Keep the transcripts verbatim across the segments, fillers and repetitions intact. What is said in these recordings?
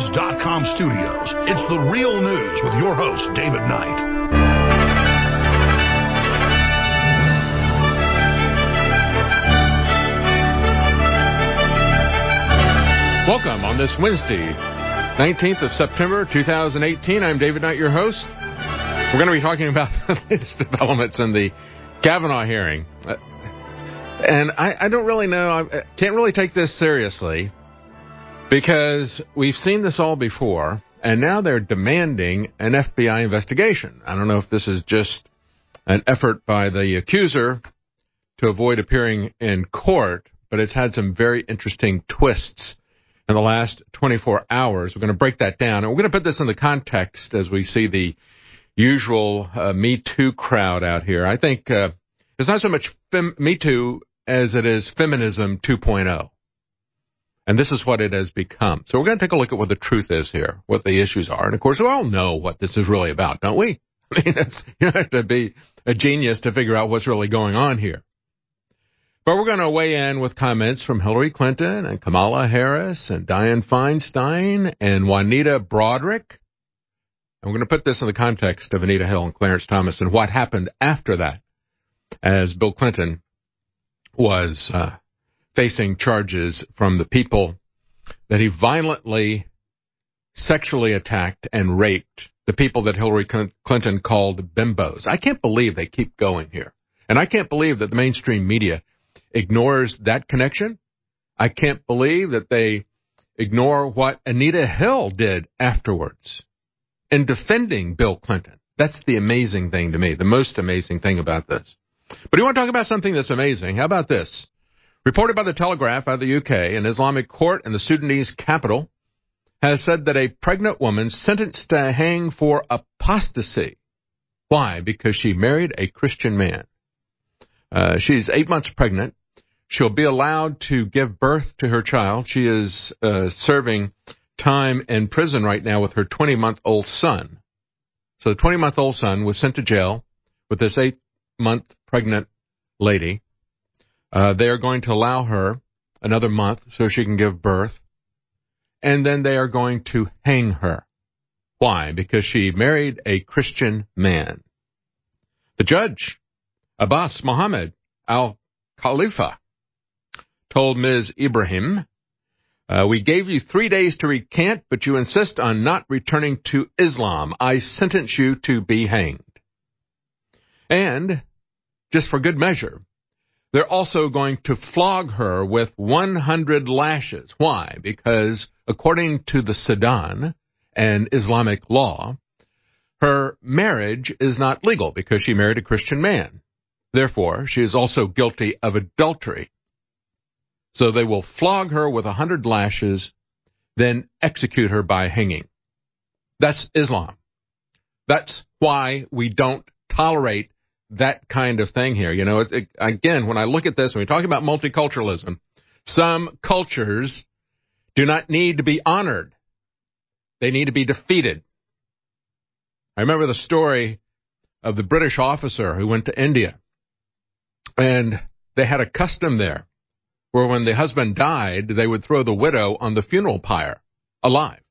dot com studios. It's The Real News with your host, David Knight. Welcome on this Wednesday, nineteenth of September, two thousand eighteen. I'm David Knight, your host. We're going to be talking about the latest developments in the Kavanaugh hearing. Uh, and I, I don't really know, I can't really take this seriously because we've seen this all before, and now they're demanding an F B I investigation. I don't know if this is just an effort by the accuser to avoid appearing in court, but it's had some very interesting twists in the last twenty-four hours. We're going to break that down, and we're going to put this in the context as we see the usual uh, Me Too crowd out here. I think uh, it's not so much fem- Me Too as it is feminism two point oh. And this is what it has become. So we're going to take a look at what the truth is here, what the issues are. And, of course, we all know what this is really about, don't we? I mean, it's, you don't have to be a genius to figure out what's really going on here. But we're going to weigh in with comments from Hillary Clinton and Kamala Harris and Dianne Feinstein and Juanita Broaddrick. And we're going to put this in the context of Anita Hill and Clarence Thomas and what happened after that as Bill Clinton was uh, facing charges from the people that he violently sexually attacked and raped, the people that Hillary Clinton called bimbos. I can't believe they keep going here. And I can't believe that the mainstream media ignores that connection. I can't believe that they ignore what Anita Hill did afterwards in defending Bill Clinton. That's the amazing thing to me, the most amazing thing about this. But you want to talk about something that's amazing? How about this? Reported by the Telegraph out of the U K, an Islamic court in the Sudanese capital has said that a pregnant woman sentenced to hang for apostasy. Why? Because she married a Christian man. Uh, she's eight months pregnant. She'll be allowed to give birth to her child. She is uh, serving time in prison right now with her twenty-month-old son. So the twenty-month-old son was sent to jail with this eight-month pregnant lady. Uh, they are going to allow her another month so she can give birth. And then they are going to hang her. Why? Because she married a Christian man. The judge, Abbas Mohammed al-Khalifa, told Miz Ibrahim, uh, we gave you three days to recant, but you insist on not returning to Islam. I sentence you to be hanged. And, just for good measure, they're also going to flog her with one hundred lashes. Why? Because according to the Sudan and Islamic law, her marriage is not legal because she married a Christian man. Therefore, she is also guilty of adultery. So they will flog her with a hundred lashes, then execute her by hanging. That's Islam. That's why we don't tolerate that kind of thing here. You know, it's, it, again, when I look at this, when we talk about multiculturalism, some cultures do not need to be honored. They need to be defeated. I remember the story of the British officer who went to India. And they had a custom there where when the husband died, they would throw the widow on the funeral pyre alive.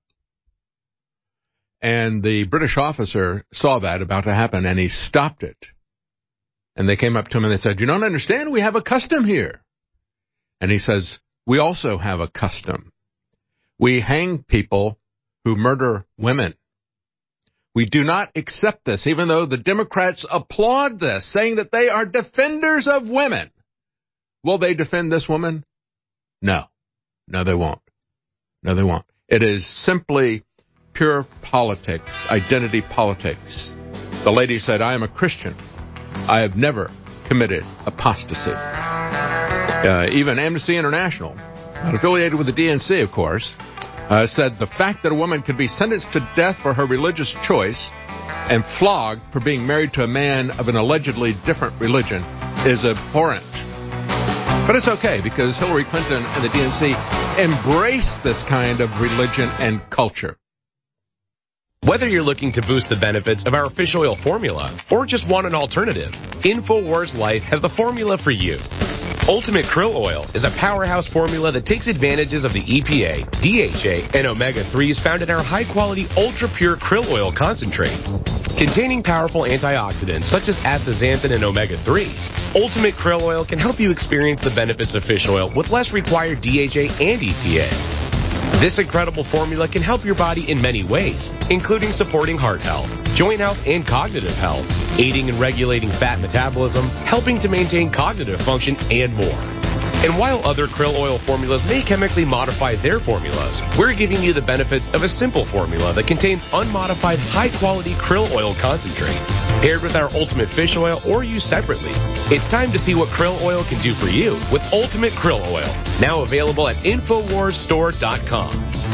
And the British officer saw that about to happen, and he stopped it. And they came up to him and they said, you don't understand? We have a custom here. And he says, we also have a custom. We hang people who murder women. We do not accept this, even though the Democrats applaud this, saying that they are defenders of women. Will they defend this woman? No. No, they won't. No, they won't. It is simply pure politics, identity politics. The lady said, I am a Christian. I have never committed apostasy. Uh, even Amnesty International, not affiliated with the D N C, of course, uh, said the fact that a woman could be sentenced to death for her religious choice and flogged for being married to a man of an allegedly different religion is abhorrent. But it's okay because Hillary Clinton and the D N C embrace this kind of religion and culture. Whether you're looking to boost the benefits of our fish oil formula or just want an alternative, InfoWars Life has the formula for you. Ultimate Krill Oil is a powerhouse formula that takes advantages of the E P A, D H A, and omega threes found in our high-quality, ultra-pure krill oil concentrate. Containing powerful antioxidants such as astaxanthin and omega threes, Ultimate Krill Oil can help you experience the benefits of fish oil with less required D H A and E P A. This incredible formula can help your body in many ways, including supporting heart health, joint health, and cognitive health, aiding in regulating fat metabolism, helping to maintain cognitive function, and more. And while other krill oil formulas may chemically modify their formulas, we're giving you the benefits of a simple formula that contains unmodified, high-quality krill oil concentrate, paired with our Ultimate Fish Oil or used separately. It's time to see what krill oil can do for you with Ultimate Krill Oil, now available at Infowars Store dot com.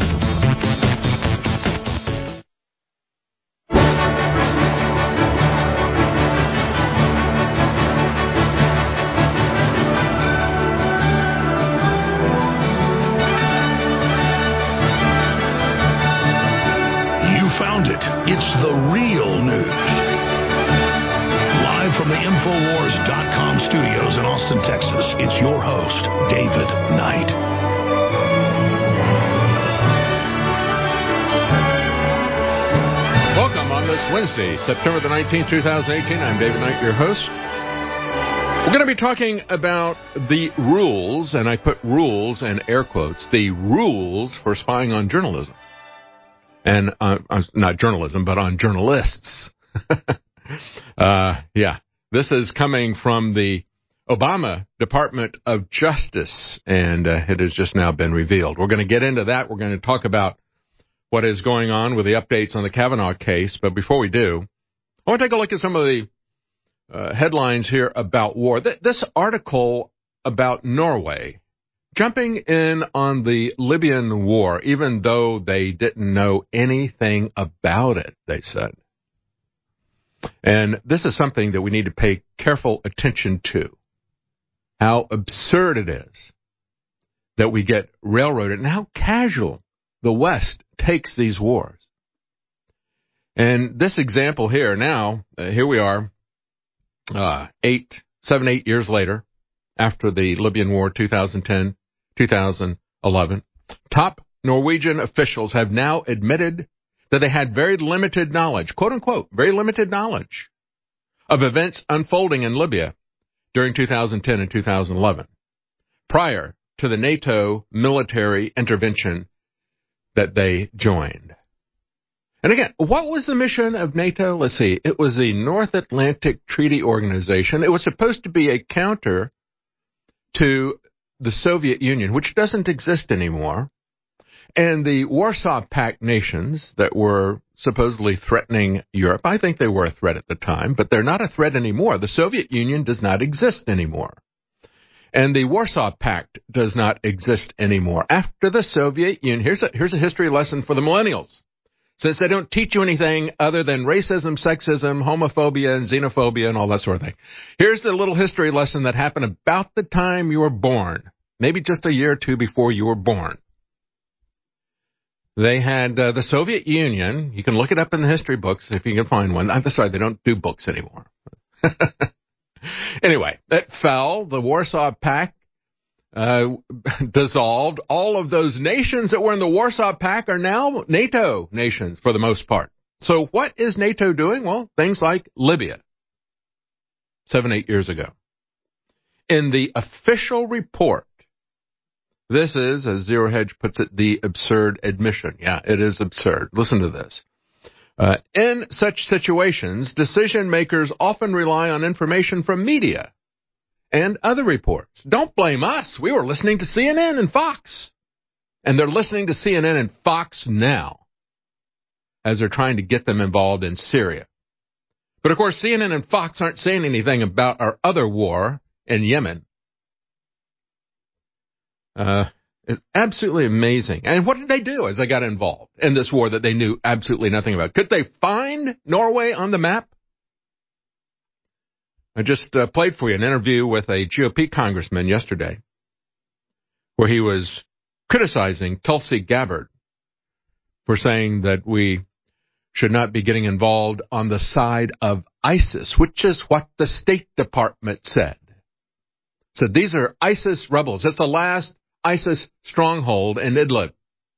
Found it. It's the real news. Live from the Infowars dot com studios in Austin, Texas, it's your host, David Knight. Welcome on this Wednesday, September the nineteenth, two thousand eighteen. I'm David Knight, your host. We're going to be talking about the rules, and I put rules in air quotes, the rules for spying on journalism. And uh, not journalism, but on journalists. uh, yeah, this is coming from the Obama Department of Justice, and uh, it has just now been revealed. We're going to get into that. We're going to talk about what is going on with the updates on the Kavanaugh case. But before we do, I want to take a look at some of the uh, headlines here about war. Th- this article about Norway jumping in on the Libyan war, even though they didn't know anything about it, they said. And this is something that we need to pay careful attention to. How absurd it is that we get railroaded and how casual the West takes these wars. And this example here now, uh, here we are, uh, eight, seven, eight years later, after the Libyan War, two thousand ten, two thousand eleven, top Norwegian officials have now admitted that they had very limited knowledge, quote unquote, very limited knowledge of events unfolding in Libya during two thousand ten and two thousand eleven, prior to the NATO military intervention that they joined. And again, what was the mission of NATO? Let's see. It was the North Atlantic Treaty Organization. It was supposed to be a counter to the Soviet Union, which doesn't exist anymore, and the Warsaw Pact nations that were supposedly threatening Europe. I think they were a threat at the time, but they're not a threat anymore. The Soviet Union does not exist anymore. And the Warsaw Pact does not exist anymore. After the Soviet Union, here's a, here's a history lesson for the millennials. Since they don't teach you anything other than racism, sexism, homophobia, and xenophobia, and all that sort of thing. Here's the little history lesson that happened about the time you were born, maybe just a year or two before you were born. They had uh, the Soviet Union. You can look it up in the history books if you can find one. I'm sorry, they don't do books anymore. Anyway, it fell. The Warsaw Pact Uh, dissolved. All of those nations that were in the Warsaw Pact are now NATO nations for the most part. So what is NATO doing? Well, things like Libya, seven, eight years ago. In the official report, this is, as Zero Hedge puts it, the absurd admission. Yeah, it is absurd. Listen to this. Uh, in such situations, decision makers often rely on information from media and other reports. Don't blame us. We were listening to C N N and Fox. And they're listening to C N N and Fox now as they're trying to get them involved in Syria. But, of course, C N N and Fox aren't saying anything about our other war in Yemen. Uh, it's absolutely amazing. And what did they do as they got involved in this war that they knew absolutely nothing about? Could they find Norway on the map? I just uh, played for you an interview with a G O P congressman yesterday where he was criticizing Tulsi Gabbard for saying that we should not be getting involved on the side of ISIS, which is what the State Department said. said these are ISIS rebels. It's the last ISIS stronghold in Idlib.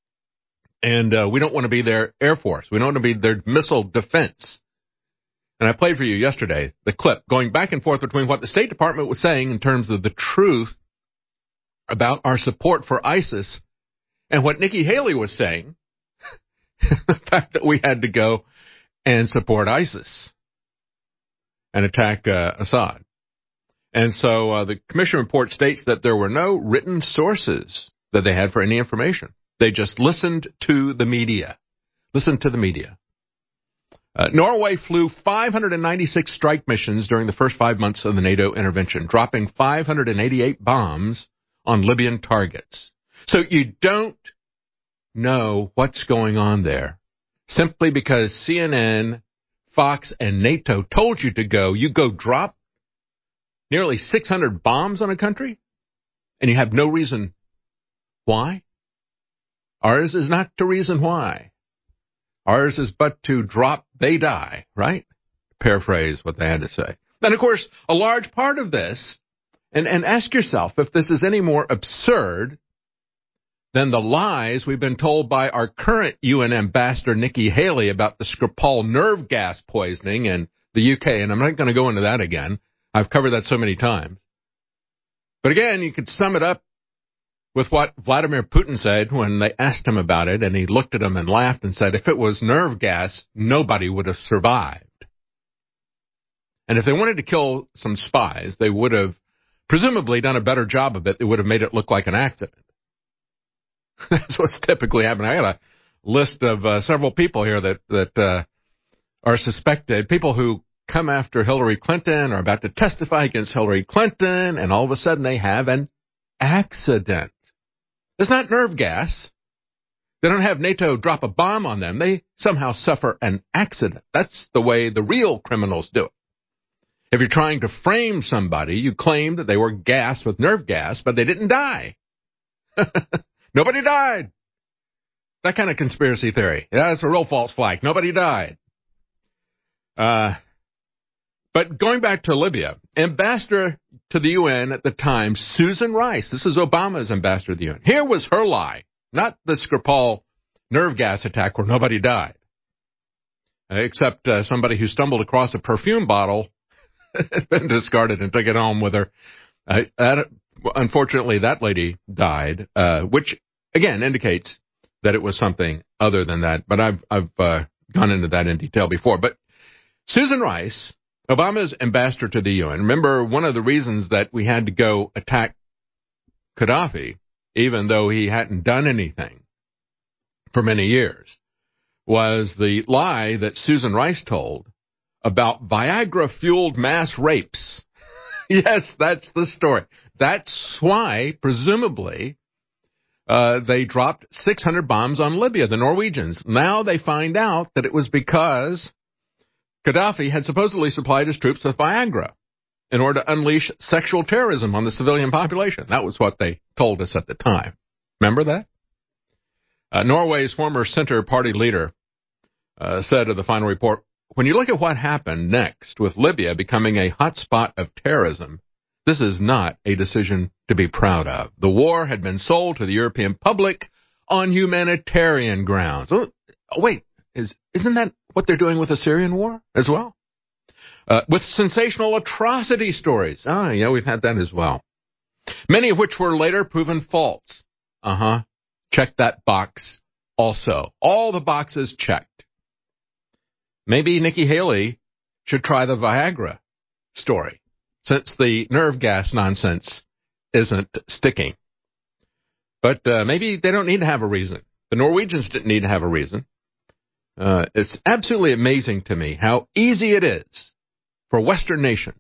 And uh, we don't want to be their air force. We don't want to be their missile defense. And I played for you yesterday the clip going back and forth between what the State Department was saying in terms of the truth about our support for ISIS and what Nikki Haley was saying, the fact that we had to go and support ISIS and attack uh, Assad. And so uh, the commission report states that there were no written sources that they had for any information. They just listened to the media. Listened to the media. Uh, Norway flew five hundred ninety-six strike missions during the first five months of the NATO intervention, dropping five hundred eighty-eight bombs on Libyan targets. So you don't know what's going on there. Simply because C N N, Fox, and NATO told you to go, you go drop nearly six hundred bombs on a country, and you have no reason why? Ours is not the reason why. Ours is but to drop, they die, right? Paraphrase what they had to say. And, of course, a large part of this, and, and ask yourself if this is any more absurd than the lies we've been told by our current U N ambassador, Nikki Haley, about the Skripal nerve gas poisoning in the U K. And I'm not going to go into that again. I've covered that so many times. But again, you could sum it up with what Vladimir Putin said when they asked him about it, and he looked at them and laughed and said, if it was nerve gas, nobody would have survived. And if they wanted to kill some spies, they would have presumably done a better job of it. They would have made it look like an accident. That's what's typically happening. I got a list of uh, several people here that, that uh, are suspected, people who come after Hillary Clinton or about to testify against Hillary Clinton, and all of a sudden they have an accident. It's not nerve gas. They don't have NATO drop a bomb on them. They somehow suffer an accident. That's the way the real criminals do it. If you're trying to frame somebody, you claim that they were gassed with nerve gas, but they didn't die. Nobody died. That kind of conspiracy theory. That's a real false flag. Nobody died. Uh, but going back to Libya, ambassador to the U N at the time, Susan Rice, this is Obama's ambassador to the U N. Here was her lie, not the Skripal nerve gas attack where nobody died, except uh, somebody who stumbled across a perfume bottle had been discarded and took it home with her. Uh, that, unfortunately, that lady died, uh, which, again, indicates that it was something other than that. But I've, I've uh, gone into that in detail before. But Susan Rice, Obama's ambassador to the U N, remember one of the reasons that we had to go attack Gaddafi, even though he hadn't done anything for many years, was the lie that Susan Rice told about Viagra-fueled mass rapes. Yes, that's the story. That's why, presumably, uh, they dropped six hundred bombs on Libya, the Norwegians. Now they find out that it was because Gaddafi had supposedly supplied his troops with Viagra in order to unleash sexual terrorism on the civilian population. That was what they told us at the time. Remember that? Uh, Norway's former Center Party leader uh, said of the final report, when you look at what happened next with Libya becoming a hotspot of terrorism, this is not a decision to be proud of. The war had been sold to the European public on humanitarian grounds. Oh, wait, is, isn't that what they're doing with the Syrian war as well? Uh, with sensational atrocity stories. Ah, yeah, we've had that as well. Many of which were later proven false. Uh-huh. Check that box also. All the boxes checked. Maybe Nikki Haley should try the Viagra story, since the nerve gas nonsense isn't sticking. But uh, maybe they don't need to have a reason. The Norwegians didn't need to have a reason. Uh, it's absolutely amazing to me how easy it is for Western nations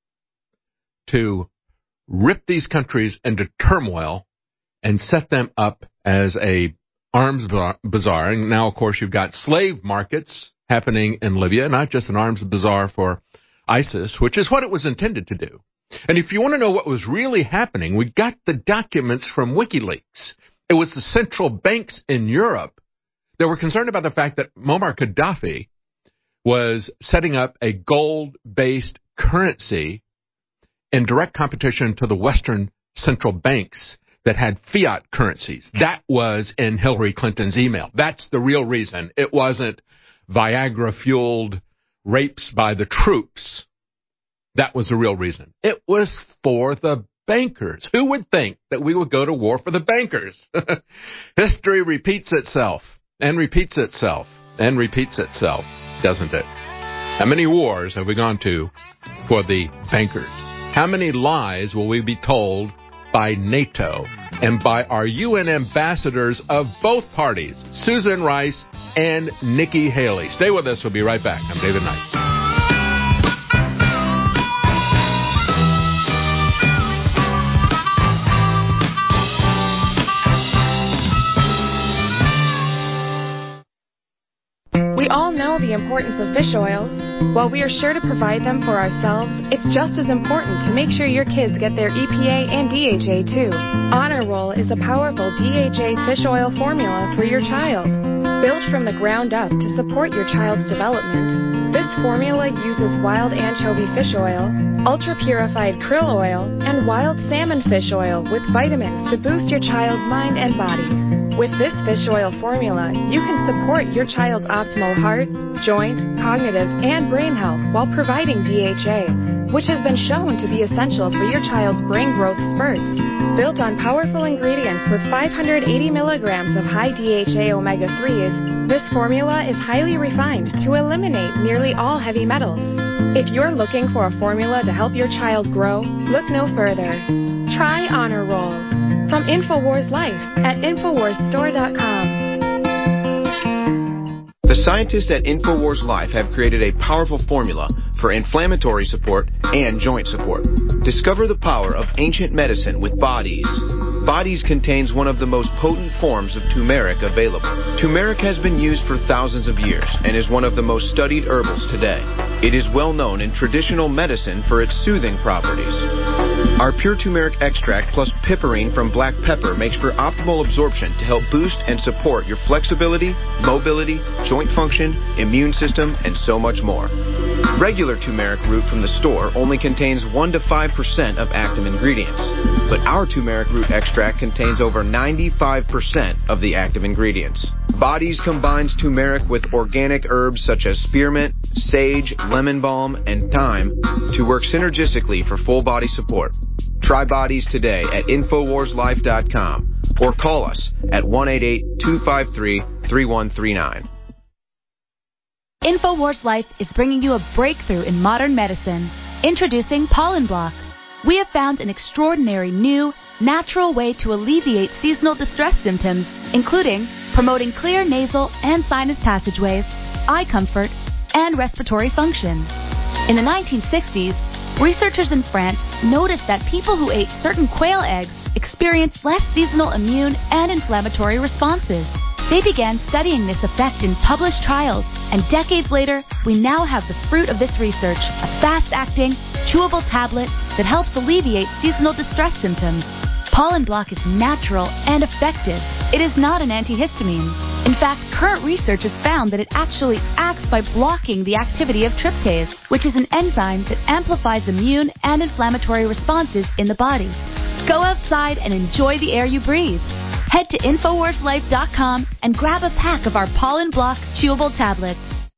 to rip these countries into turmoil and set them up as a arms bazaar. And now, of course, you've got slave markets happening in Libya, not just an arms bazaar for ISIS, which is what it was intended to do. And if you want to know what was really happening, we got the documents from WikiLeaks. It was the central banks in Europe that were concerned about the fact that Muammar Gaddafi was setting up a gold-based currency in direct competition to the Western central banks that had fiat currencies. That was in Hillary Clinton's email. That's the real reason. It wasn't Viagra-fueled rapes by the troops. That was the real reason. It was for the bankers. Who would think that we would go to war for the bankers? History repeats itself and repeats itself and repeats itself, doesn't it? How many wars have we gone to for the bankers? How many lies will we be told by NATO and by our U N ambassadors of both parties, Susan Rice and Nikki Haley? Stay with us. We'll be right back. I'm David Knight. We all know the importance of fish oils. While we are sure to provide them for ourselves, it's just as important to make sure your kids get their E P A and D H A too. Honor Roll is a powerful D H A fish oil formula for your child. Built from the ground up to support your child's development, this formula uses wild anchovy fish oil, ultra-purified krill oil, and wild salmon fish oil with vitamins to boost your child's mind and body. With this fish oil formula, you can support your child's optimal heart, joint, cognitive, and brain health while providing D H A, which has been shown to be essential for your child's brain growth spurts. Built on powerful ingredients with five hundred eighty milligrams of high D H A omega threes, this formula is highly refined to eliminate nearly all heavy metals. If you're looking for a formula to help your child grow, look no further. Try Honor Roll. From InfoWars Life at Infowars Store dot com. The scientists at InfoWars Life have created a powerful formula for inflammatory support and joint support. Discover the power of ancient medicine with Bodies. Bodies contains one of the most potent forms of turmeric available. Turmeric has been used for thousands of years and is one of the most studied herbals today. It is well known in traditional medicine for its soothing properties. Our pure turmeric extract plus piperine from black pepper makes for optimal absorption to help boost and support your flexibility, mobility, joint function, immune system, and so much more. Regular turmeric root from the store only contains one to five percent of active ingredients, but our turmeric root extract contains over ninety-five percent of the active ingredients. Bodies combines turmeric with organic herbs such as spearmint, sage, lemon balm, and thyme to work synergistically for full body support. Try Bodies today at Infowars Life dot com or call us at one eight eight, two five three, three one three nine. InfoWars Life is bringing you a breakthrough in modern medicine. Introducing Pollen Block. We have found an extraordinary new, natural way to alleviate seasonal distress symptoms, including promoting clear nasal and sinus passageways, eye comfort, and respiratory function. In the nineteen sixties, researchers in France noticed that people who ate certain quail eggs experienced less seasonal immune and inflammatory responses. They began studying this effect in published trials, and decades later, we now have the fruit of this research, a fast-acting, chewable tablet that helps alleviate seasonal distress symptoms. Pollen Block is natural and effective. It is not an antihistamine. In fact, current research has found that it actually acts by blocking the activity of tryptase, which is an enzyme that amplifies immune and inflammatory responses in the body. Go outside and enjoy the air you breathe. Head to Infowars Life dot com and grab a pack of our Pollen Block chewable tablets.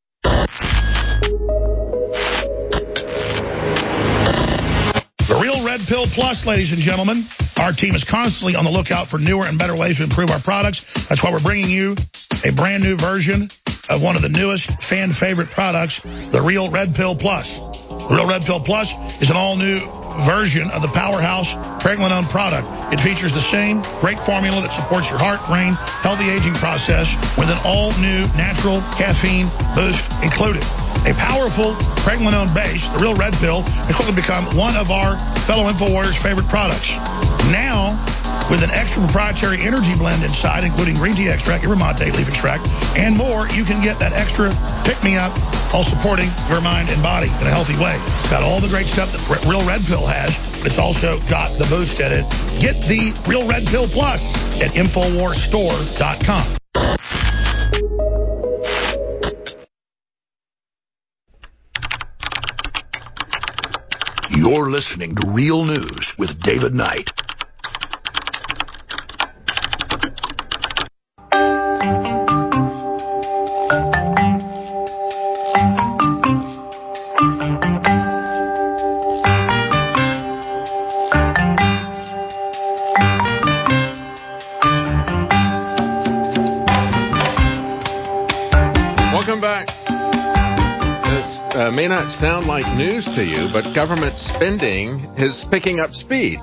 The Real Red Pill Plus, ladies and gentlemen. Our team is constantly on the lookout for newer and better ways to improve our products. That's why we're bringing you a brand new version of one of the newest fan favorite products, the Real Red Pill Plus. The Real Red Pill Plus is an all-new version of the powerhouse Pregnenolone product. It features the same great formula that supports your heart, brain, healthy aging process with an all-new natural caffeine boost included. A powerful Pregnenolone base, the Real Red Pill, has quickly become one of our fellow InfoWarriors' favorite products. Now, with an extra proprietary energy blend inside, including green tea extract, yerba mate leaf extract, and more, you can get that extra pick-me-up while supporting your mind and body in a healthy way. It's got all the great stuff that Real Red Pill has, but it's also got the boost in it. Get the Real Red Pill Plus at Infowars Store dot com. Your You're listening to Real News with David Knight. Welcome back. This uh, may not sound like news to you, but government spending is picking up speed.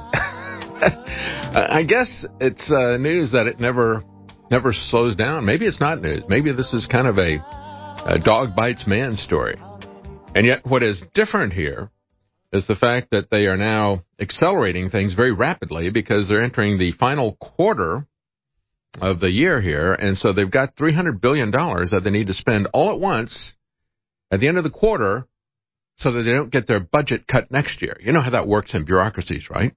I guess it's uh, news that it never never slows down. Maybe it's not news. Maybe this is kind of a, a dog bites man story. And yet what is different here is the fact that they are now accelerating things very rapidly because they're entering the final quarter of the year here, and so they've got three hundred billion dollars that they need to spend all at once at the end of the quarter so that they don't get their budget cut next year. You know how that works in bureaucracies, right?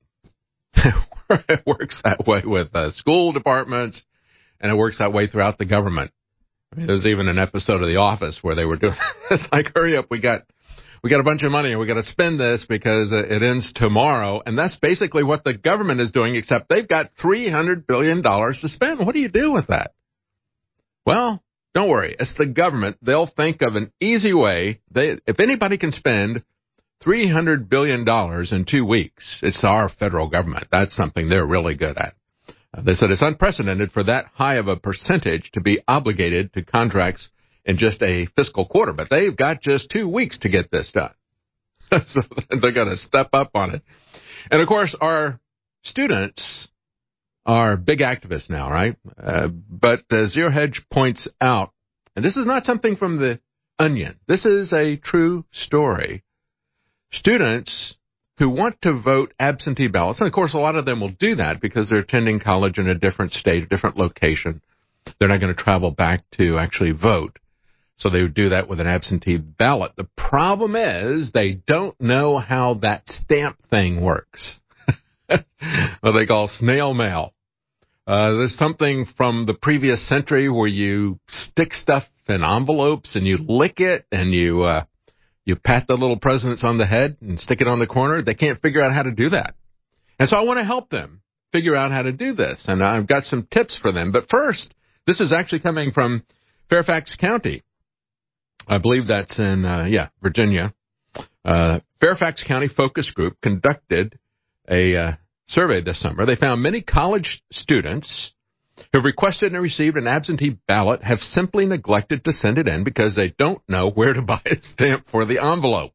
It works that way with uh, school departments, and it works that way throughout the government. I mean, there was even an episode of The Office where they were doing it's like, hurry up, we got we got a bunch of money, and we got to spend this because it ends tomorrow. And that's basically what the government is doing, except they've got three hundred billion dollars to spend. What do you do with that? Well, don't worry. It's the government. They'll think of an easy way. They, if anybody can spend three hundred billion dollars in two weeks, it's our federal government. That's something they're really good at. Uh, they said it's unprecedented for that high of a percentage to be obligated to contracts in just a fiscal quarter, but they've got just two weeks to get this done. So they're going to step up on it. And, of course, our students are big activists now, right? Uh, but uh, Zero Hedge points out, and this is not something from the Onion. This is a true story. Students who want to vote absentee ballots, and, of course, a lot of them will do that because they're attending college in a different state, a different location. They're not going to travel back to actually vote. So they would do that with an absentee ballot. The problem is they don't know how that stamp thing works. What they call snail mail. Uh, there's something from the previous century where you stick stuff in envelopes and you lick it and you uh, you pat the little presidents on the head and stick it on the corner. They can't figure out how to do that. And so I want to help them figure out how to do this. And I've got some tips for them. But first, this is actually coming from Fairfax County. I believe that's in, uh, yeah, Virginia. Uh, Fairfax County Focus Group conducted a uh, survey this summer. They found many college students who requested and received an absentee ballot have simply neglected to send it in because they don't know where to buy a stamp for the envelope.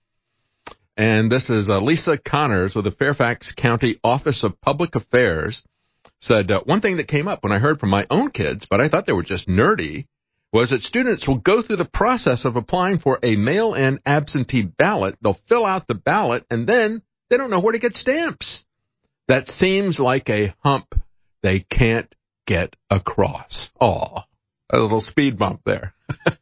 And this is uh, Lisa Connors with the Fairfax County Office of Public Affairs said, uh, one thing that came up when I heard from my own kids, but I thought they were just nerdy, was that students will go through the process of applying for a mail-in absentee ballot. They'll fill out the ballot, and then they don't know where to get stamps. That seems like a hump they can't get across. Oh, a little speed bump there.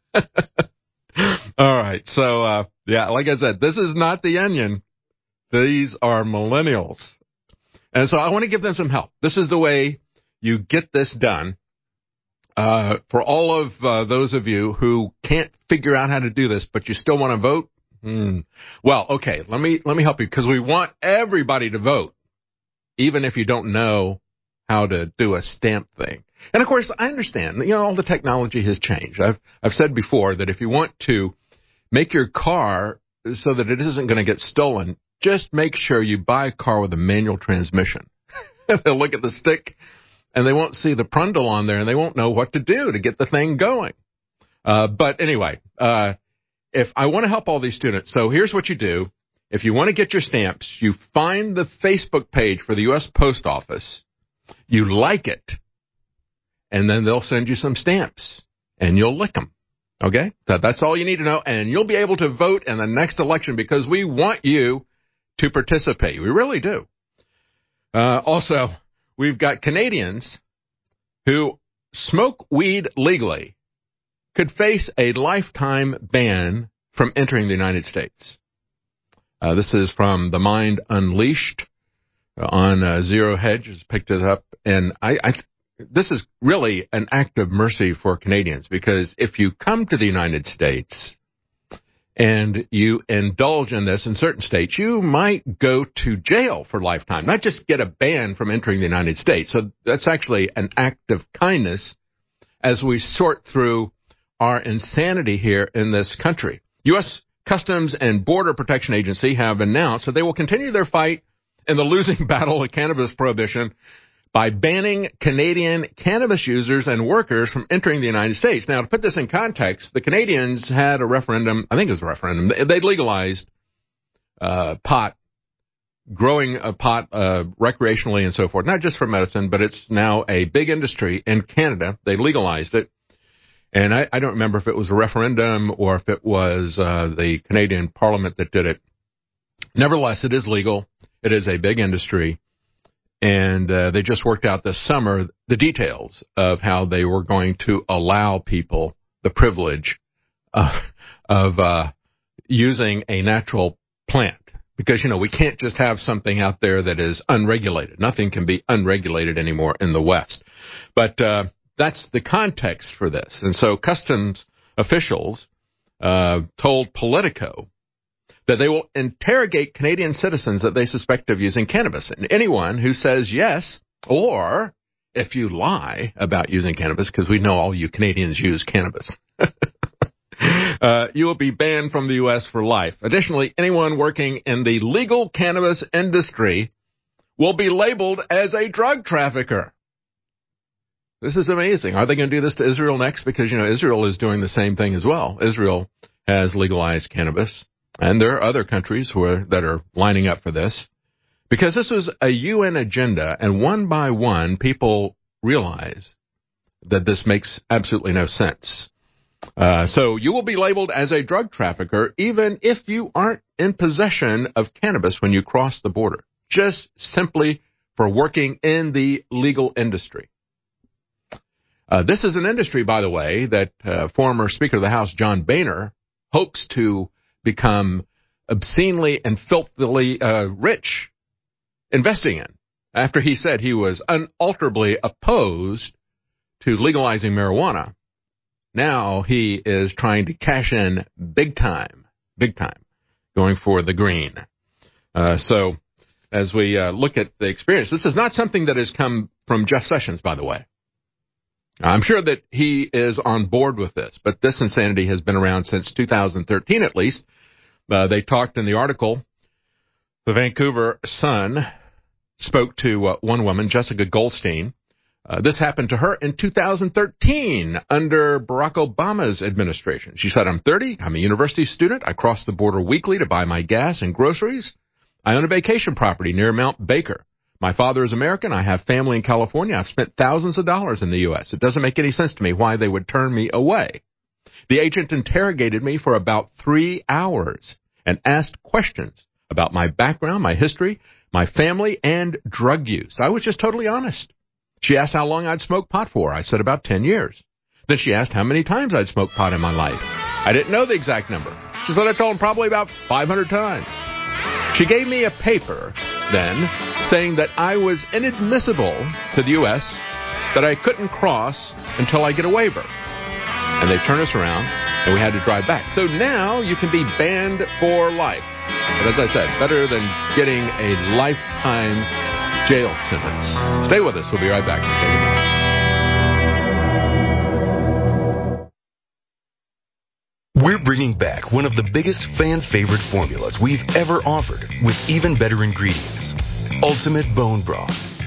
All right, so, uh, yeah, like I said, this is not the Onion. These are millennials. And so I want to give them some help. This is the way you get this done. Uh, for all of uh, those of you who can't figure out how to do this, but you still want to vote, hmm. well, okay, let me let me help you, because we want everybody to vote, even if you don't know how to do a stamp thing. And, of course, I understand, you know, all the technology has changed. I've I've said before that if you want to make your car so that it isn't going to get stolen, just make sure you buy a car with a manual transmission. They'll look at the stick, and they won't see the Prundle on there, and they won't know what to do to get the thing going. Uh, but anyway, uh, if I want to help all these students, so here's what you do. If you want to get your stamps, you find the Facebook page for the U S Post Office, you like it, and then they'll send you some stamps, and you'll lick them. Okay? So that's all you need to know, and you'll be able to vote in the next election because we want you to participate. We really do. Uh, also, we've got Canadians who smoke weed legally could face a lifetime ban from entering the United States. Uh, this is from The Mind Unleashed on uh, Zero Hedge. Has picked it up, and I, I this is really an act of mercy for Canadians, because if you come to the United States and you indulge in this in certain states, you might go to jail for lifetime, not just get a ban from entering the United States. So that's actually an act of kindness as we sort through our insanity here in this country. U S Customs and Border Protection Agency have announced that they will continue their fight in the losing battle of cannabis prohibition by banning Canadian cannabis users and workers from entering the United States. Now, to put this in context, the Canadians had a referendum, I think it was a referendum, they legalized uh, pot, growing a pot uh, recreationally and so forth, not just for medicine, but it's now a big industry in Canada. They legalized it. And I, I don't remember if it was a referendum or if it was uh, the Canadian Parliament that did it. Nevertheless, it is legal. It is a big industry. And uh, they just worked out this summer the details of how they were going to allow people the privilege of, of uh, using a natural plant. Because, you know, we can't just have something out there that is unregulated. Nothing can be unregulated anymore in the West. But uh, that's the context for this. And so customs officials uh, told Politico that they will interrogate Canadian citizens that they suspect of using cannabis. And anyone who says yes, or if you lie about using cannabis, because we know all you Canadians use cannabis, uh, you will be banned from the U S for life. Additionally, anyone working in the legal cannabis industry will be labeled as a drug trafficker. This is amazing. Are they going to do this to Israel next? Because, you know, Israel is doing the same thing as well. Israel has legalized cannabis. And there are other countries who are, that are lining up for this. Because this was a U N agenda, and one by one, people realize that this makes absolutely no sense. Uh, so you will be labeled as a drug trafficker even if you aren't in possession of cannabis when you cross the border, just simply for working in the legal industry. Uh, this is an industry, by the way, that uh, former Speaker of the House John Boehner hopes to become obscenely and filthily uh, rich investing in, after he said he was unalterably opposed to legalizing marijuana. Now he is trying to cash in big time, big time, going for the green. Uh, so as we uh, look at the experience, this is not something that has come from Jeff Sessions, by the way. I'm sure that he is on board with this, but this insanity has been around since two thousand thirteen at least. Uh, they talked in the article, the Vancouver Sun spoke to uh, one woman, Jessica Goldstein. Uh, this happened to her in two thousand thirteen under Barack Obama's administration. She said, I'm thirty, I'm a university student, I cross the border weekly to buy my gas and groceries. I own a vacation property near Mount Baker. My father is American. I have family in California. I've spent thousands of dollars in the U S. It doesn't make any sense to me why they would turn me away. The agent interrogated me for about three hours and asked questions about my background, my history, my family, and drug use. I was just totally honest. She asked how long I'd smoked pot for. I said about ten years. Then she asked how many times I'd smoked pot in my life. I didn't know the exact number. She said I told him probably about five hundred times. She gave me a paper then saying that I was inadmissible to the U S, that I couldn't cross until I get a waiver. And they turned us around, and we had to drive back. So now you can be banned for life. But as I said, better than getting a lifetime jail sentence. Stay with us. We'll be right back. We're bringing back one of the biggest fan-favorite formulas we've ever offered with even better ingredients, Ultimate Bone Broth.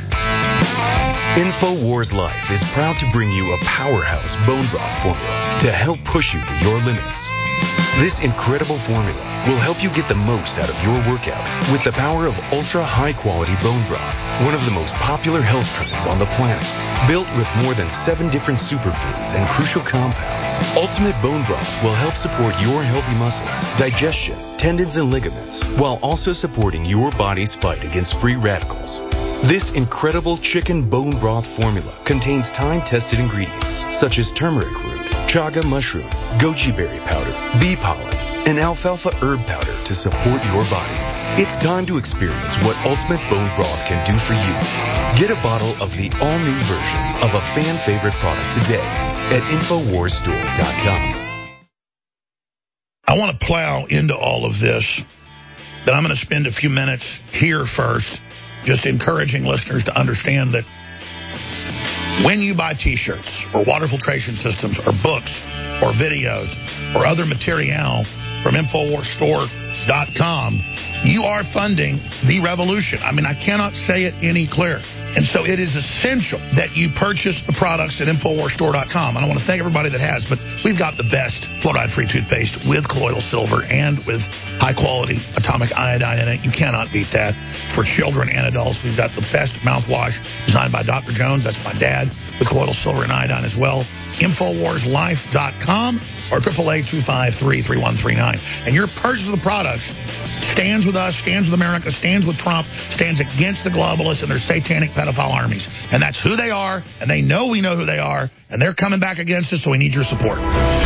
InfoWars Life is proud to bring you a powerhouse bone broth formula to help push you to your limits. This incredible formula will help you get the most out of your workout with the power of ultra-high-quality bone broth, one of the most popular health trends on the planet. Built with more than seven different superfoods and crucial compounds, Ultimate Bone Broth will help support your healthy muscles, digestion, tendons, and ligaments, while also supporting your body's fight against free radicals. This incredible chicken bone broth formula contains time-tested ingredients such as turmeric root, chaga mushroom, goji berry powder, bee pollen, and alfalfa herb powder to support your body. It's time to experience what Ultimate Bone Broth can do for you. Get a bottle of the all-new version of a fan-favorite product today at Infowars Store dot com. I want to plow into all of this, but I'm going to spend a few minutes here first just encouraging listeners to understand that when you buy T-shirts or water filtration systems or books or videos or other material from Infowars Store dot com, you are funding the revolution. I mean, I cannot say it any clearer. And so it is essential that you purchase the products at Infowars Store dot com. And I want to thank everybody that has, but we've got the best fluoride-free toothpaste with colloidal silver and with high-quality atomic iodine in it. You cannot beat that. For children and adults, we've got the best mouthwash designed by Doctor Jones. That's my dad, with colloidal silver and iodine as well. Infowars Life dot com or eight eight eight, two five three, three one three nine. And your purchase of the products stands with us, stands with America, stands with Trump, stands against the globalists and their satanic pedophile armies. And that's who they are, and they know we know who they are, and they're coming back against us, so we need your support.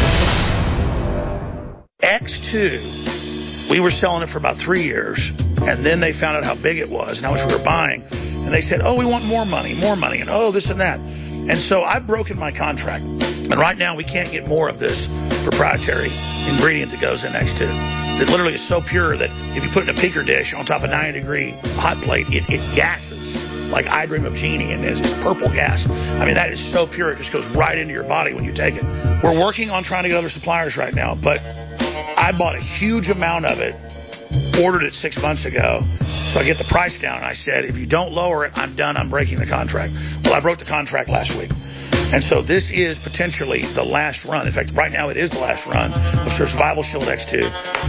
X two, we were selling it for about three years, and then they found out how big it was and how much we were buying. And they said, oh, we want more money, more money, and oh, this and that. And so I've broken my contract. And right now we can't get more of this proprietary ingredient that goes in X two. That literally is so pure that if you put it in a picker dish on top of a ninety degree hot plate, it, it gases like I Dream of Jeannie, and it's purple gas. I mean, that is so pure, it just goes right into your body when you take it. We're working on trying to get other suppliers right now, but I bought a huge amount of it, ordered it six months ago, so I get the price down, and I said, if you don't lower it, I'm done, I'm breaking the contract. Well, I broke the contract last week. And so this is potentially the last run. In fact, right now it is the last run of Survival Shield X two.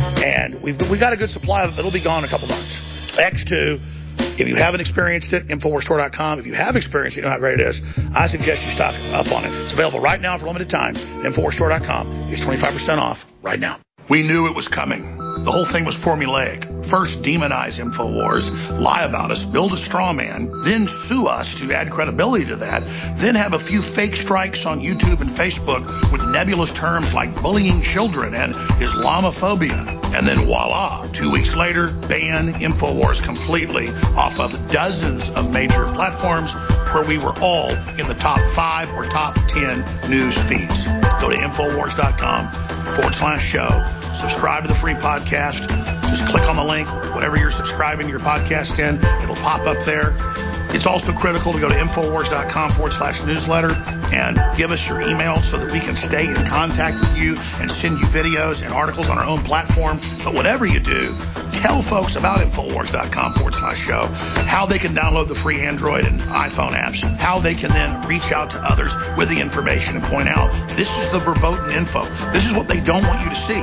And we've, we've got a good supply of it. It'll be gone in a couple months. X two, if you haven't experienced it, Infowars Store dot com. If you have experienced it, you know how great it is. I suggest you stock up on it. It's available right now for a limited time at Infowars Store dot com. It's twenty-five percent off right now. We knew it was coming. The whole thing was formulaic. First, demonize InfoWars, lie about us, build a straw man, then sue us to add credibility to that, then have a few fake strikes on YouTube and Facebook with nebulous terms like bullying children and Islamophobia. And then voila, two weeks later, ban InfoWars completely off of dozens of major platforms where we were all in the top five or top ten news feeds. Go to Infowars dot com forward slash show. Subscribe to the free podcast. Just click on the link, whatever you're subscribing your podcast in, it'll pop up there. It's also critical to go to Infowars dot com forward slash newsletter and give us your email so that we can stay in contact with you and send you videos and articles on our own platform. But whatever you do, tell folks about Infowars dot com forward slash show, how they can download the free Android and iPhone apps, how they can then reach out to others with the information and point out, this is the verboten info. This is what they don't want you to see.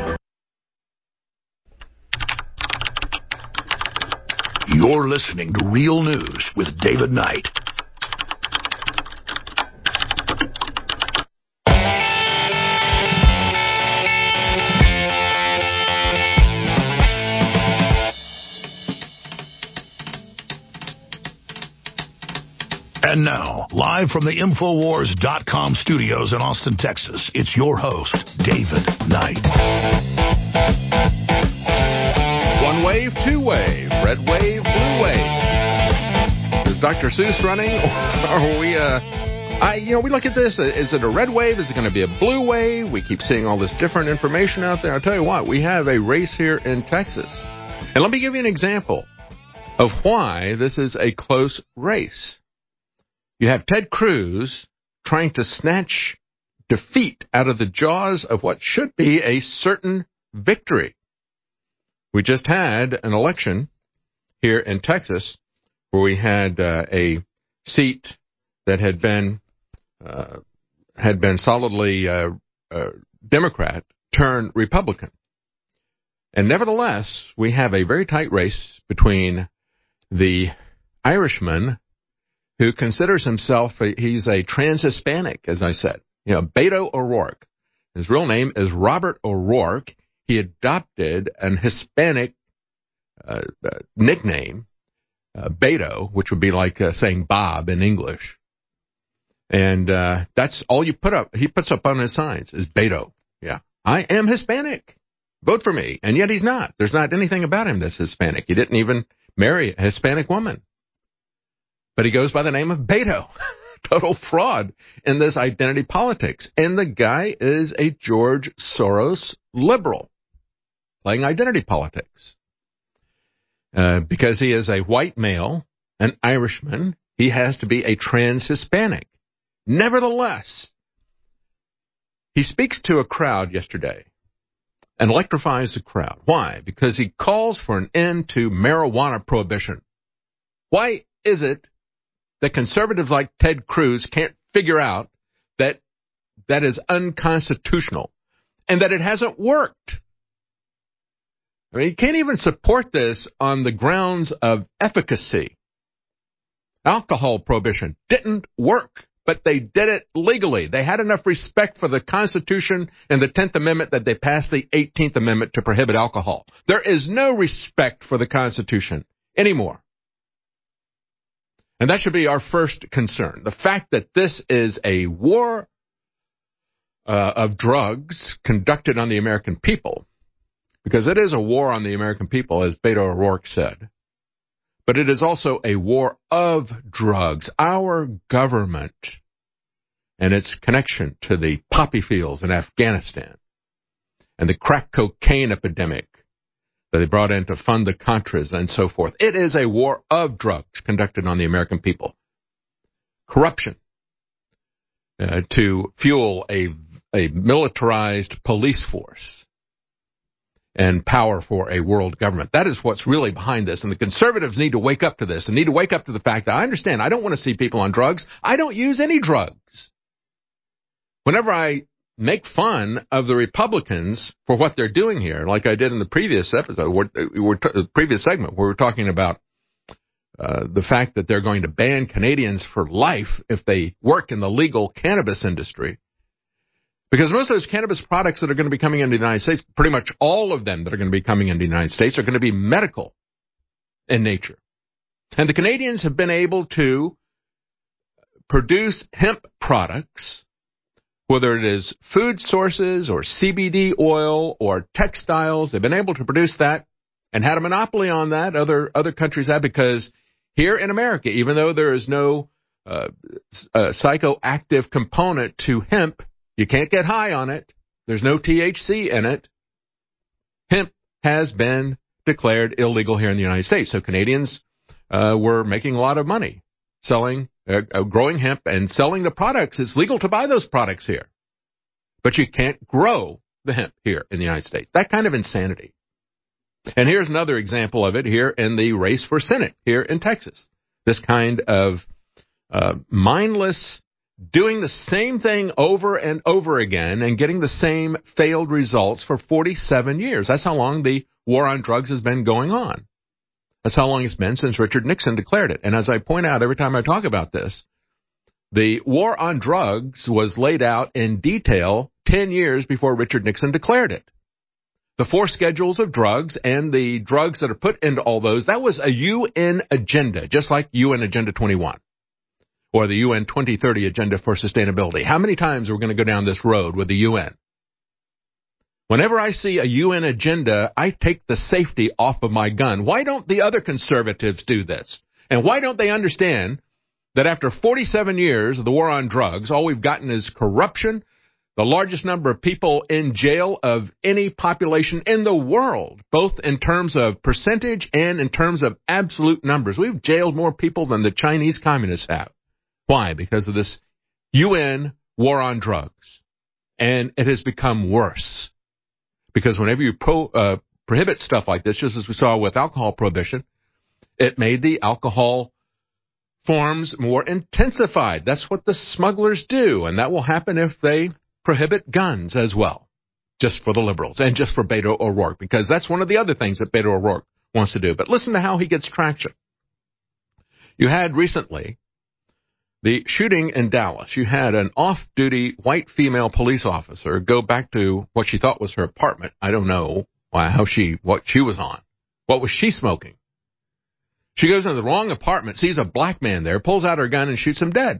You're listening to Real News with David Knight. And now, live from the Infowars dot com studios in Austin, Texas, it's your host, David Knight. One wave, two wave, red wave, blue wave. Is Doctor Seuss running, or are we? Uh, I, you know, we look at this. Is it a red wave? Is it going to be a blue wave? We keep seeing all this different information out there. I'll tell you what, we have a race here in Texas, and let me give you an example of why this is a close race. You have Ted Cruz trying to snatch defeat out of the jaws of what should be a certain victory. We just had an election here in Texas where we had uh, a seat that had been uh, had been solidly uh, uh, Democrat turned Republican. And nevertheless, we have a very tight race between the Irishman who considers himself, a, he's a trans-Hispanic, as I said, you know, Beto O'Rourke. His real name is Robert O'Rourke. He adopted an Hispanic uh, uh, nickname, uh, Beto, which would be like uh, saying Bob in English. And uh, that's all you put up. He puts up on his signs is Beto. Yeah, I am Hispanic. Vote for me. And yet he's not. There's not anything about him that's Hispanic. He didn't even marry a Hispanic woman. But he goes by the name of Beto. Total fraud in this identity politics. And the guy is a George Soros liberal. playing identity politics. Uh, because he is a white male, an Irishman, he has to be a trans-Hispanic. Nevertheless, he speaks to a crowd yesterday and electrifies the crowd. Why? Because he calls for an end to marijuana prohibition. Why is it that conservatives like Ted Cruz can't figure out that that is unconstitutional and that it hasn't worked? I mean, you can't even support this on the grounds of efficacy. Alcohol prohibition didn't work, but they did it legally. They had enough respect for the Constitution and the tenth Amendment that they passed the eighteenth Amendment to prohibit alcohol. There is no respect for the Constitution anymore. And that should be our first concern. The fact that this is a war uh, of drugs conducted on the American people, because it is a war on the American people, as Beto O'Rourke said. But it is also a war of drugs. Our government and its connection to the poppy fields in Afghanistan and the crack cocaine epidemic that they brought in to fund the Contras and so forth. It is a war of drugs conducted on the American people. Corruption uh, to fuel a, a militarized police force and power for a world government. That is what's really behind this. And the conservatives need to wake up to this and need to wake up to the fact that I understand I don't want to see people on drugs. I don't use any drugs. Whenever I make fun of the Republicans for what they're doing here, like I did in the previous episode, we're, we're t- the previous segment where we were talking about uh, the fact that they're going to ban Canadians for life if they work in the legal cannabis industry. Because most of those cannabis products that are going to be coming into the United States, pretty much all of them that are going to be coming into the United States are going to be medical in nature. And the Canadians have been able to produce hemp products, whether it is food sources or C B D oil or textiles. They've been able to produce that and had a monopoly on that. Other, other countries have, because here in America, even though there is no uh, uh, psychoactive component to hemp, you can't get high on it. There's no T H C in it. Hemp has been declared illegal here in the United States. So Canadians uh, were making a lot of money selling, uh, uh, growing hemp and selling the products. It's legal to buy those products here. But you can't grow the hemp here in the United States. That kind of insanity. And here's another example of it here in the race for Senate here in Texas. This kind of uh, mindless doing the same thing over and over again and getting the same failed results for forty-seven years. That's how long the war on drugs has been going on. That's how long it's been since Richard Nixon declared it. And as I point out every time I talk about this, the war on drugs was laid out in detail ten years before Richard Nixon declared it. The four schedules of drugs and the drugs that are put into all those, that was a U N agenda, just like U N Agenda twenty-one. Or the U N twenty thirty Agenda for Sustainability. How many times are we going to go down this road with the U N? Whenever I see a U N agenda, I take the safety off of my gun. Why don't the other conservatives do this? And why don't they understand that after forty-seven years of the war on drugs, all we've gotten is corruption, the largest number of people in jail of any population in the world, both in terms of percentage and in terms of absolute numbers. We've jailed more people than the Chinese communists have. Why? Because of this U N war on drugs. And it has become worse. Because whenever you pro, uh, prohibit stuff like this, just as we saw with alcohol prohibition, it made the alcohol forms more intensified. That's what the smugglers do. And that will happen if they prohibit guns as well. Just for the liberals and just for Beto O'Rourke. Because that's one of the other things that Beto O'Rourke wants to do. But listen to how he gets traction. You had recently the shooting in Dallas. You had an off-duty white female police officer go back to what she thought was her apartment. I don't know why, how she, what she was on. What was she smoking? She goes into the wrong apartment, sees a black man there, pulls out her gun and shoots him dead.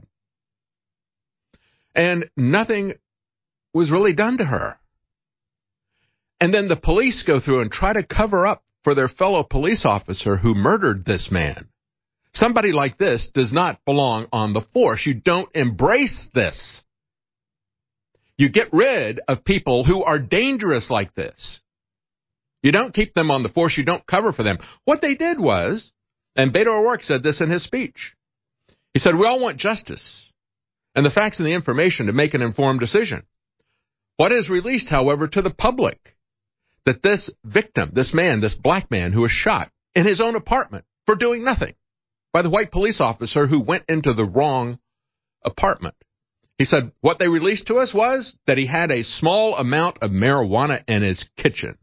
And nothing was really done to her. And then the police go through and try to cover up for their fellow police officer who murdered this man. Somebody like this does not belong on the force. You don't embrace this. You get rid of people who are dangerous like this. You don't keep them on the force. You don't cover for them. What they did was, and Beto O'Rourke said this in his speech, he said, we all want justice and the facts and the information to make an informed decision. What is released, however, to the public, that this victim, this man, this black man who was shot in his own apartment for doing nothing by the white police officer who went into the wrong apartment. He said what they released to us was that he had a small amount of marijuana in his kitchen.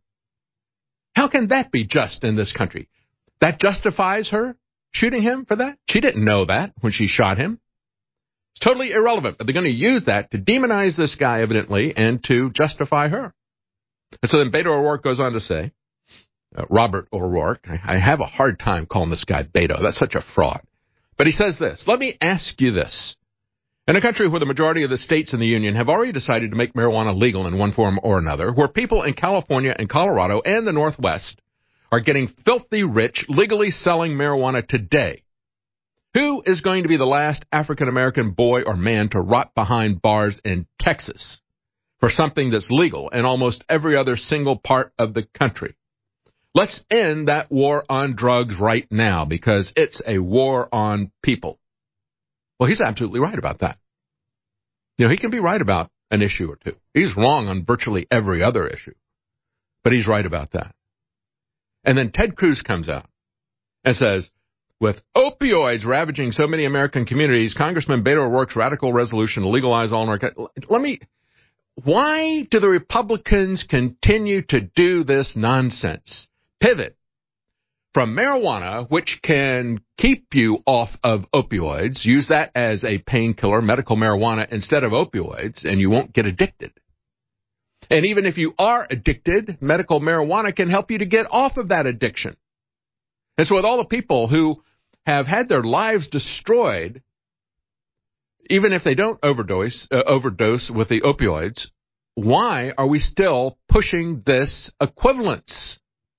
How can that be just in this country? That justifies her shooting him for that? She didn't know that when she shot him. It's totally irrelevant, but they're going to use that to demonize this guy, evidently, and to justify her. And so then Beto O'Rourke goes on to say, uh, Robert O'Rourke, I, I have a hard time calling this guy Beto. That's such a fraud. But he says this, let me ask you this. In a country where the majority of the states in the union have already decided to make marijuana legal in one form or another, where people in California and Colorado and the Northwest are getting filthy rich legally selling marijuana today, who is going to be the last African-American boy or man to rot behind bars in Texas for something that's legal in almost every other single part of the country? Let's end that war on drugs right now because it's a war on people. Well, he's absolutely right about that. You know, he can be right about an issue or two. He's wrong on virtually every other issue, but he's right about that. And then Ted Cruz comes out and says, with opioids ravaging so many American communities, Congressman Beto O'Rourke's radical resolution to legalize all narcotics. Let me, why do the Republicans continue to do this nonsense? Pivot from marijuana, which can keep you off of opioids, use that as a painkiller, medical marijuana, instead of opioids, and you won't get addicted. And even if you are addicted, medical marijuana can help you to get off of that addiction. And so with all the people who have had their lives destroyed, even if they don't overdose, uh, overdose with the opioids, why are we still pushing this equivalence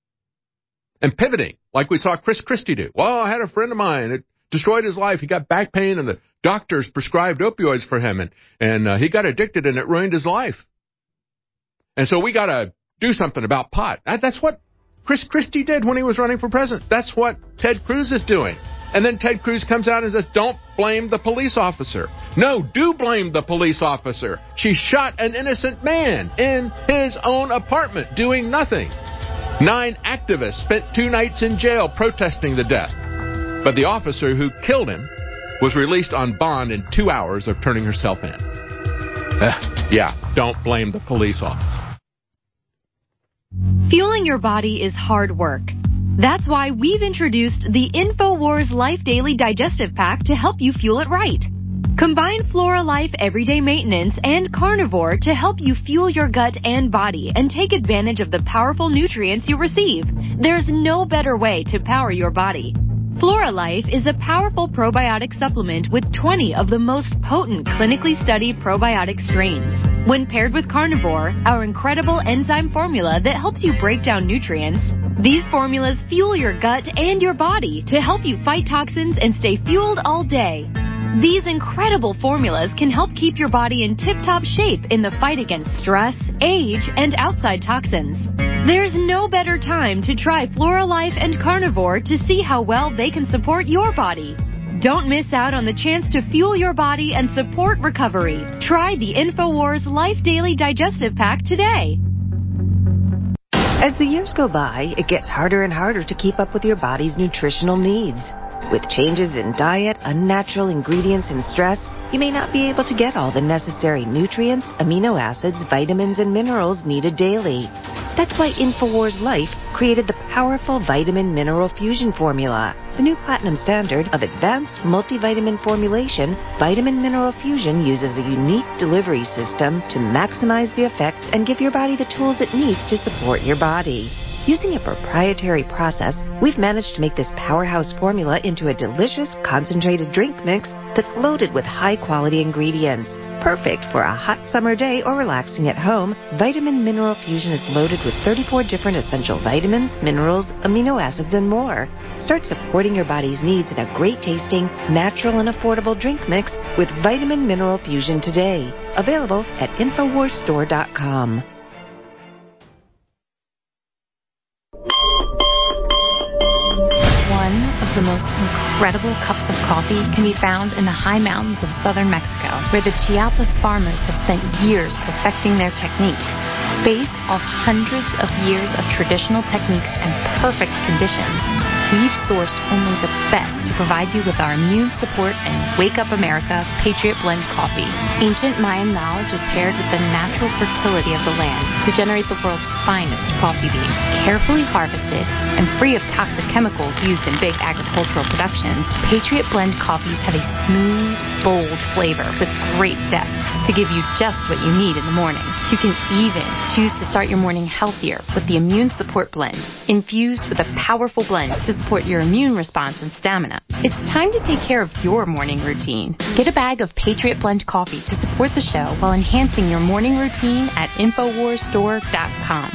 and pivoting like we saw Chris Christie do? Well, I had a friend of mine. It destroyed his life. He got back pain, and the doctors prescribed opioids for him, and, and uh, he got addicted, and it ruined his life. And so we got to do something about pot. That, that's what Chris Christie did when he was running for president. That's what Ted Cruz is doing. And then Ted Cruz comes out and says, don't blame the police officer. No, do blame the police officer. She shot an innocent man in his own apartment doing nothing. Nine activists spent two nights in jail protesting the death. But the officer who killed him was released on bond in two hours of turning herself in. Uh, yeah, don't blame the police officer. Fueling your body is hard work. That's why we've introduced the InfoWars Life Daily Digestive Pack to help you fuel it right. Combine Flora Life Everyday Maintenance and Carnivore to help you fuel your gut and body and take advantage of the powerful nutrients you receive. There's no better way to power your body. Flora Life is a powerful probiotic supplement with twenty of the most potent clinically studied probiotic strains. When paired with Carnivore, our incredible enzyme formula that helps you break down nutrients, these formulas fuel your gut and your body to help you fight toxins and stay fueled all day. These incredible formulas can help keep your body in tip-top shape in the fight against stress, age, and outside toxins. There's no better time to try Flora Life and Carnivore to see how well they can support your body. Don't miss out on the chance to fuel your body and support recovery. Try the InfoWars Life Daily Digestive Pack today. As the years go by, it gets harder and harder to keep up with your body's nutritional needs. With changes in diet, unnatural ingredients, and stress, you may not be able to get all the necessary nutrients, amino acids, vitamins, and minerals needed daily. That's why InfoWars Life created the powerful Vitamin Mineral Fusion formula. The new platinum standard of advanced multivitamin formulation, Vitamin Mineral Fusion uses a unique delivery system to maximize the effects and give your body the tools it needs to support your body. Using a proprietary process, we've managed to make this powerhouse formula into a delicious, concentrated drink mix that's loaded with high-quality ingredients. Perfect for a hot summer day or relaxing at home, Vitamin Mineral Fusion is loaded with thirty-four different essential vitamins, minerals, amino acids, and more. Start supporting your body's needs in a great-tasting, natural, and affordable drink mix with Vitamin Mineral Fusion today. Available at InfoWars Store dot com. the most incredible cups of coffee can be found in the high mountains of southern Mexico, where the Chiapas farmers have spent years perfecting their techniques. Based off hundreds of years of traditional techniques and perfect conditions, we've sourced only the best to provide you with our immune support and Wake Up America Patriot Blend coffee. Ancient Mayan knowledge is paired with the natural fertility of the land to generate the world's finest coffee beans. Carefully harvested and free of toxic chemicals used in big agricultural productions, Patriot Blend coffees have a smooth, bold flavor with great depth to give you just what you need in the morning. You can even choose to start your morning healthier with the Immune Support Blend, infused with a powerful blend to support your immune response and stamina. It's time to take care of your morning routine. Get a bag of Patriot Blend coffee to support the show while enhancing your morning routine at Infowars Store dot com.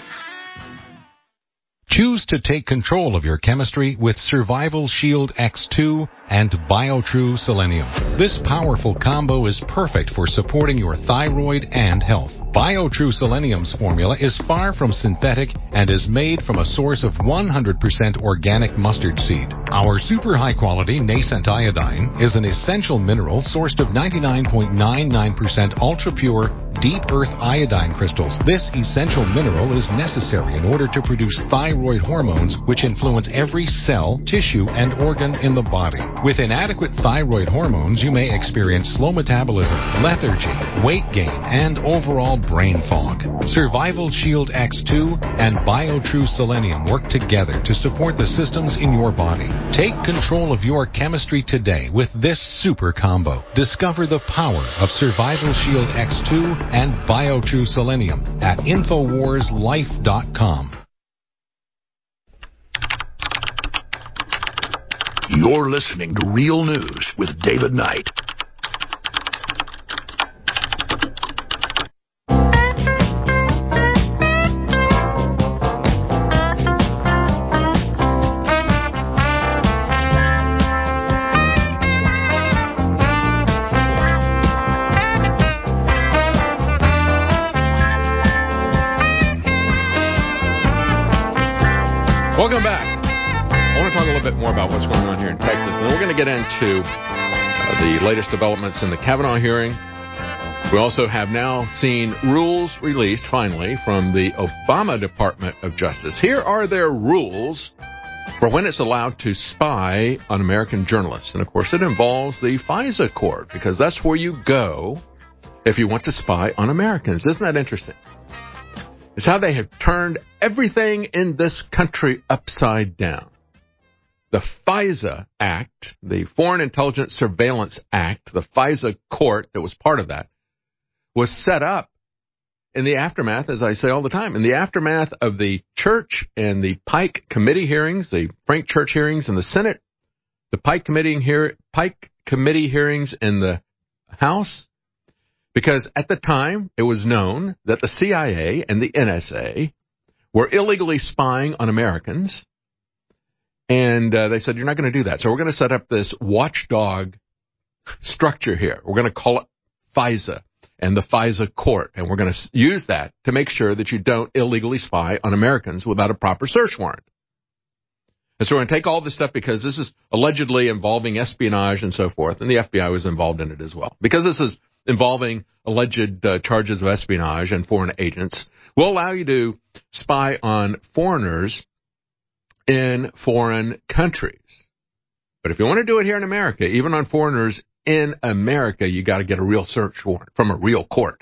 Choose to take control of your chemistry with Survival Shield X two and BioTrue Selenium. This powerful combo is perfect for supporting your thyroid and health. BioTrue Selenium's formula is far from synthetic and is made from a source of one hundred percent organic mustard seed. Our super high-quality nascent iodine is an essential mineral sourced of ninety-nine point nine nine percent ultra-pure, deep earth iodine crystals. This essential mineral is necessary in order to produce thyroid hormones, which influence every cell, tissue, and organ in the body. With inadequate thyroid hormones, you may experience slow metabolism, lethargy, weight gain, and overall brain fog. Survival Shield X two and BioTrue Selenium work together to support the systems in your body. Take control of your chemistry today with this super combo. Discover the power of Survival Shield X two and BioTrue Selenium at Infowars Life dot com. You're listening to Real News with David Knight. Welcome back. I want to talk a little bit more about what's going on here in Texas. And then we're going to get into uh, the latest developments in the Kavanaugh hearing. We also have now seen rules released, finally, from the Obama Department of Justice. Here are their rules for when it's allowed to spy on American journalists. And, of course, it involves the FISA court, because that's where you go if you want to spy on Americans. Isn't that interesting? It's how they have turned everything in this country upside down. The FISA Act, the Foreign Intelligence Surveillance Act, the FISA court that was part of that, was set up in the aftermath, as I say all the time, in the aftermath of the Church and the Pike Committee hearings, the Frank Church hearings in the Senate, the Pike Committee, hear, Pike Committee hearings in the House, because at the time it was known that the C I A and the N S A were illegally spying on Americans. And uh, they said, you're not going to do that. So we're going to set up this watchdog structure here. We're going to call it FISA and the FISA court. And we're going to use that to make sure that you don't illegally spy on Americans without a proper search warrant. And so we're going to take all this stuff because this is allegedly involving espionage and so forth. And the F B I was involved in it as well. Because this is involving alleged uh, charges of espionage and foreign agents, will allow you to spy on foreigners in foreign countries. But if you want to do it here in America, even on foreigners in America, you got to get a real search warrant from a real court.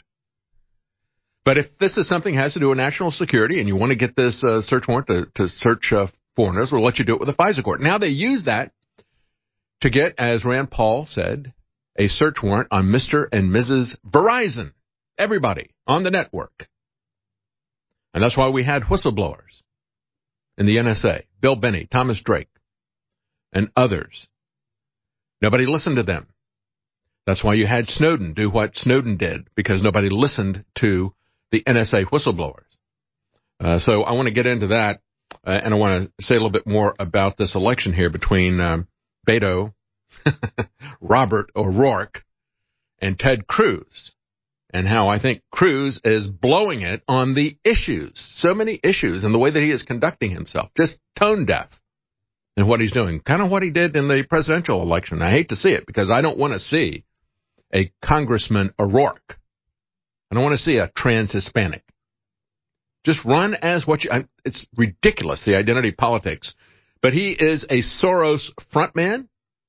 But if this is something that has to do with national security and you want to get this uh, search warrant to, to search uh, foreigners, we'll let you do it with a FISA court. Now they use that to get, as Rand Paul said, a search warrant on Mister and Missus Verizon. Everybody on the network. And that's why we had whistleblowers in the N S A, Bill Binney, Thomas Drake, and others. Nobody listened to them. That's why you had Snowden do what Snowden did, because nobody listened to the N S A whistleblowers. Uh, so I want to get into that, uh, and I want to say a little bit more about this election here between um, Beto, Robert O'Rourke, and Ted Cruz, and how I think Cruz is blowing it on the issues. So many issues, and the way that he is conducting himself, just tone deaf. and what he's doing. Kind of what he did in the presidential election. I hate to see it because I don't want to see a Congressman O'Rourke. I don't want to see a trans-Hispanic. Just run as what you... It's ridiculous, the identity politics. But he is a Soros frontman.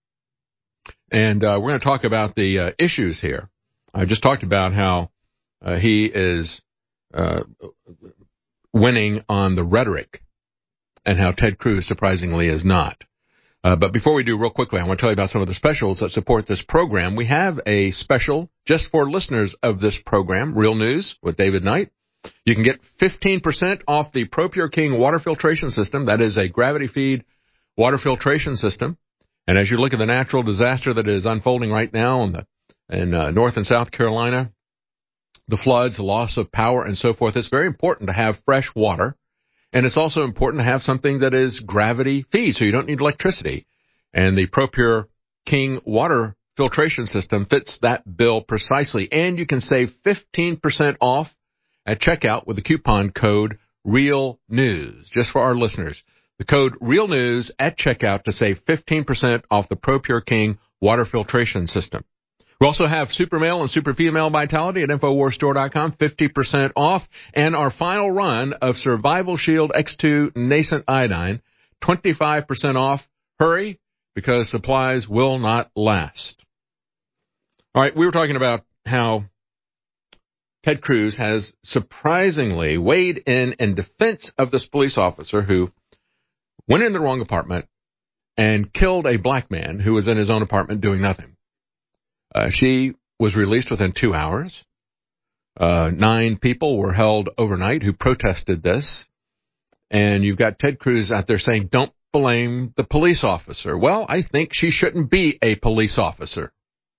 And uh, we're going to talk about the uh, issues here. I just talked about how uh, he is uh, winning on the rhetoric and how Ted Cruz, surprisingly, is not. Uh, but before we do, real quickly, I want to tell you about some of the specials that support this program. We have a special just for listeners of this program, Real News with David Knight. You can get fifteen percent off the ProPure King water filtration system. That is a gravity-feed water filtration system. And as you look at the natural disaster that is unfolding right now in, the, in uh, North and South Carolina, the floods, the loss of power, and so forth, it's very important to have fresh water. And it's also important to have something that is gravity-feed, so you don't need electricity. And the ProPure King water filtration system fits that bill precisely. And you can save fifteen percent off at checkout with the coupon code REALNEWS, just for our listeners. The code REALNEWS at checkout to save fifteen percent off the ProPure King water filtration system. We also have Super Male and Super Female Vitality at Infowars Store dot com, fifty percent off. And our final run of Survival Shield X two Nascent Iodine, twenty-five percent off. Hurry, because supplies will not last. All right, we were talking about how Ted Cruz has surprisingly weighed in in defense of this police officer who went in the wrong apartment and killed a black man who was in his own apartment doing nothing. Uh, she was released within two hours. Uh, nine people were held overnight who protested this. And you've got Ted Cruz out there saying, don't blame the police officer. Well, I think she shouldn't be a police officer.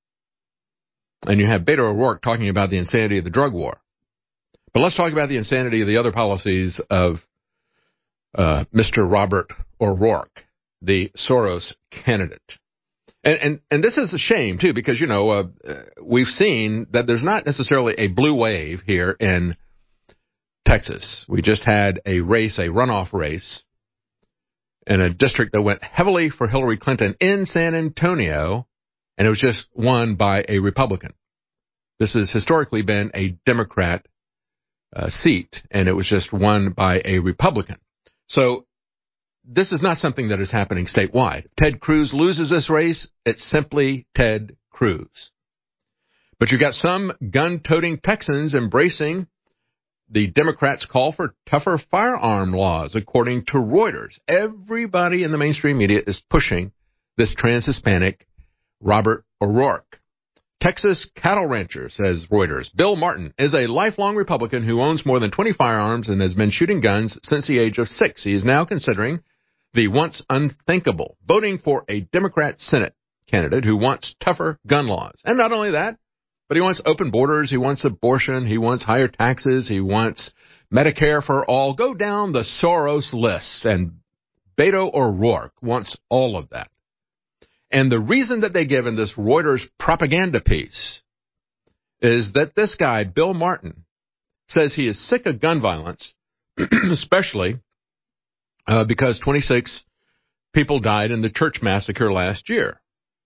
And you have Beto O'Rourke talking about the insanity of the drug war. But let's talk about the insanity of the other policies of uh, Mister Robert O'Rourke, the Soros candidate. And, and and this is a shame, too, because, you know, uh, we've seen that there's not necessarily a blue wave here in Texas. We just had a race, a runoff race, in a district that went heavily for Hillary Clinton in San Antonio, and it was just won by a Republican. This has historically been a Democrat uh, seat, and it was just won by a Republican. So this is not something that is happening statewide. Ted Cruz loses this race, it's simply Ted Cruz. But you've got some gun-toting Texans embracing the Democrats' call for tougher firearm laws, according to Reuters. Everybody in the mainstream media is pushing this trans-Hispanic Robert O'Rourke. Texas cattle rancher, says Reuters. Bill Martin is a lifelong Republican who owns more than twenty firearms and has been shooting guns since the age of six. He is now considering the once unthinkable, voting for a Democrat Senate candidate who wants tougher gun laws. And not only that, but he wants open borders, he wants abortion, he wants higher taxes, he wants Medicare for all. Go down the Soros list, and Beto O'Rourke wants all of that. And the reason that they give in this Reuters propaganda piece is that this guy, Bill Martin, says he is sick of gun violence, especially uh, because twenty-six people died in the church massacre last year.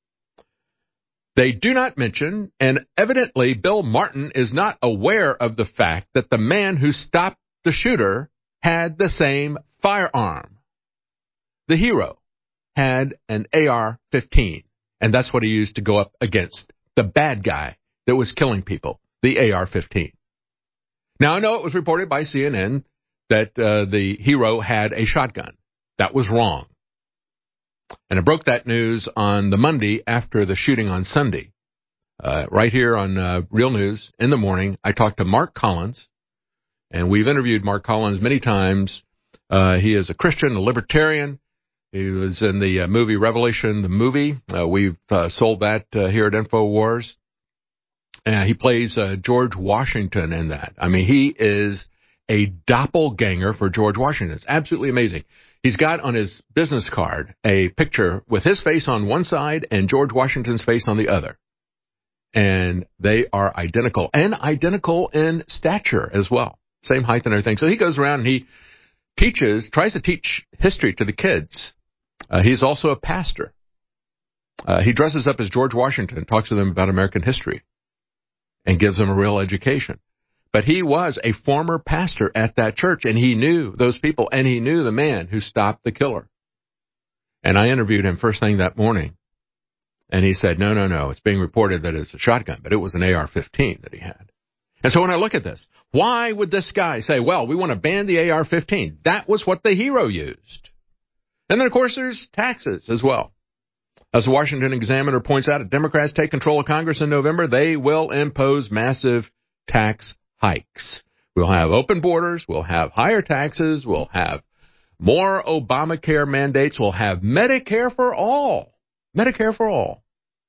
They do not mention, and evidently Bill Martin is not aware of the fact that the man who stopped the shooter had the same firearm. The hero had an A R fifteen, and that's what he used to go up against the bad guy that was killing people, the A R fifteen. Now, I know it was reported by C N N that uh, the hero had a shotgun. That was wrong. And I broke that news on the Monday after the shooting on Sunday. Uh, right here on uh, Real News in the morning, I talked to Mark Collins, and we've interviewed Mark Collins many times. Uh, he is a Christian, a libertarian. He was in the uh, movie Revelation, the movie. Uh, we've uh, sold that uh, here at InfoWars. Uh, he plays uh, George Washington in that. I mean, he is a doppelganger for George Washington. It's absolutely amazing. He's got on his business card a picture with his face on one side and George Washington's face on the other. And they are identical, and identical in stature as well. Same height and everything. So he goes around and he teaches, tries to teach history to the kids Uh, he's also a pastor. Uh, he dresses up as George Washington, talks to them about American history, and gives them a real education. But he was a former pastor at that church, and he knew those people, and he knew the man who stopped the killer. And I interviewed him first thing that morning, and he said, no, no, no, it's being reported that it's a shotgun, but it was an A R fifteen that he had. And so when I look at this, why would this guy say, well, we want to ban the A R fifteen? That was what the hero used. And then, of course, there's taxes as well. As the Washington Examiner points out, if Democrats take control of Congress in November, they will impose massive tax hikes. We'll have open borders. We'll have higher taxes. We'll have more Obamacare mandates. We'll have Medicare for all. Medicare for all.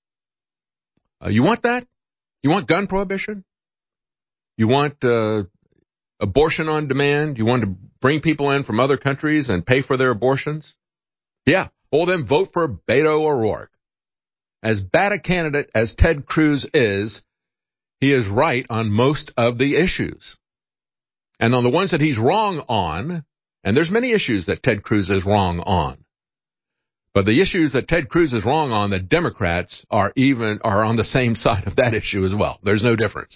Uh, you want that? You want gun prohibition? You want uh, abortion on demand? You want to bring people in from other countries and pay for their abortions? Yeah. Well, then vote for Beto O'Rourke. As bad a candidate as Ted Cruz is, he is right on most of the issues. And on the ones that he's wrong on, and there's many issues that Ted Cruz is wrong on, but the issues that Ted Cruz is wrong on, the Democrats are even are on the same side of that issue as well. There's no difference.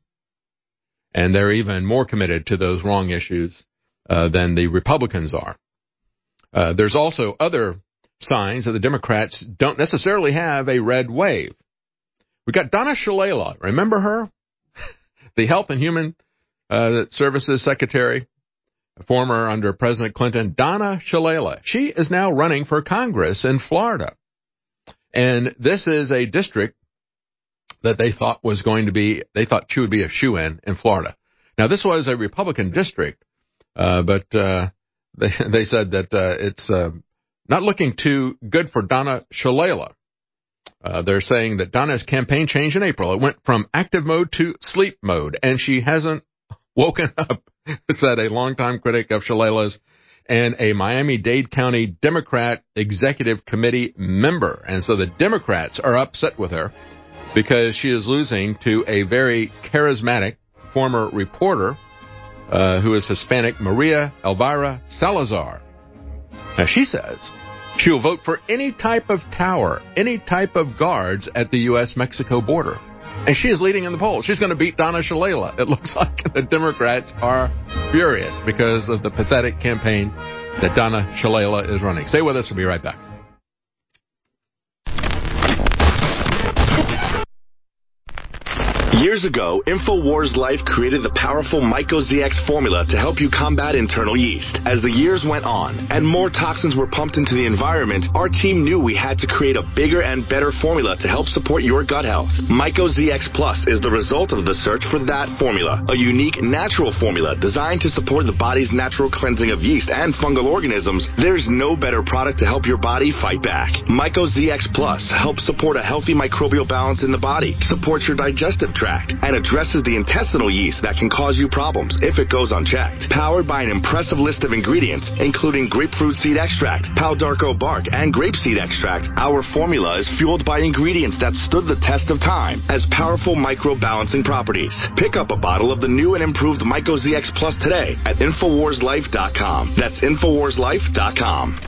And they're even more committed to those wrong issues uh, than the Republicans are. Uh, there's also other signs that the Democrats don't necessarily have a red wave. We got Donna Shalala. Remember her? The Health and Human uh, Services Secretary, former under President Clinton. Donna Shalala. She is now running for Congress in Florida. And this is a district that they thought was going to be, they thought she would be a shoo-in in Florida. Now, this was a Republican district, uh, but uh, they, they said that uh, it's uh, not looking too good for Donna Shalala. Uh, they're saying that Donna's campaign changed in April. It went from active mode to sleep mode, and she hasn't woken up, said a longtime critic of Shalala's and a Miami-Dade County Democrat Executive Committee member. And so the Democrats are upset with her because she is losing to a very charismatic former reporter uh, who is Hispanic, Maria Elvira Salazar. Now, she says she will vote for any type of tower, any type of guards at the U S Mexico border. And she is leading in the polls. She's going to beat Donna Shalala. It looks like the Democrats are furious because of the pathetic campaign that Donna Shalala is running. Stay with us. We'll be right back. Years ago, InfoWars Life created the powerful MycoZX formula to help you combat internal yeast. As the years went on and more toxins were pumped into the environment, our team knew we had to create a bigger and better formula to help support your gut health. MycoZX Plus is the result of the search for that formula, a unique natural formula designed to support the body's natural cleansing of yeast and fungal organisms. There's no better product to help your body fight back. MycoZX Plus helps support a healthy microbial balance in the body, supports your digestive tract, and addresses the intestinal yeast that can cause you problems if it goes unchecked. Powered by an impressive list of ingredients, including grapefruit seed extract, pau d'arco bark, and grapeseed extract, our formula is fueled by ingredients that stood the test of time as powerful micro-balancing properties. Pick up a bottle of the new and improved MycoZX Plus today at Infowars Life dot com. That's Infowars Life dot com.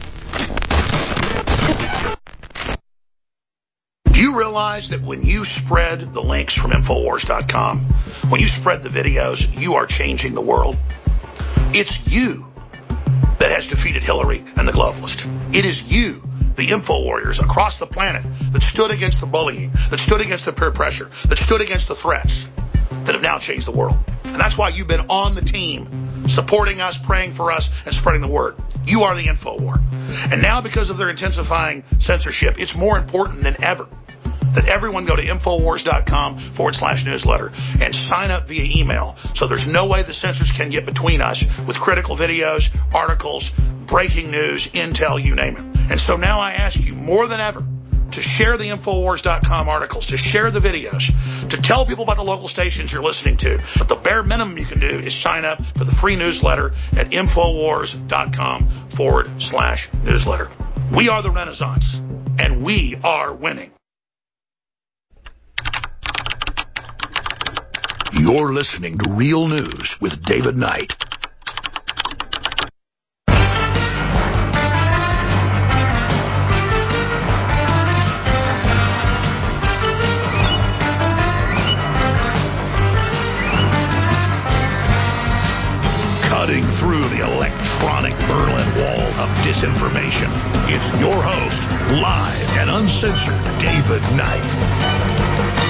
Do you realize that when you spread the links from Infowars dot com, when you spread the videos, you are changing the world? It's you that has defeated Hillary and the globalists. It is you, the info warriors across the planet, that stood against the bullying, that stood against the peer pressure, that stood against the threats, that have now changed the world. And that's why you've been on the team, supporting us, praying for us, and spreading the word. You are the info war. And now, because of their intensifying censorship, it's more important than ever that everyone go to Infowars.com forward slash newsletter and sign up via email. So there's no way the censors can get between us with critical videos, articles, breaking news, intel, you name it. And so now I ask you more than ever to share the Infowars dot com articles, to share the videos, to tell people about the local stations you're listening to. But the bare minimum you can do is sign up for the free newsletter at Infowars.com forward slash newsletter. We are the Renaissance, and we are winning. You're listening to Real News with David Knight. misinformation. It's your host, live and uncensored, David Knight.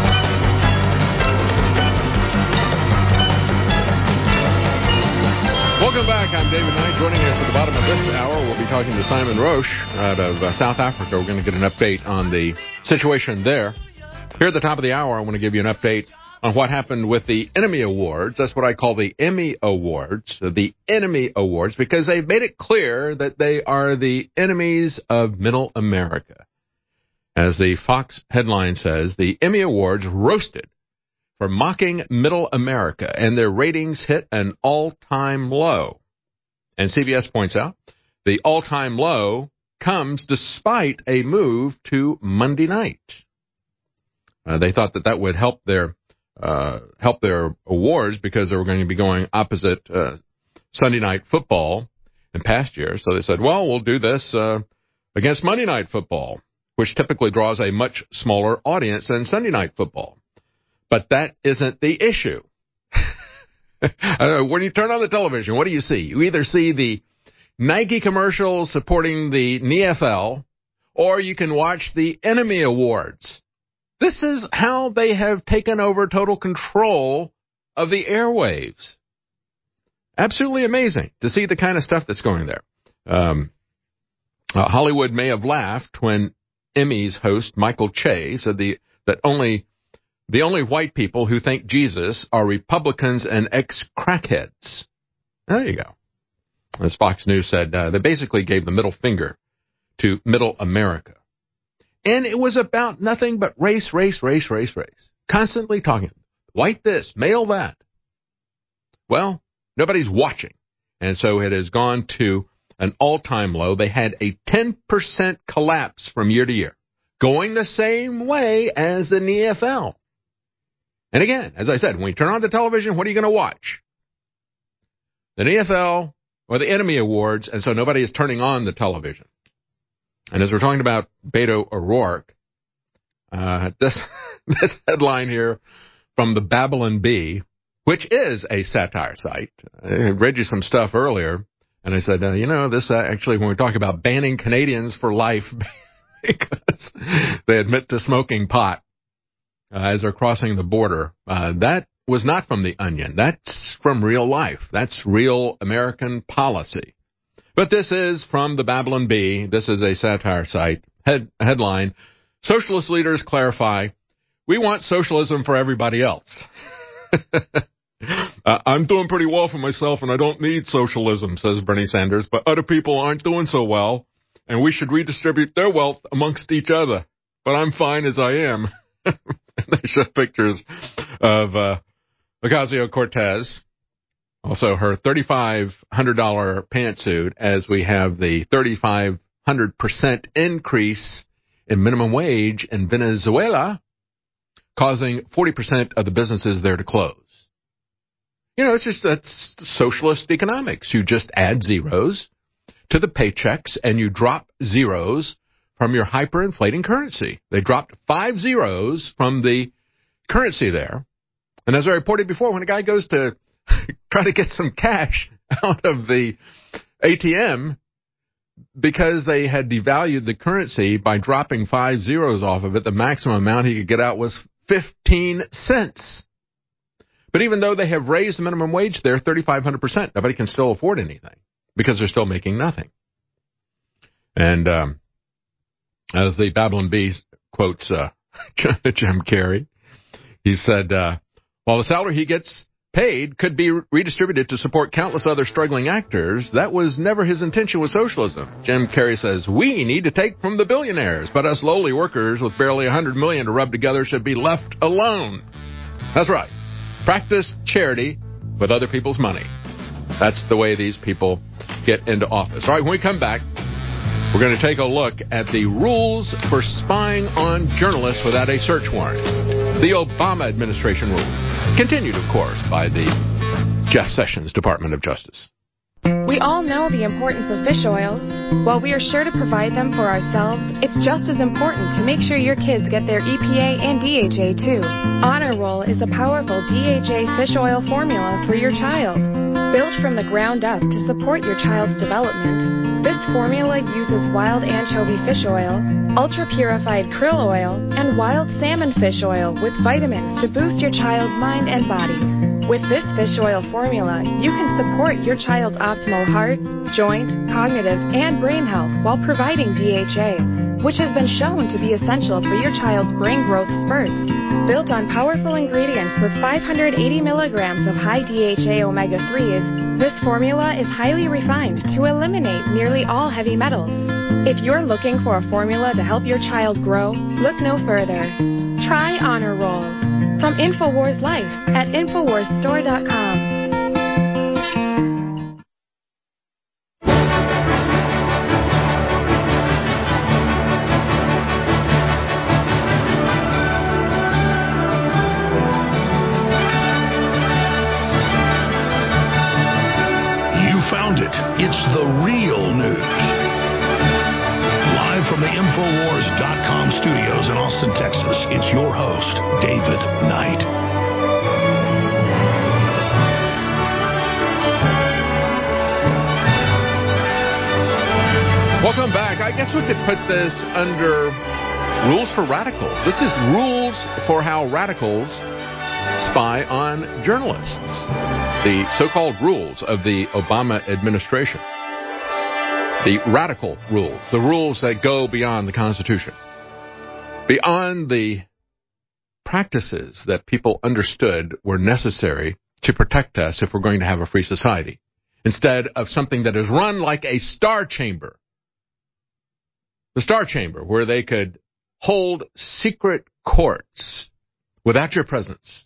Welcome back. I'm David Knight. Joining us at the bottom of this hour, we'll be talking to Simon Roche out of uh, South Africa. We're going to get an update on the situation there. Here at the top of the hour, I want to give you an update on what happened with the Enemy Awards. That's what I call the Emmy Awards, the Enemy Awards, because they've made it clear that they are the enemies of Middle America. As the Fox headline says, the Emmy Awards roasted for mocking Middle America, and their ratings hit an all-time low. And C B S points out, the all-time low comes despite a move to Monday night. Uh, they thought that that would help their uh, help their awards because they were going to be going opposite uh, Sunday night football in past years. So they said, well, we'll do this uh, against Monday night football, which typically draws a much smaller audience than Sunday night football. But that isn't the issue. When you turn on the television, what do you see? You either see the Nike commercials supporting the N F L, or you can watch the Enemy Awards. This is how they have taken over total control of the airwaves. Absolutely amazing to see the kind of stuff that's going there. Um, uh, Hollywood may have laughed when Emmys host Michael Che said the that only the only white people who think Jesus are Republicans and ex-crackheads. There you go. As Fox News said, uh, they basically gave the middle finger to Middle America. And it was about nothing but race, race, race, race, race. Constantly talking, white this, male that. Well, nobody's watching. And so it has gone to an all-time low. They had a ten percent collapse from year to year, going the same way as the N F L. And again, as I said, when you turn on the television, what are you going to watch? The N F L or the Enemy Awards, and so nobody is turning on the television. And as we're talking about Beto O'Rourke, uh, this this headline here from the Babylon Bee, which is a satire site. I read you some stuff earlier, and I said, uh, you know, this uh, actually, when we talk about banning Canadians for life because they admit to smoking pot uh, as they're crossing the border, uh, that was not from The Onion. That's from real life. That's real American policy. But this is from the Babylon Bee. This is a satire site. Head, headline, Socialist leaders clarify, we want socialism for everybody else. uh, I'm doing pretty well for myself, and I don't need socialism, says Bernie Sanders, but other people aren't doing so well, and we should redistribute their wealth amongst each other. But I'm fine as I am. They show pictures of uh, Ocasio-Cortez, also her thirty-five hundred dollars pantsuit, as we have the thirty-five hundred percent increase in minimum wage in Venezuela, causing forty percent of the businesses there to close. You know, it's just that's socialist economics. You just add zeros to the paychecks and you drop zeros from your hyperinflating currency. They dropped five zeros from the currency there. And as I reported before, when a guy goes to try to get some cash out of the A T M, because they had devalued the currency by dropping five zeros off of it, the maximum amount he could get out was fifteen cents. But even though they have raised the minimum wage there thirty-five hundred percent, nobody can still afford anything because they're still making nothing. And um, as the Babylon Bee quotes uh, Jim Carrey, he said, uh, while the salary he gets paid could be redistributed to support countless other struggling actors, that was never his intention with socialism. Jim Carrey says, we need to take from the billionaires, but us lowly workers with barely one hundred million dollars to rub together should be left alone. That's right. Practice charity with other people's money. That's the way these people get into office. All right, when we come back, we're going to take a look at the rules for spying on journalists without a search warrant. The Obama administration rule. Continued, of course, by the Jeff Sessions Department of Justice. We all know the importance of fish oils. While we are sure to provide them for ourselves, it's just as important to make sure your kids get their E P A and D H A too. Honor Roll is a powerful D H A fish oil formula for your child. Built from the ground up to support your child's development, this formula formula uses wild anchovy fish oil, ultra-purified krill oil, and wild salmon fish oil with vitamins to boost your child's mind and body. With this fish oil formula, you can support your child's optimal heart, joint, cognitive, and brain health while providing D H A, which has been shown to be essential for your child's brain growth spurts. Built on powerful ingredients with five hundred eighty milligrams of high D H A omega threes, this formula is highly refined to eliminate nearly all heavy metals. If you're looking for a formula to help your child grow, look no further. Try Honor Roll from InfoWars Life at Infowars Store dot com. Found it. It's the real news. Live from the Infowars dot com studios in Austin, Texas, it's your host, David Knight. Welcome back. I guess we could put this under rules for radicals. This is rules for how radicals spy on journalists. The so-called rules of the Obama administration. The radical rules. The rules that go beyond the Constitution. Beyond the practices that people understood were necessary to protect us if we're going to have a free society. Instead of something that is run like a star chamber. The star chamber, where they could hold secret courts without your presence.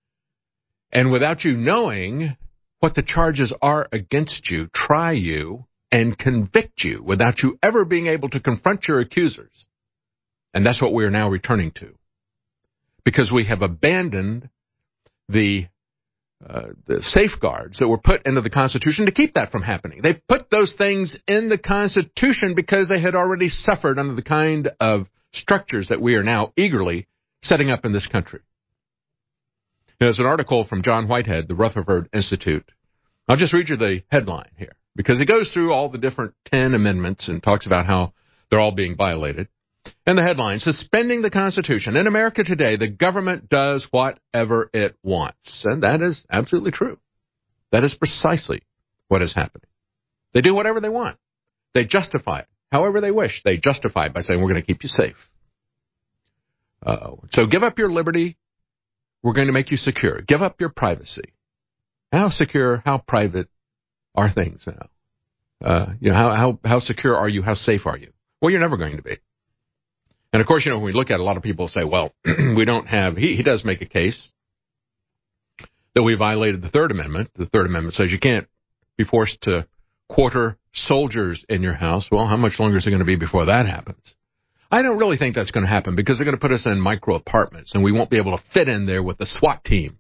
And without you knowing what the charges are against you, try you and convict you without you ever being able to confront your accusers. And that's what we are now returning to. Because we have abandoned the, uh, the safeguards that were put into the Constitution to keep that from happening. They put those things in the Constitution because they had already suffered under the kind of structures that we are now eagerly setting up in this country. There's an article from John Whitehead, the Rutherford Institute. I'll just read you the headline here, because it goes through all the different ten amendments and talks about how they're all being violated. And the headline, Suspending the Constitution. In America today, the government does whatever it wants. And that is absolutely true. That is precisely what is happening. They do whatever they want. They justify it however they wish. They justify it by saying, we're going to keep you safe. Uh, so give up your liberty. We're going to make you secure. Give up your privacy. How secure, how private are things now? Uh, you know, how, how, how secure are you? How safe are you? Well, you're never going to be. And of course, you know, when we look at it, a lot of people say, well, we don't have, he, he does make a case that we violated the Third Amendment. The Third Amendment says you can't be forced to quarter soldiers in your house. Well, how much longer is it going to be before that happens? I don't really think that's going to happen because they're going to put us in micro apartments and we won't be able to fit in there with the SWAT team.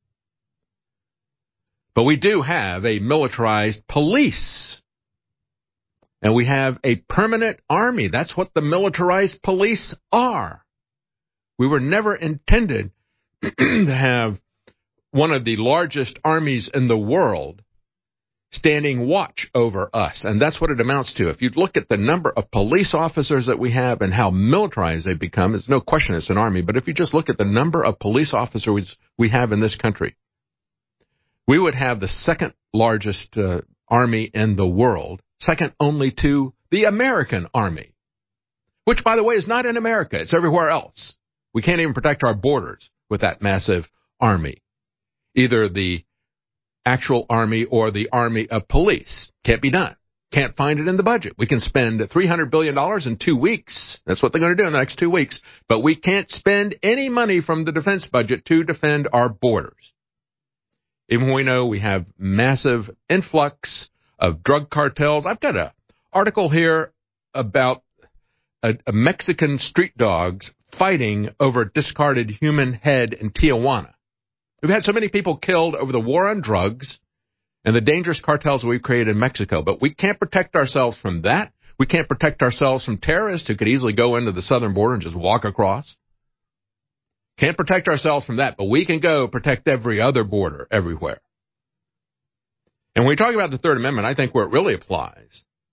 But we do have a militarized police. And we have a permanent army. That's what the militarized police are. We were never intended to have one of the largest armies in the world standing watch over us. And that's what it amounts to. If you look at the number of police officers that we have and how militarized they've become, there's no question it's an army. But if you just look at the number of police officers we have in this country, we would have the second largest uh, army in the world, second only to the American army, which, by the way, is not in America. It's everywhere else. We can't even protect our borders with that massive army. Either the actual army or the army of police. Can't be done. Can't find it in the budget. We can spend three hundred billion dollars in two weeks. That's what they're going to do in the next two weeks. But we can't spend any money from the defense budget to defend our borders. Even when we know we have massive influx of drug cartels. I've got an article here about a, a Mexican street dogs fighting over discarded human head in Tijuana. We've had so many people killed over the war on drugs and the dangerous cartels we've created in Mexico. But we can't protect ourselves from that. We can't protect ourselves from terrorists who could easily go into the southern border and just walk across. Can't protect ourselves from that, but we can go protect every other border everywhere. And when we talk about the Third Amendment, I think where it really applies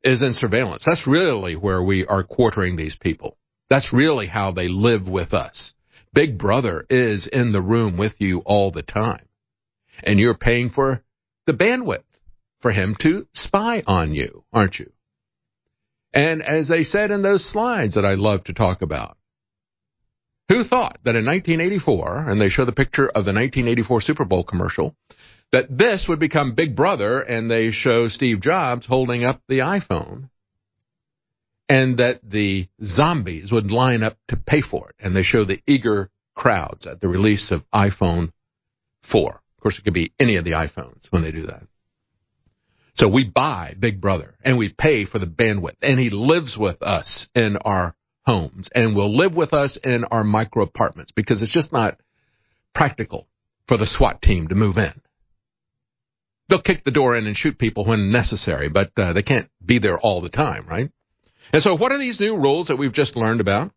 is in surveillance. That's really where we are quartering these people. That's really how they live with us. Big Brother is in the room with you all the time. And you're paying for the bandwidth for him to spy on you, aren't you? And as they said in those slides that I love to talk about, who thought that in nineteen eighty-four, and they show the picture of the nineteen eighty-four Super Bowl commercial, that this would become Big Brother, and they show Steve Jobs holding up the iPhone, and that the zombies would line up to pay for it. And they show the eager crowds at the release of iPhone four. Of course, it could be any of the iPhones when they do that. So we buy Big Brother, and we pay for the bandwidth, and he lives with us in our homes, and will live with us in our micro apartments, because it's just not practical for the SWAT team to move in. They'll kick the door in and shoot people when necessary, but uh, they can't be there all the time, right? And so what are these new rules that we've just learned about?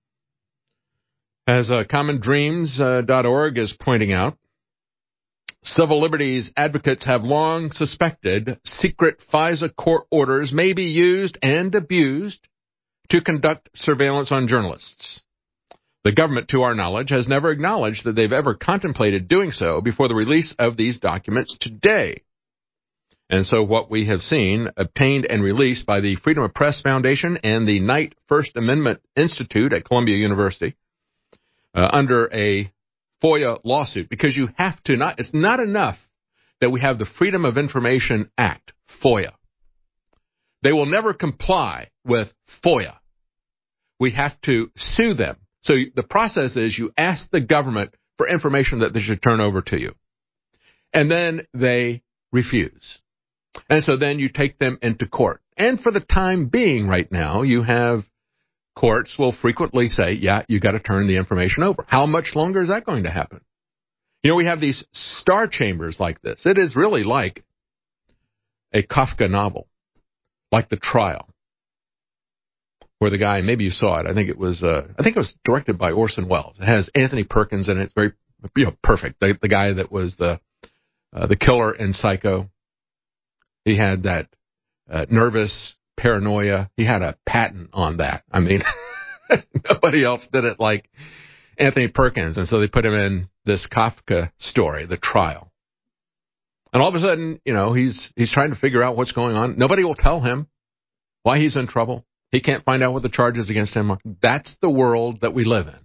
As uh, common dreams dot org is pointing out, civil liberties advocates have long suspected secret FISA court orders may be used and abused to conduct surveillance on journalists. The government, to our knowledge, has never acknowledged that they've ever contemplated doing so before the release of these documents today. And so what we have seen obtained and released by the Freedom of Press Foundation and the Knight First Amendment Institute at Columbia University uh, under a FOIA lawsuit, because you have to not, it's not enough that we have the Freedom of Information Act, FOIA. They will never comply with FOIA. We have to sue them. So the process is you ask the government for information that they should turn over to you. And then they refuse. And so then you take them into court. And for the time being right now, you have courts will frequently say, yeah, you got to turn the information over. How much longer is that going to happen? You know, we have these star chambers like this. It is really like a Kafka novel, like The Trial, where the guy, maybe you saw it, I think it was uh, I think it was directed by Orson Welles. It has Anthony Perkins in it. It's very, you know, perfect. The, the guy that was the uh, the killer in Psycho. He had that uh, nervous paranoia. He had a patent on that. I mean, nobody else did it like Anthony Perkins. And so they put him in this Kafka story, The Trial. And all of a sudden, you know, he's he's trying to figure out what's going on. Nobody will tell him why he's in trouble. He can't find out what the charges against him are. That's the world that we live in.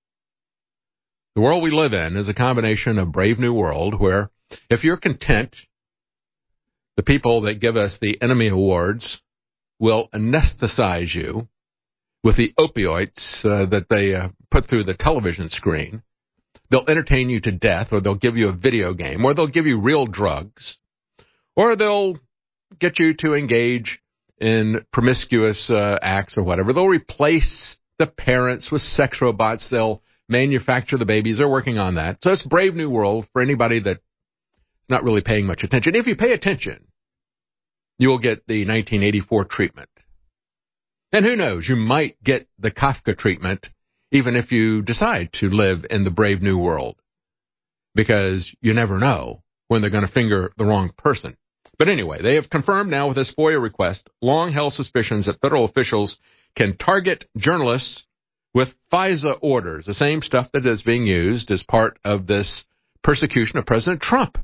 The world we live in is a combination of Brave New World, where if you're content, the people that give us the Enemy Awards will anesthetize you with the opioids uh, that they uh, put through the television screen. They'll entertain you to death, or they'll give you a video game, or they'll give you real drugs, or they'll get you to engage in promiscuous uh, acts or whatever. They'll replace the parents with sex robots. They'll manufacture the babies. They're working on that. So it's Brave New World for anybody that's not really paying much attention. If you pay attention, you will get the nineteen eighty-four treatment. And who knows, you might get the Kafka treatment even if you decide to live in the Brave New World, because you never know when they're going to finger the wrong person. But anyway, they have confirmed now with this FOIA request long-held suspicions that federal officials can target journalists with FISA orders, the same stuff that is being used as part of this persecution of President Trump.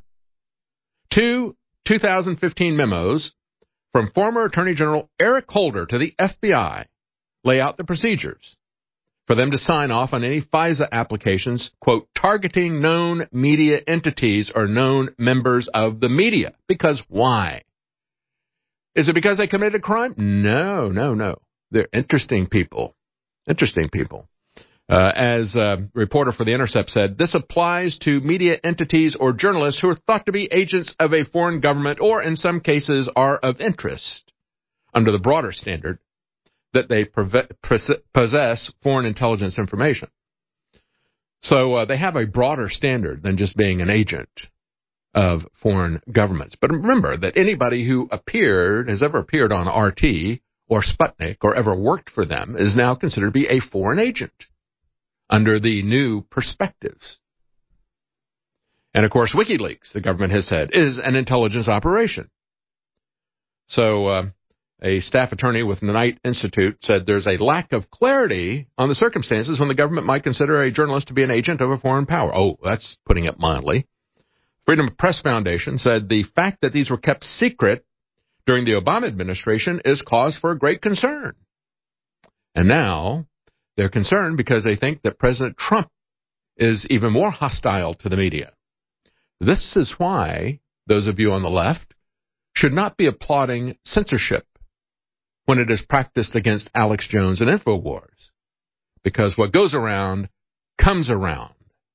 Two two thousand fifteen memos from former Attorney General Eric Holder to the F B I lay out the procedures for them to sign off on any FISA applications, quote, targeting known media entities or known members of the media. Because why? Is it because they committed a crime? No, no, no. They're interesting people. Interesting people. Uh, as a reporter for The Intercept said, this applies to media entities or journalists who are thought to be agents of a foreign government or, in some cases, are of interest under the broader standard that they possess foreign intelligence information. So uh, they have a broader standard than just being an agent of foreign governments. But remember that anybody who appeared, has ever appeared on R T or Sputnik or ever worked for them is now considered to be a foreign agent under the new perspectives. And, of course, WikiLeaks, the government has said, is an intelligence operation. So uh, a staff attorney with the Knight Institute, said there's a lack of clarity on the circumstances when the government might consider a journalist to be an agent of a foreign power. Oh, that's putting it mildly. Freedom of Press Foundation said the fact that these were kept secret during the Obama administration is cause for great concern. And now they're concerned because they think that President Trump is even more hostile to the media. This is why those of you on the left should not be applauding censorship when it is practiced against Alex Jones and InfoWars, because what goes around comes around.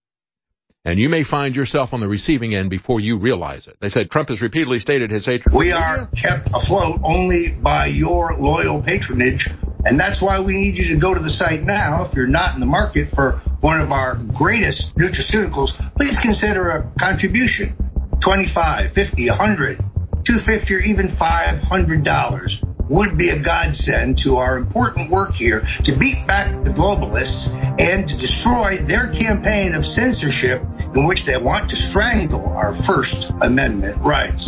And you may find yourself on the receiving end before you realize it. They said Trump has repeatedly stated his hatred. We are kept afloat only by your loyal patronage, and that's why we need you to go to the site now. If you're not in the market for one of our greatest nutraceuticals, please consider a contribution. twenty-five, fifty, one hundred, two hundred fifty, or even five hundred dollars would be a godsend to our important work here to beat back the globalists and to destroy their campaign of censorship in which they want to strangle our First Amendment rights.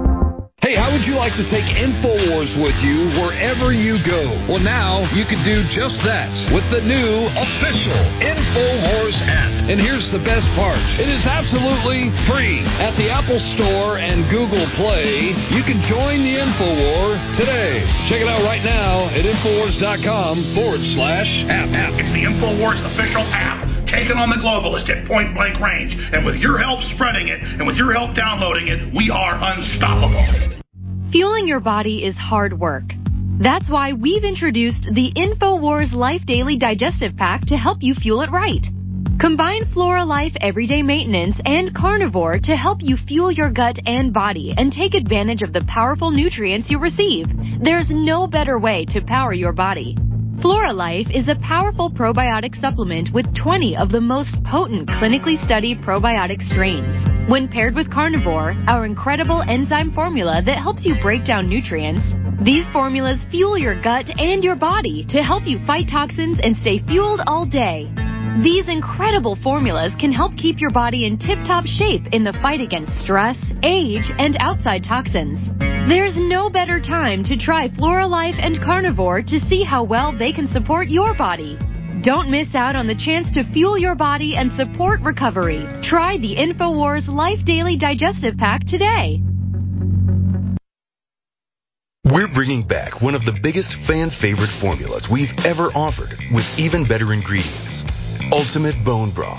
Hey, how would you like to take InfoWars with you wherever you go? Well, now you can do just that with the new official InfoWars app. And here's the best part. It is absolutely free. At the Apple Store and Google Play, you can join the InfoWar today. Check it out right now at InfoWars.com forward slash app. app. It's the InfoWars official app. Taking on the globalist at point blank range. And with your help spreading it, and with your help downloading it, we are unstoppable. Fueling your body is hard work. That's why we've introduced the InfoWars Life Daily Digestive Pack to help you fuel it right. Combine Flora Life Everyday Maintenance and Carnivore to help you fuel your gut and body and take advantage of the powerful nutrients you receive. There's no better way to power your body. Flora Life is a powerful probiotic supplement with twenty of the most potent clinically studied probiotic strains. When paired with Carnivore, our incredible enzyme formula that helps you break down nutrients, these formulas fuel your gut and your body to help you fight toxins and stay fueled all day. These incredible formulas can help keep your body in tip-top shape in the fight against stress, age, and outside toxins. There's no better time to try Flora Life and Carnivore to see how well they can support your body. Don't miss out on the chance to fuel your body and support recovery. Try the InfoWars Life Daily Digestive Pack today. We're bringing back one of the biggest fan-favorite formulas we've ever offered with even better ingredients. Ultimate Bone Broth.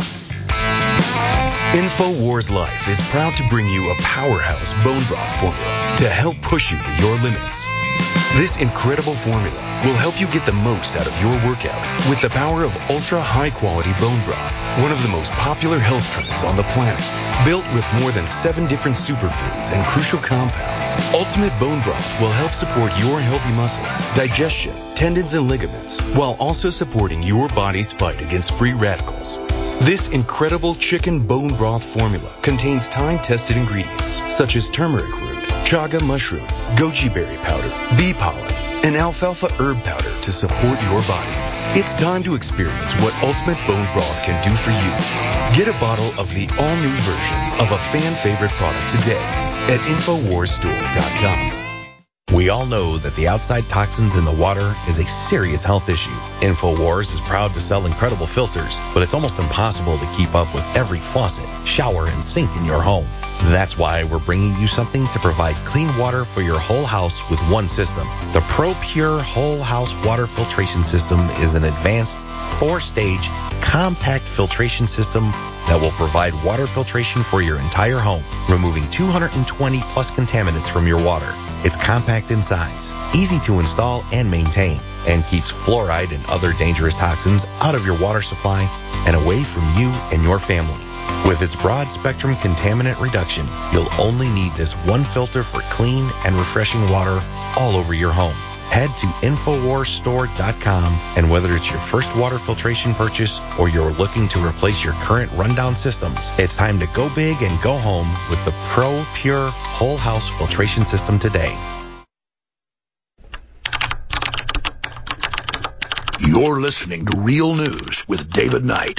InfoWars Life is proud to bring you a powerhouse bone broth formula to help push you to your limits. This incredible formula will help you get the most out of your workout with the power of ultra high-quality bone broth, one of the most popular health trends on the planet. Built with more than seven different superfoods and crucial compounds, Ultimate Bone Broth will help support your healthy muscles, digestion, tendons, and ligaments, while also supporting your body's fight against free radicals. This incredible chicken bone broth formula contains time-tested ingredients such as turmeric root, chaga mushroom, goji berry powder, bee pollen, and alfalfa herb powder to support your body. It's time to experience what Ultimate Bone Broth can do for you. Get a bottle of the all-new version of a fan-favorite product today at Infowars Store dot com. We all know that the outside toxins in the water is a serious health issue. InfoWars is proud to sell incredible filters, but it's almost impossible to keep up with every faucet, shower, and sink in your home. That's why we're bringing you something to provide clean water for your whole house with one system. The ProPure Whole House Water Filtration System is an advanced four-stage compact filtration system that will provide water filtration for your entire home, removing two hundred twenty plus contaminants from your water. It's compact in size, easy to install and maintain, and keeps fluoride and other dangerous toxins out of your water supply and away from you and your family. With its broad-spectrum contaminant reduction, you'll only need this one filter for clean and refreshing water all over your home. Head to Infowars Store dot com, and whether it's your first water filtration purchase or you're looking to replace your current rundown systems, it's time to go big and go home with the ProPure Whole House Filtration System today. You're listening to Real News with David Knight.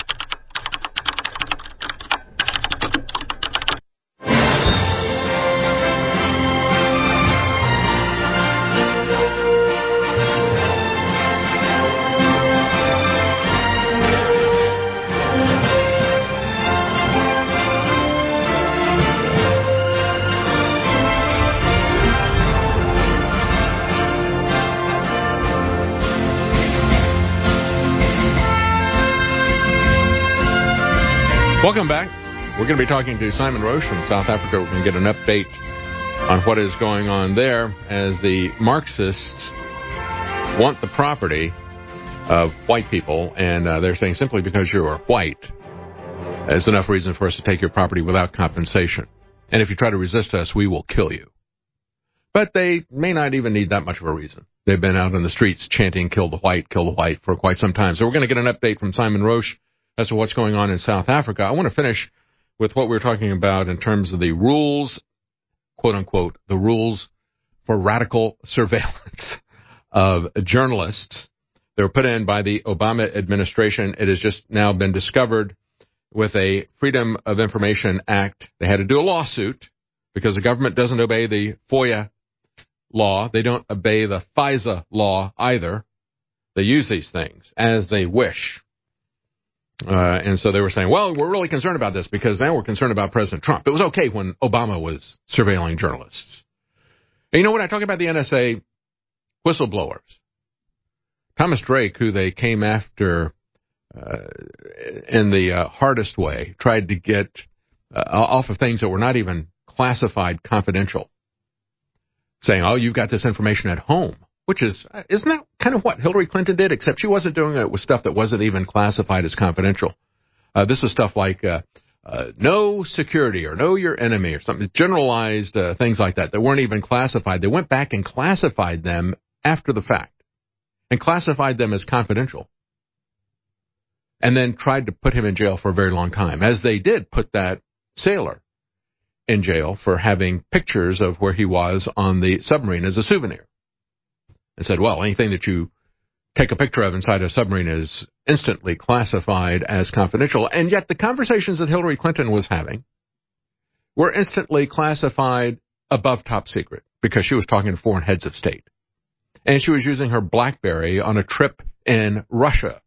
Welcome back. We're going to be talking to Simon Roche from South Africa. We're going to get an update on what is going on there as the Marxists want the property of white people, and uh, they're saying simply because you are white is enough reason for us to take your property without compensation. And if you try to resist us, we will kill you. But they may not even need that much of a reason. They've been out in the streets chanting, kill the white, kill the white, for quite some time. So we're going to get an update from Simon Roche as to what's going on in South Africa. I want to finish with what we were talking about in terms of the rules, quote-unquote, the rules for radical surveillance of journalists. They were put in by the Obama administration. It has just now been discovered with a Freedom of Information Act. They had to do a lawsuit because the government doesn't obey the FOIA law. They don't obey the FISA law either. They use these things as they wish. Uh, and so they were saying, well, we're really concerned about this because now we're concerned about President Trump. It was okay when Obama was surveilling journalists. And you know, when I talk about the N S A whistleblowers, Thomas Drake, who they came after uh, in the uh, hardest way, tried to get uh, off of things that were not even classified confidential, saying, oh, you've got this information at home. Which is, isn't that kind of what Hillary Clinton did, except she wasn't doing it with stuff that wasn't even classified as confidential. Uh, this was stuff like uh, uh, know security or know your enemy or something, generalized uh, things like that that weren't even classified. They went back and classified them after the fact and classified them as confidential and then tried to put him in jail for a very long time, as they did put that sailor in jail for having pictures of where he was on the submarine as a souvenir. And said, well, anything that you take a picture of inside a submarine is instantly classified as confidential. And yet the conversations that Hillary Clinton was having were instantly classified above top secret because she was talking to foreign heads of state. And she was using her BlackBerry on a trip in Russia.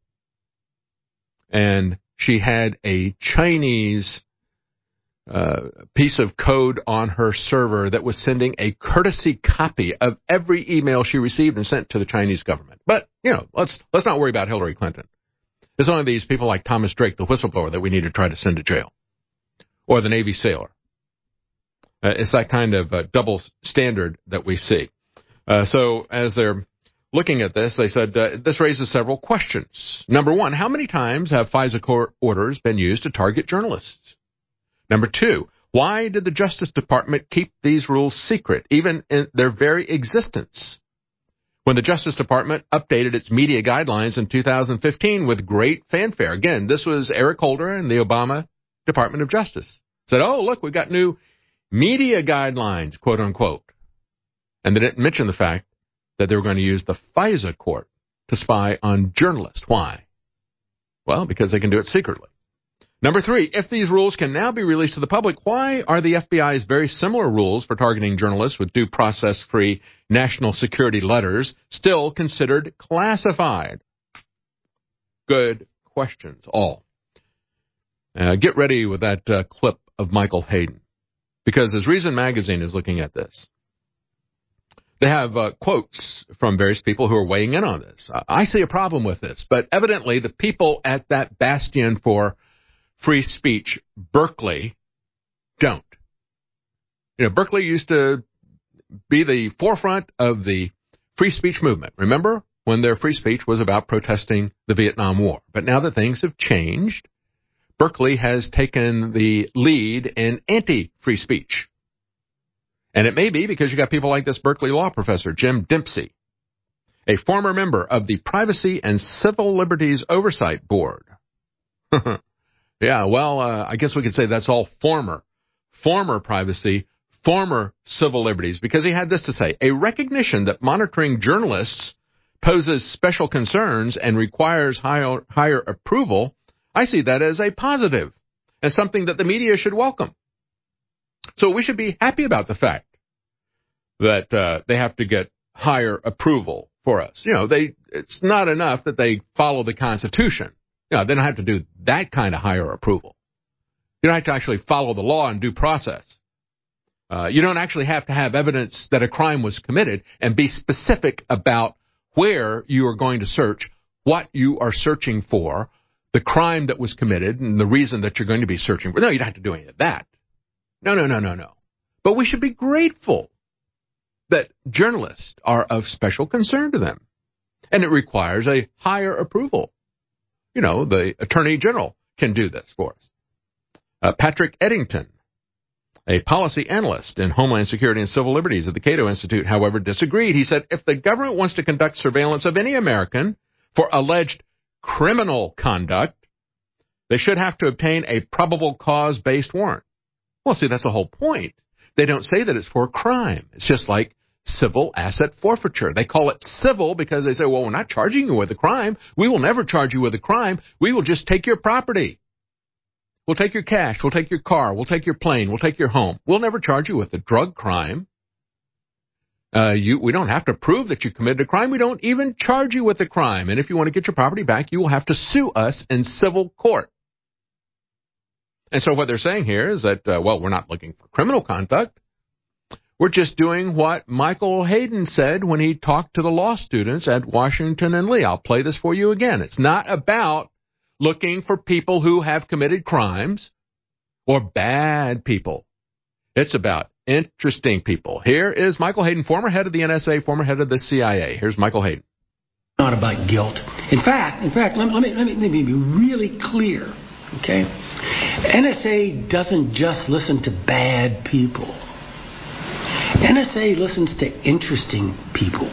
And she had a Chinese Uh, piece of code on her server that was sending a courtesy copy of every email she received and sent to the Chinese government. But, you know, let's let's not worry about Hillary Clinton. It's only these people like Thomas Drake, the whistleblower, that we need to try to send to jail. Or the Navy sailor. Uh, it's that kind of uh, double standard that we see. Uh, so as they're looking at this, they said uh, this raises several questions. Number one, how many times have FISA court orders been used to target journalists? Number two, why did the Justice Department keep these rules secret, even in their very existence? When the Justice Department updated its media guidelines in two thousand fifteen with great fanfare. Again, this was Eric Holder and the Obama Department of Justice. Said, oh, look, we've got new media guidelines, quote unquote. And they didn't mention the fact that they were going to use the FISA court to spy on journalists. Why? Well, because they can do it secretly. Number three, if these rules can now be released to the public, why are the F B I's very similar rules for targeting journalists with due process-free national security letters still considered classified? Good questions, all. Uh, get ready with that uh, clip of Michael Hayden, because as Reason Magazine is looking at this, they have uh, quotes from various people who are weighing in on this. Uh, I see a problem with this, but evidently the people at that bastion for free speech, Berkeley, don't. You know, Berkeley used to be the forefront of the free speech movement. Remember when their free speech was about protesting the Vietnam War? But now that things have changed, Berkeley has taken the lead in anti-free speech. And it may be because you got people like this Berkeley law professor, Jim Dempsey, a former member of the Privacy and Civil Liberties Oversight Board. Yeah, well, uh, I guess we could say that's all former, former privacy, former civil liberties, because he had this to say: a recognition that monitoring journalists poses special concerns and requires higher, higher approval, I see that as a positive and something that the media should welcome. So we should be happy about the fact that uh, they have to get higher approval for us. You know, they it's not enough that they follow the Constitution. You know, they don't have to do that kind of higher approval. You don't have to actually follow the law and due process. Uh, you don't actually have to have evidence that a crime was committed and be specific about where you are going to search, what you are searching for, the crime that was committed and the reason that you're going to be searching for. No, you don't have to do any of that. No, no, no, no, no. But we should be grateful that journalists are of special concern to them. And it requires a higher approval. You know, the Attorney General can do this for us. Uh, Patrick Eddington, a policy analyst in Homeland Security and Civil Liberties at the Cato Institute, however, disagreed. He said, if the government wants to conduct surveillance of any American for alleged criminal conduct, they should have to obtain a probable cause-based warrant. Well, see, that's the whole point. They don't say that it's for a crime. It's just like civil asset forfeiture. They call it civil because they say, well, we're not charging you with a crime. We will never charge you with a crime. We will just take your property. We'll take your cash. We'll take your car. We'll take your plane. We'll take your home. We'll never charge you with a drug crime. Uh, you, we don't have to prove that you committed a crime. We don't even charge you with a crime. And if you want to get your property back, you will have to sue us in civil court. And so what they're saying here is that, uh, well, we're not looking for criminal conduct. We're just doing what Michael Hayden said when he talked to the law students at Washington and Lee. I'll play this for you again. It's not about looking for people who have committed crimes or bad people. It's about interesting people. Here is Michael Hayden, former head of the N S A, former head of the C I A. Here's Michael Hayden. Not about guilt. In fact, in fact, let, let me let me let me be really clear. Okay, N S A doesn't just listen to bad people. N S A listens to interesting people.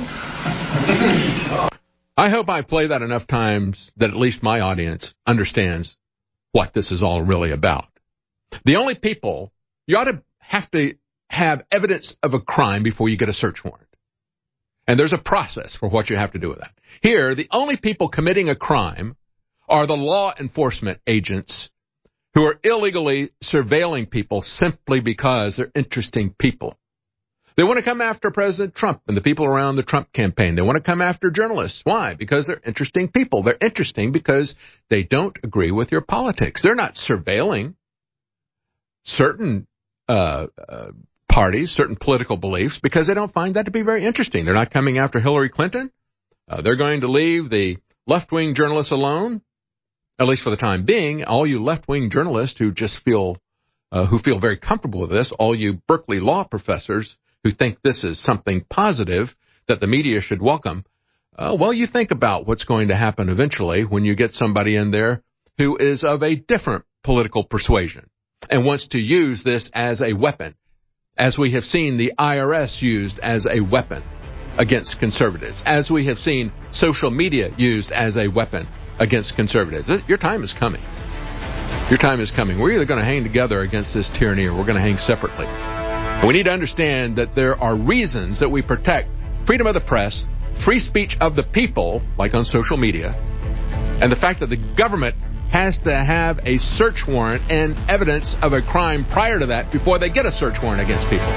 I hope I play that enough times that at least my audience understands what this is all really about. The only people, you ought to have to have evidence of a crime before you get a search warrant. And there's a process for what you have to do with that. Here, the only people committing a crime are the law enforcement agents who are illegally surveilling people simply because they're interesting people. They want to come after President Trump and the people around the Trump campaign. They want to come after journalists. Why? Because they're interesting people. They're interesting because they don't agree with your politics. They're not surveilling certain uh, uh, parties, certain political beliefs, because they don't find that to be very interesting. They're not coming after Hillary Clinton. Uh, they're going to leave the left-wing journalists alone, at least for the time being. All you left-wing journalists who just feel, uh, who feel very comfortable with this, all you Berkeley law professors who think this is something positive that the media should welcome, uh, well, you think about what's going to happen eventually when you get somebody in there who is of a different political persuasion and wants to use this as a weapon, as we have seen the I R S used as a weapon against conservatives, as we have seen social media used as a weapon against conservatives. Your time is coming. Your time is coming. We're either going to hang together against this tyranny or we're going to hang separately. We need to understand that there are reasons that we protect freedom of the press, free speech of the people, like on social media, and the fact that the government has to have a search warrant and evidence of a crime prior to that before they get a search warrant against people.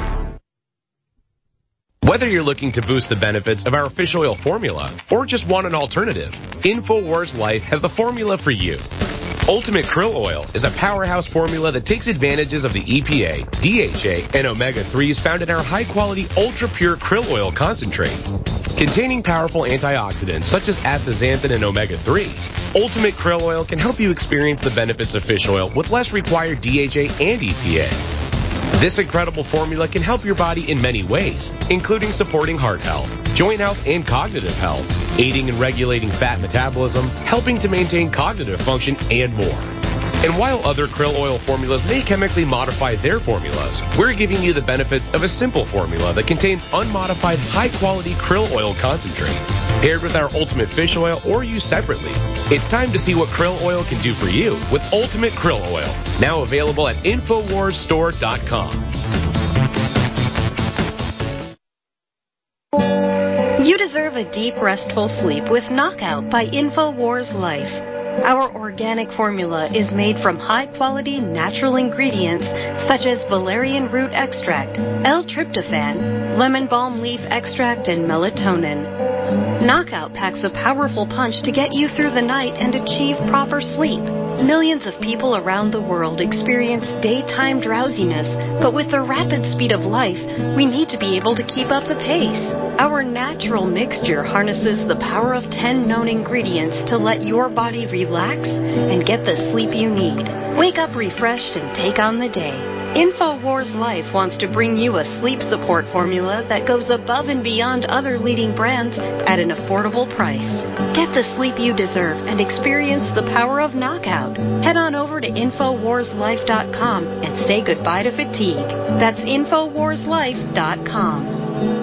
Whether you're looking to boost the benefits of our fish oil formula or just want an alternative, InfoWars Life has the formula for you. Ultimate Krill Oil is a powerhouse formula that takes advantages of the E P A, D H A, and omega threes found in our high-quality, ultra-pure krill oil concentrate. Containing powerful antioxidants such as astaxanthin and omega threes, Ultimate Krill Oil can help you experience the benefits of fish oil with less required D H A and E P A. This incredible formula can help your body in many ways, including supporting heart health, joint health, and cognitive health, aiding in regulating fat metabolism, helping to maintain cognitive function, and more. And while other krill oil formulas may chemically modify their formulas, we're giving you the benefits of a simple formula that contains unmodified, high-quality krill oil concentrate, paired with our Ultimate Fish Oil or used separately. It's time to see what krill oil can do for you with Ultimate Krill Oil, now available at Infowars Store dot com. You deserve a deep, restful sleep with Knockout by InfoWars Life. Our organic formula is made from high-quality natural ingredients such as valerian root extract, L-tryptophan, lemon balm leaf extract, and melatonin. Knockout packs a powerful punch to get you through the night and achieve proper sleep. Millions of people around the world experience daytime drowsiness, but with the rapid speed of life, we need to be able to keep up the pace. Our natural mixture harnesses the power of ten known ingredients to let your body relax and get the sleep you need. Wake up refreshed and take on the day. InfoWars Life wants to bring you a sleep support formula that goes above and beyond other leading brands at an affordable price. Get the sleep you deserve and experience the power of knockout. Head on over to Infowars Life dot com and say goodbye to fatigue. That's Infowars Life dot com.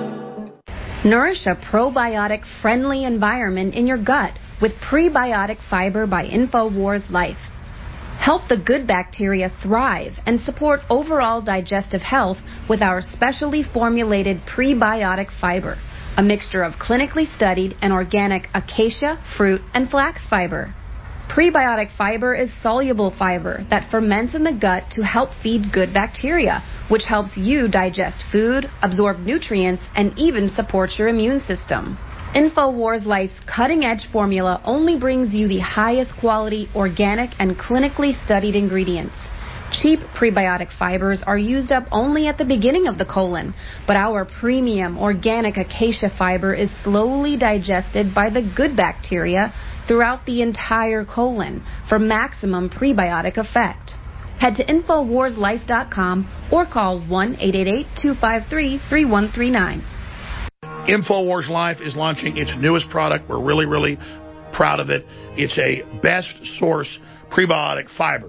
Nourish a probiotic-friendly environment in your gut with Prebiotic Fiber by InfoWars Life. Help the good bacteria thrive and support overall digestive health with our specially formulated prebiotic fiber, a mixture of clinically studied and organic acacia, fruit, and flax fiber. Prebiotic fiber is soluble fiber that ferments in the gut to help feed good bacteria, which helps you digest food, absorb nutrients, and even support your immune system. InfoWars Life's cutting-edge formula only brings you the highest quality, organic, and clinically studied ingredients. Cheap prebiotic fibers are used up only at the beginning of the colon, but our premium organic acacia fiber is slowly digested by the good bacteria throughout the entire colon for maximum prebiotic effect. Head to Infowars Life dot com or call one eight eight eight, two five three, three one three nine. InfoWars Life is launching its newest product. We're really, really proud of it. It's a best source prebiotic fiber.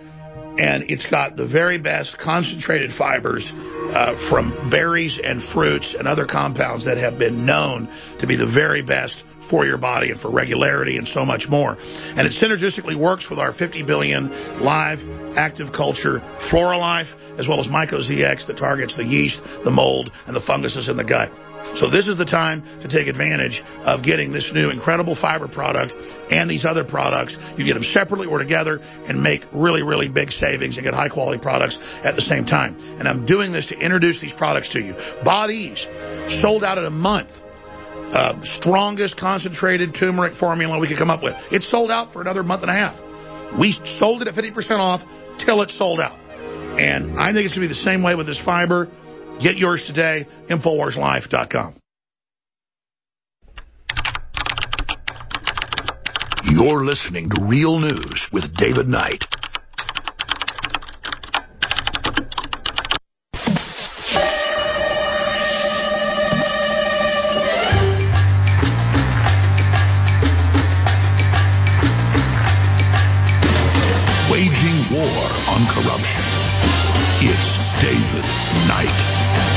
And it's got the very best concentrated fibers uh, from berries and fruits and other compounds that have been known to be the very best for your body and for regularity and so much more. And it synergistically works with our fifty billion live active culture FloraLife, as well as MycoZX that targets the yeast, the mold, and the funguses in the gut. So this is the time to take advantage of getting this new incredible fiber product and these other products. You get them separately or together and make really, really big savings and get high-quality products at the same time. And I'm doing this to introduce these products to you. Body's sold out in a month. Uh, strongest concentrated turmeric formula we could come up with. It's sold out for another month and a half. We sold it at fifty percent off till it's sold out. And I think it's going to be the same way with this fiber. Get yours today, Infowars Life dot com. You're listening to Real News with David Knight. Waging war on corruption. It's David Knight.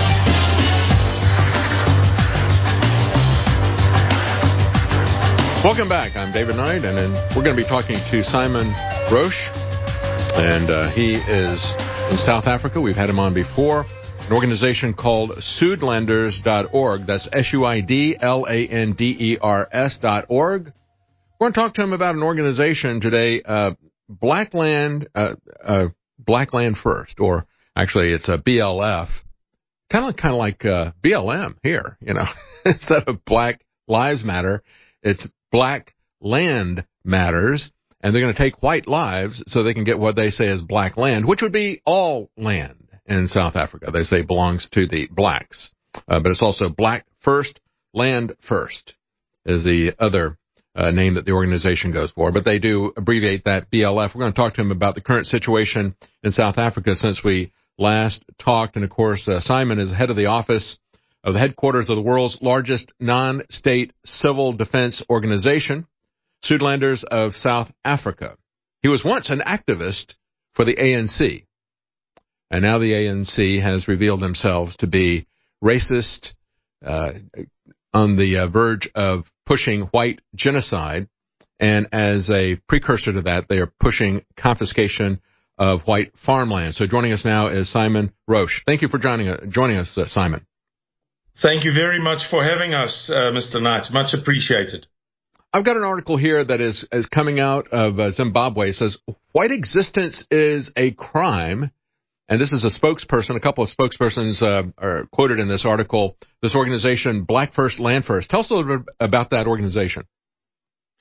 Welcome back. I'm David Knight, and then we're going to be talking to Simon Roche, and uh, he is in South Africa. We've had him on before. An organization called Suidlanders dot org. That's S U I D L A N D E R S dot org. We're going to talk to him about an organization today, uh, Blackland, uh, uh, Blackland First, or actually it's a B L F, kind of kind of like uh, B L M here, you know, instead of Black Lives Matter, it's Black Land Matters, and they're going to take white lives so they can get what they say is black land, which would be all land in South Africa. They say belongs to the blacks, uh, but it's also Black First, Land First is the other uh, name that the organization goes for, but they do abbreviate that B L F. We're going to talk to him about the current situation in South Africa since we last talked, and of course, uh, Simon is head of the office of the headquarters of the world's largest non-state civil defense organization, Suidlanders of South Africa. He was once an activist for the A N C, and now the A N C has revealed themselves to be racist, uh, on the uh, verge of pushing white genocide, and as a precursor to that, they are pushing confiscation of white farmland. So joining us now is Simon Roche. Thank you for joining, uh, joining us, uh, Simon. Thank you very much for having us, uh, Mister Knight. Much appreciated. I've got an article here that is, is coming out of uh, Zimbabwe. It says, white existence is a crime. And this is a spokesperson, a couple of spokespersons uh, are quoted in this article, this organization, Black First, Land First. Tell us a little bit about that organization.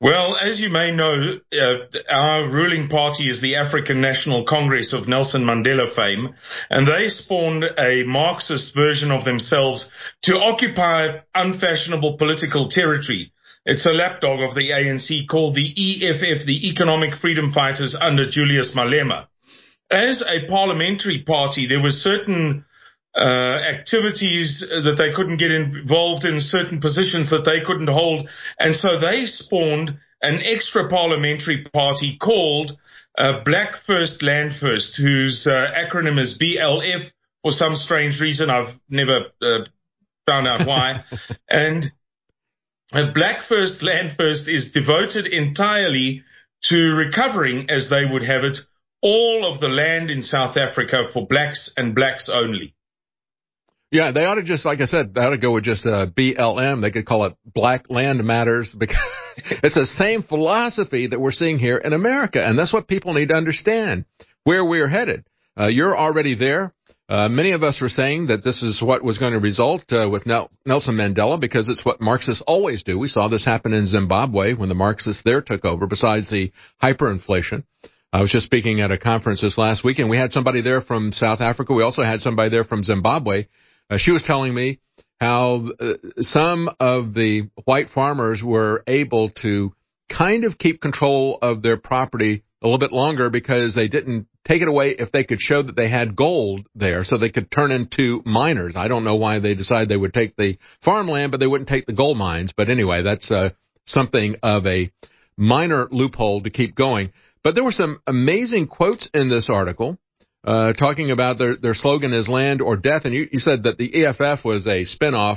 Well, as you may know, uh, our ruling party is the African National Congress of Nelson Mandela fame, and they spawned a Marxist version of themselves to occupy unfashionable political territory. It's a lapdog of the A N C called the E F F, the Economic Freedom Fighters under Julius Malema. As a parliamentary party, there were certain Uh, activities that they couldn't get involved in, certain positions that they couldn't hold, and so they spawned an extra parliamentary party called uh, Black First Land First, whose uh, acronym is B L F for some strange reason. I've never uh, found out why. And uh, Black First Land First is devoted entirely to recovering, as they would have it, all of the land in South Africa for blacks and blacks only. Yeah, they ought to just, like I said, they ought to go with just uh, B L M. They could call it Black Land Matters, because it's the same philosophy that we're seeing here in America, and that's what people need to understand, where we're headed. Uh, you're already there. Uh, many of us were saying that this is what was going to result uh, with Nel- Nelson Mandela, because it's what Marxists always do. We saw this happen in Zimbabwe when the Marxists there took over, besides the hyperinflation. I was just speaking at a conference this last week, and we had somebody there from South Africa. We also had somebody there from Zimbabwe. Uh, she was telling me how uh, some of the white farmers were able to kind of keep control of their property a little bit longer because they didn't take it away if they could show that they had gold there, so they could turn into miners. I don't know why they decided they would take the farmland, but they wouldn't take the gold mines. But anyway, that's uh, something of a minor loophole to keep going. But there were some amazing quotes in this article. Uh, talking about their, their slogan is land or death. And you, you said that the E F F was a spinoff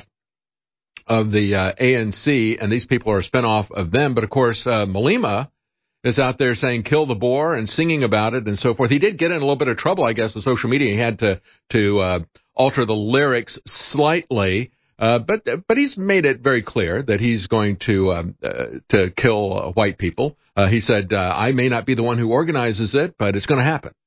of the uh, A N C, and these people are a spinoff of them. But, of course, uh, Malema is out there saying kill the Boer and singing about it and so forth. He did get in a little bit of trouble, I guess, with social media. He had to, to uh, alter the lyrics slightly. Uh, but but he's made it very clear that he's going to um, uh, to kill uh, white people. Uh, he said, uh, I may not be the one who organizes it, but it's going to happen.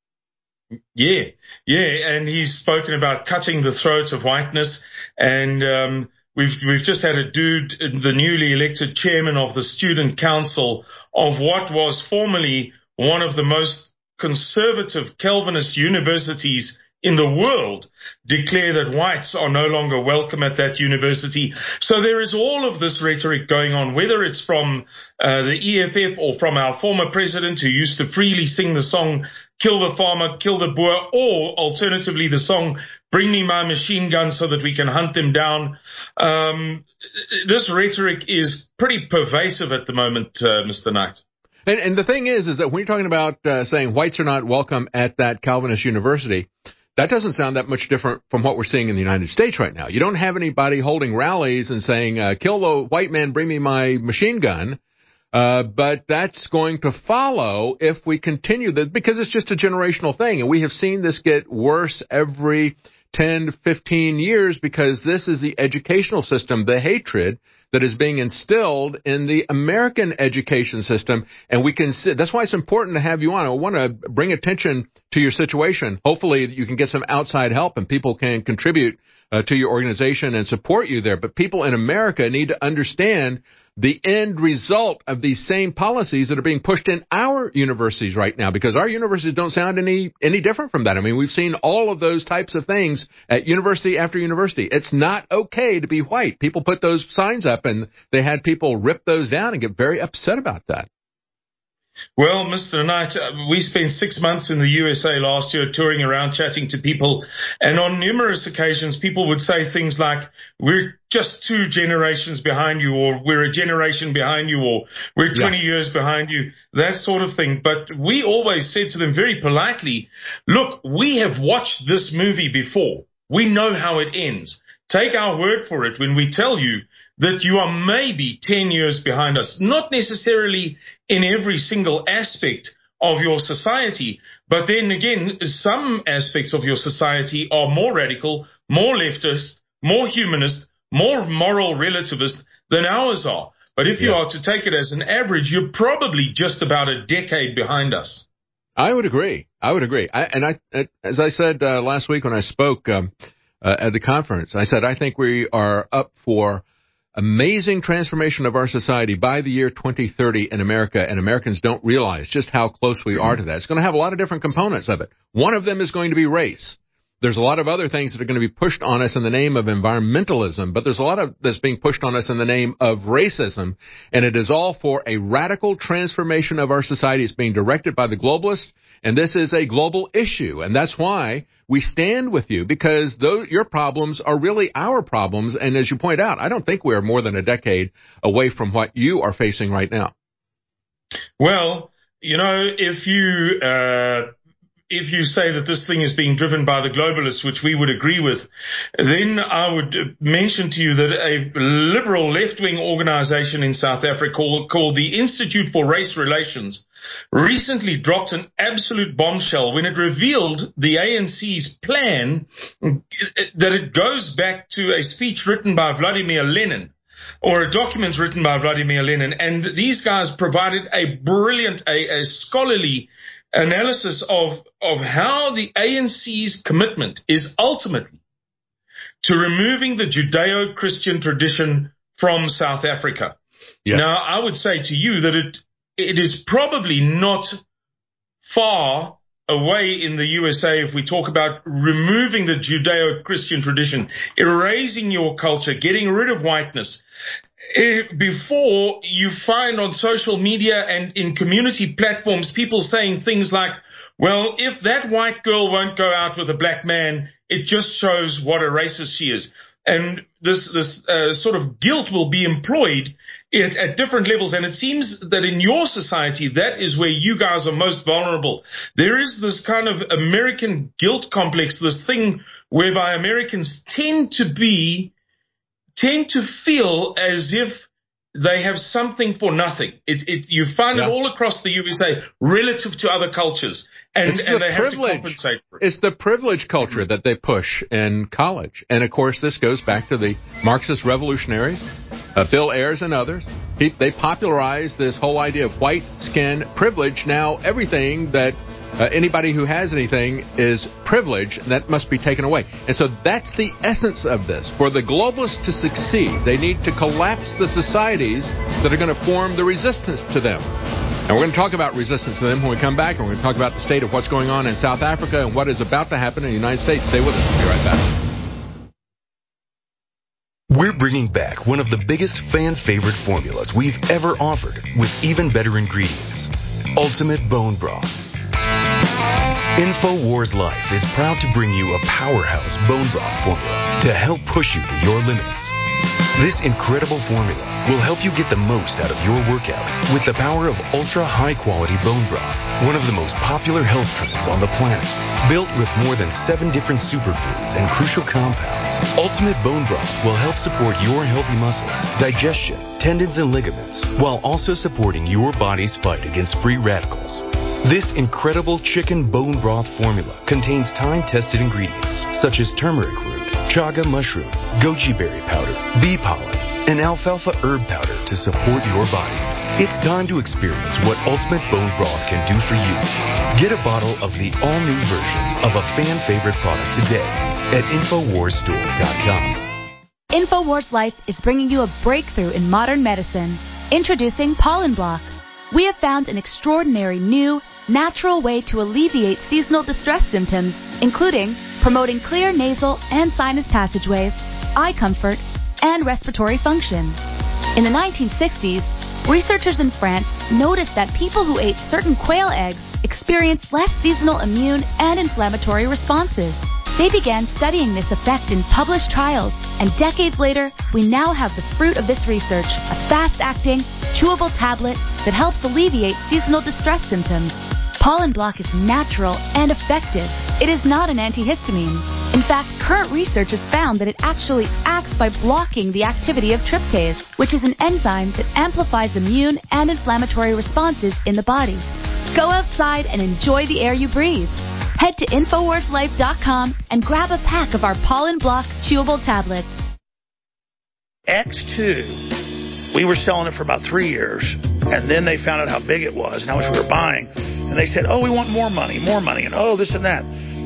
Yeah, yeah, and he's spoken about cutting the throat of whiteness, and um, we've we've just had a dude, the newly elected chairman of the student council of what was formerly one of the most conservative Calvinist universities in the world, declare that whites are no longer welcome at that university. So there is all of this rhetoric going on, whether it's from uh, the E F F or from our former president who used to freely sing the song Kill the Farmer, Kill the Boer, or alternatively the song Bring Me My Machine Gun so that we can hunt them down. Um, this rhetoric is pretty pervasive at the moment, uh, Mister Knight. And, and the thing is, is that when you're talking about uh, saying whites are not welcome at that Calvinist university, that doesn't sound that much different from what we're seeing in the United States right now. You don't have anybody holding rallies and saying, uh, kill the white man, bring me my machine gun. Uh, but that's going to follow if we continue this, because it's just a generational thing. And we have seen this get worse every ten to fifteen years because this is the educational system, the hatred that is being instilled in the American education system. And we can see, that's why it's important to have you on. I want to bring attention to your situation. Hopefully you can get some outside help and people can contribute uh, to your organization and support you there. But people in America need to understand the end result of these same policies that are being pushed in our universities right now, because our universities don't sound any any different from that. I mean, we've seen all of those types of things at university after university. It's not okay to be white. People put those signs up, and they had people rip those down and get very upset about that. Well, Mister Knight, we spent six months in the U S A last year touring around, chatting to people, and on numerous occasions people would say things like, we're just two generations behind you, or we're a generation behind you, or we're twenty yeah. years behind you, that sort of thing. But we always said to them very politely, look, we have watched this movie before. We know how it ends. Take our word for it when we tell you that you are maybe ten years behind us, not necessarily in every single aspect of your society, but then again, some aspects of your society are more radical, more leftist, more humanist, more moral relativist than ours are. But if you yeah. are to take it as an average, you're probably just about a decade behind us. I would agree. I would agree. I, and I, as I said uh, last week when I spoke um, uh, at the conference, I said I think we are up for amazing transformation of our society by the year twenty thirty in America, and Americans don't realize just how close we are to that. It's going to have a lot of different components of it. One of them is going to be race. There's a lot of other things that are going to be pushed on us in the name of environmentalism, but there's a lot of that's being pushed on us in the name of racism, and it is all for a radical transformation of our society. It's being directed by the globalists, and this is a global issue, and that's why we stand with you, because those, your problems are really our problems, and as you point out, I don't think we're more than a decade away from what you are facing right now. Well, you know, if you... Uh If you say that this thing is being driven by the globalists, which we would agree with, then I would mention to you that a liberal left-wing organization in South Africa called, called the Institute for Race Relations recently dropped an absolute bombshell when it revealed the A N C's plan that it goes back to a speech written by Vladimir Lenin, or a document written by Vladimir Lenin. And these guys provided a brilliant, a, a scholarly analysis of, of how the A N C's commitment is ultimately to removing the Judeo-Christian tradition from South Africa. Yeah. Now, I would say to you that it it is probably not far away in the U S A if we talk about removing the Judeo-Christian tradition, erasing your culture, getting rid of whiteness. Before, you find on social media and in community platforms people saying things like, well, if that white girl won't go out with a black man, it just shows what a racist she is. And this this uh, sort of guilt will be employed at, at different levels. And it seems that in your society, that is where you guys are most vulnerable. There is this kind of American guilt complex, this thing whereby Americans tend to be tend to feel as if they have something for nothing. It, it, you find yeah. it all across the U S A relative to other cultures, and, it's and the they privilege. have to compensate for it. It's the privilege culture that they push in college. And, of course, this goes back to the Marxist revolutionaries, uh, Bill Ayers and others. He, they popularized this whole idea of white skin privilege. Now everything that Uh, anybody who has anything is privilege, and that must be taken away. And so that's the essence of this. For the globalists to succeed, they need to collapse the societies that are going to form the resistance to them. And we're going to talk about resistance to them when we come back, and we're going to talk about the state of what's going on in South Africa and what is about to happen in the United States. Stay with us. We'll be right back. We're bringing back one of the biggest fan-favorite formulas we've ever offered with even better ingredients, Ultimate Bone Broth. InfoWars Life is proud to bring you a powerhouse bone broth formula to help push you to your limits. This incredible formula will help you get the most out of your workout with the power of ultra high-quality bone broth, one of the most popular health trends on the planet. Built with more than seven different superfoods and crucial compounds, Ultimate Bone Broth will help support your healthy muscles, digestion, tendons, and ligaments, while also supporting your body's fight against free radicals. This incredible chicken bone broth formula contains time-tested ingredients such as turmeric root, chaga mushroom, goji berry powder, bee pollen, and alfalfa herb powder to support your body. It's time to experience what Ultimate Bone Broth can do for you. Get a bottle of the all-new version of a fan-favorite product today at Infowars Store dot com. InfoWars Life is bringing you a breakthrough in modern medicine. Introducing Pollen Block. We have found an extraordinary new, natural way to alleviate seasonal distress symptoms, including promoting clear nasal and sinus passageways, eye comfort, and respiratory function. In the nineteen sixties, researchers in France noticed that people who ate certain quail eggs experienced less seasonal immune and inflammatory responses. They began studying this effect in published trials, and decades later, we now have the fruit of this research, a fast-acting, chewable tablet that helps alleviate seasonal distress symptoms. Pollen Block is natural and effective. It is not an antihistamine. In fact, current research has found that it actually acts by blocking the activity of tryptase, which is an enzyme that amplifies immune and inflammatory responses in the body. Go outside and enjoy the air you breathe. Head to Infowars Life dot com and grab a pack of our Pollen Block chewable tablets. X two, we were selling it for about three years, and then they found out how big it was and how much we were buying. And they said, oh, we want more money, more money, and oh, this and that.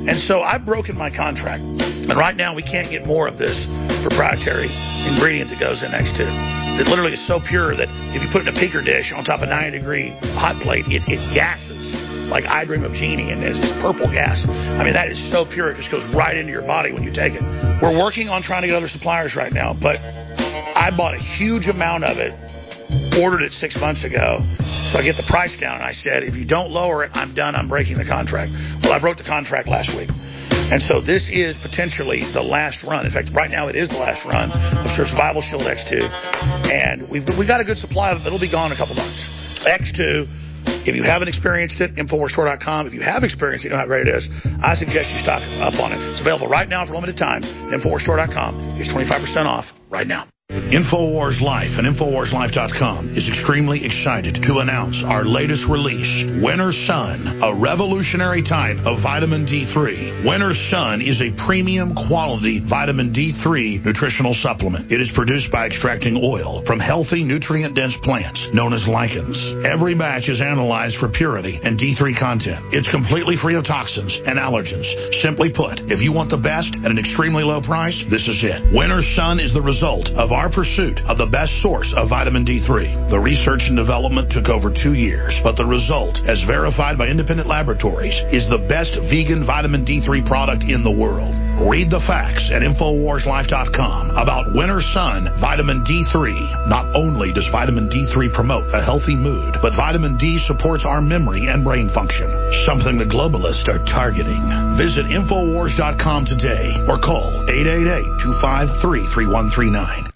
And so I've broken my contract. And right now we can't get more of this proprietary ingredient that goes in X two. That literally is so pure that if you put it in a picker dish on top of a ninety degree hot plate, it, it gases like I Dream of Jeannie, and it's this purple gas. I mean, that is so pure, it just goes right into your body when you take it. We're working on trying to get other suppliers right now, but I bought a huge amount of it, ordered it six months ago, so I get the price down, and I said, if you don't lower it, I'm done, I'm breaking the contract. Well, I broke the contract last week. And so this is potentially the last run. In fact, right now it is the last run of Survival Shield X two. And we've, we've got a good supply of it. It'll be gone in a couple months. X two, if you haven't experienced it, Infowars Store dot com. If you have experienced it, you know how great it is, I suggest you stock up on it. It's available right now for a limited time. Infowars Store dot com. It's twenty-five percent off right now. Infowars Life and Infowars Life dot com is extremely excited to announce our latest release, Winter Sun, a revolutionary type of vitamin D three. Winter Sun is a premium quality vitamin D three nutritional supplement. It is produced by extracting oil from healthy, nutrient-dense plants known as lichens. Every batch is analyzed for purity and D three content. It's completely free of toxins and allergens. Simply put, if you want the best at an extremely low price, this is it. Winter Sun is the result of our pursuit of the best source of vitamin D three. The research and development took over two years, but the result, as verified by independent laboratories, is the best vegan vitamin D three product in the world. Read the facts at Infowars Life dot com about Winter Sun Vitamin D three. Not only does vitamin D three promote a healthy mood, but vitamin D supports our memory and brain function, something the globalists are targeting. Visit Infowars dot com today or call eight eight eight, two five three, three one three nine.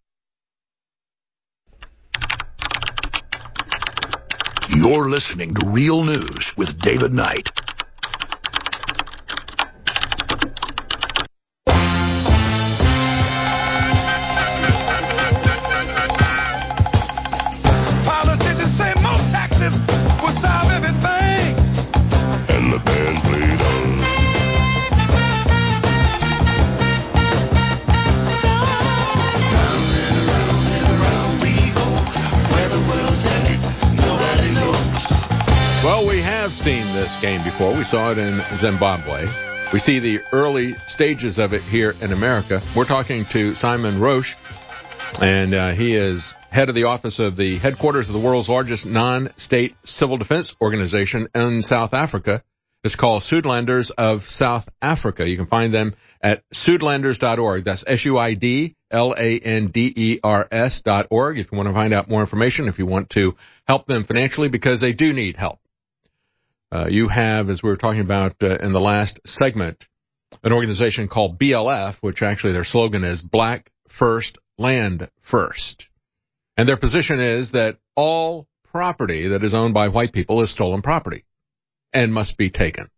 You're listening to Real News with David Knight. Politicians say more taxes will solve everything. And the band played on. Round and around and around we go. Where the world's headed, nobody knows. Well, we have seen this game before. We saw it in Zimbabwe. We see the early stages of it here in America. We're talking to Simon Roche, and uh, he is head of the office of the headquarters of the world's largest non-state civil defense organization in South Africa. It's called Suidlanders of South Africa. You can find them at suidlanders dot org. That's S U I D L A N D E R S dot org if you want to find out more information, if you want to help them financially, because they do need help. Uh, you have, as we were talking about uh, in the last segment, an organization called B L F, which actually their slogan is Black First, Land First. And their position is that all property that is owned by white people is stolen property and must be taken.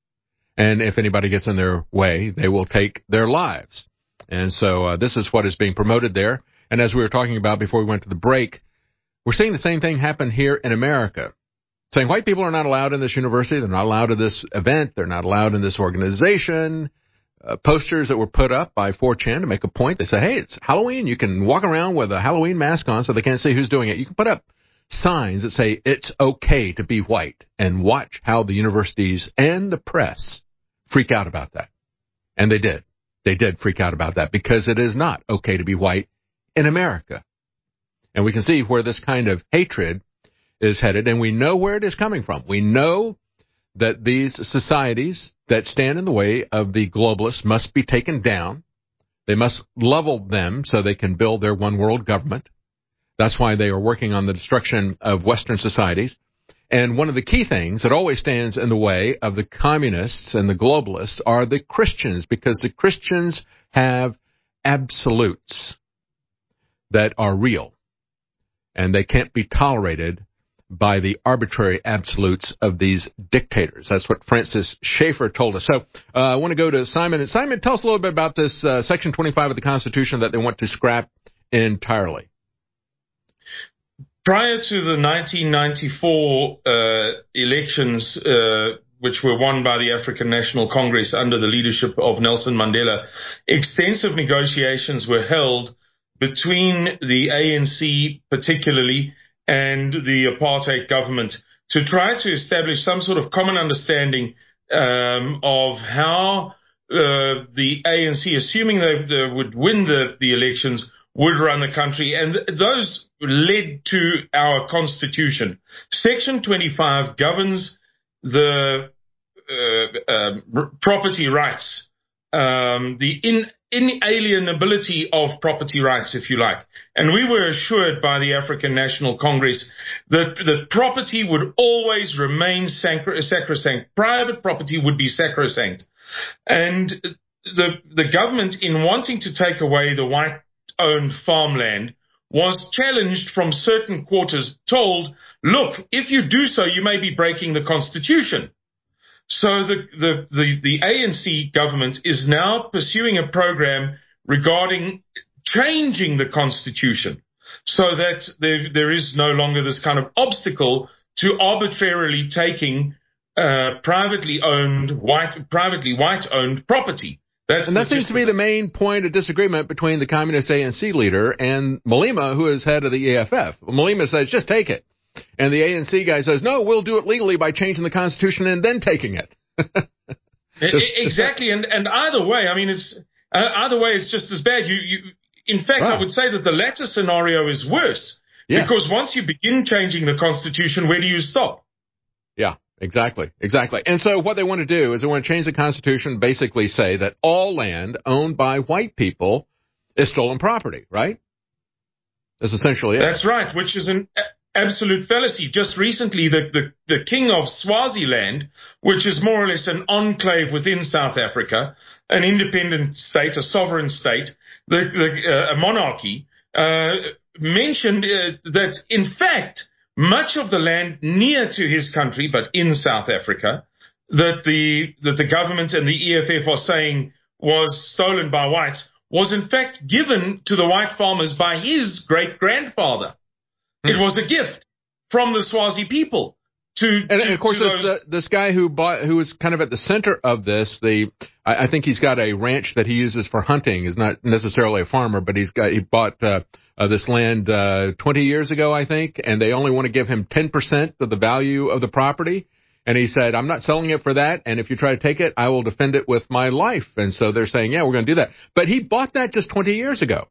And if anybody gets in their way, they will take their lives. And so uh, this is what is being promoted there. And as we were talking about before we went to the break, we're seeing the same thing happen here in America. Saying white people are not allowed in this university, they're not allowed in this event, they're not allowed in this organization. Uh, posters that were put up by four chan to make a point. They say, hey, it's Halloween. You can walk around with a Halloween mask on so they can't see who's doing it. You can put up signs that say it's okay to be white, and watch how the universities and the press freak out about that. And they did. They did freak out about that because it is not okay to be white in America. And we can see where this kind of hatred is headed, and we know where it is coming from. We know that these societies that stand in the way of the globalists must be taken down. They must level them so they can build their one world government. That's why they are working on the destruction of Western societies. And one of the key things that always stands in the way of the communists and the globalists are the Christians, because the Christians have absolutes that are real, and they can't be tolerated by the arbitrary absolutes of these dictators. That's what Francis Schaeffer told us. So uh, I want to go to Simon. And Simon, tell us a little bit about this uh, Section twenty-five of the Constitution that they want to scrap entirely. Prior to the nineteen ninety-four uh, elections, uh, which were won by the African National Congress under the leadership of Nelson Mandela, extensive negotiations were held between the A N C particularly and the apartheid government to try to establish some sort of common understanding um, of how uh, the A N C, assuming they, they would win the, the elections, would run the country. And th- those led to our Constitution. Section twenty-five governs the uh, uh, property rights, um, the in, inalienability of property rights, if you like. And we were assured by the African National Congress that, that property would always remain sacro- sacrosanct. Private property would be sacrosanct. And the, the government, in wanting to take away the white-owned farmland, was challenged from certain quarters, told, look, if you do so, you may be breaking the Constitution. So the, the, the, the A N C government is now pursuing a program regarding changing the Constitution so that there, there is no longer this kind of obstacle to arbitrarily taking uh, privately owned, white, privately white-owned property. That's and that seems to be the main point of disagreement between the communist A N C leader and Malema, who is head of the E F F. Malema says, just take it. And the A N C guy says, no, we'll do it legally by changing the Constitution and then taking it. Exactly. And, and either way, I mean, it's uh, either way, it's just as bad. You, you, in fact, right. I would say that the latter scenario is worse. Yes. Because once you begin changing the Constitution, where do you stop? Yeah. Exactly, exactly. And so what they want to do is they want to change the Constitution, basically say that all land owned by white people is stolen property, right? That's essentially it. That's right, which is an absolute fallacy. Just recently, the, the, the king of Swaziland, which is more or less an enclave within South Africa, an independent state, a sovereign state, the, the, uh, a monarchy, uh, mentioned uh, that, in fact, much of the land near to his country, but in South Africa, that the that the government and the E F F are saying was stolen by whites, was in fact given to the white farmers by his great-grandfather. Hmm. It was a gift from the Swazi people. To, and, to, and of course, this, uh, this guy who bought, who was kind of at the center of this, the I, I think he's got a ranch that he uses for hunting. Is not necessarily a farmer, but he's got he bought uh, uh, this land uh, twenty years ago, I think, and they only want to give him ten percent of the value of the property. And he said, "I'm not selling it for that, and if you try to take it, I will defend it with my life." And so they're saying, "Yeah, we're going to do that." But he bought that just twenty years ago.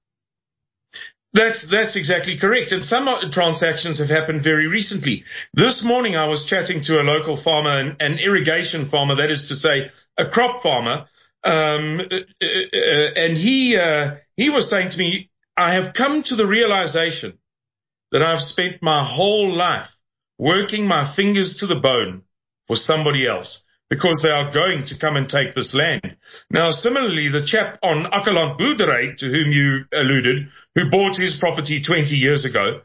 That's that's exactly correct. And some transactions have happened very recently. This morning I was chatting to a local farmer, an, an irrigation farmer, that is to say, a crop farmer, um, uh, uh, and he uh, he was saying to me, I have come to the realization that I've spent my whole life working my fingers to the bone for somebody else, because they are going to come and take this land. Now, similarly, the chap on Akaland Boerdery, to whom you alluded, who bought his property twenty years ago,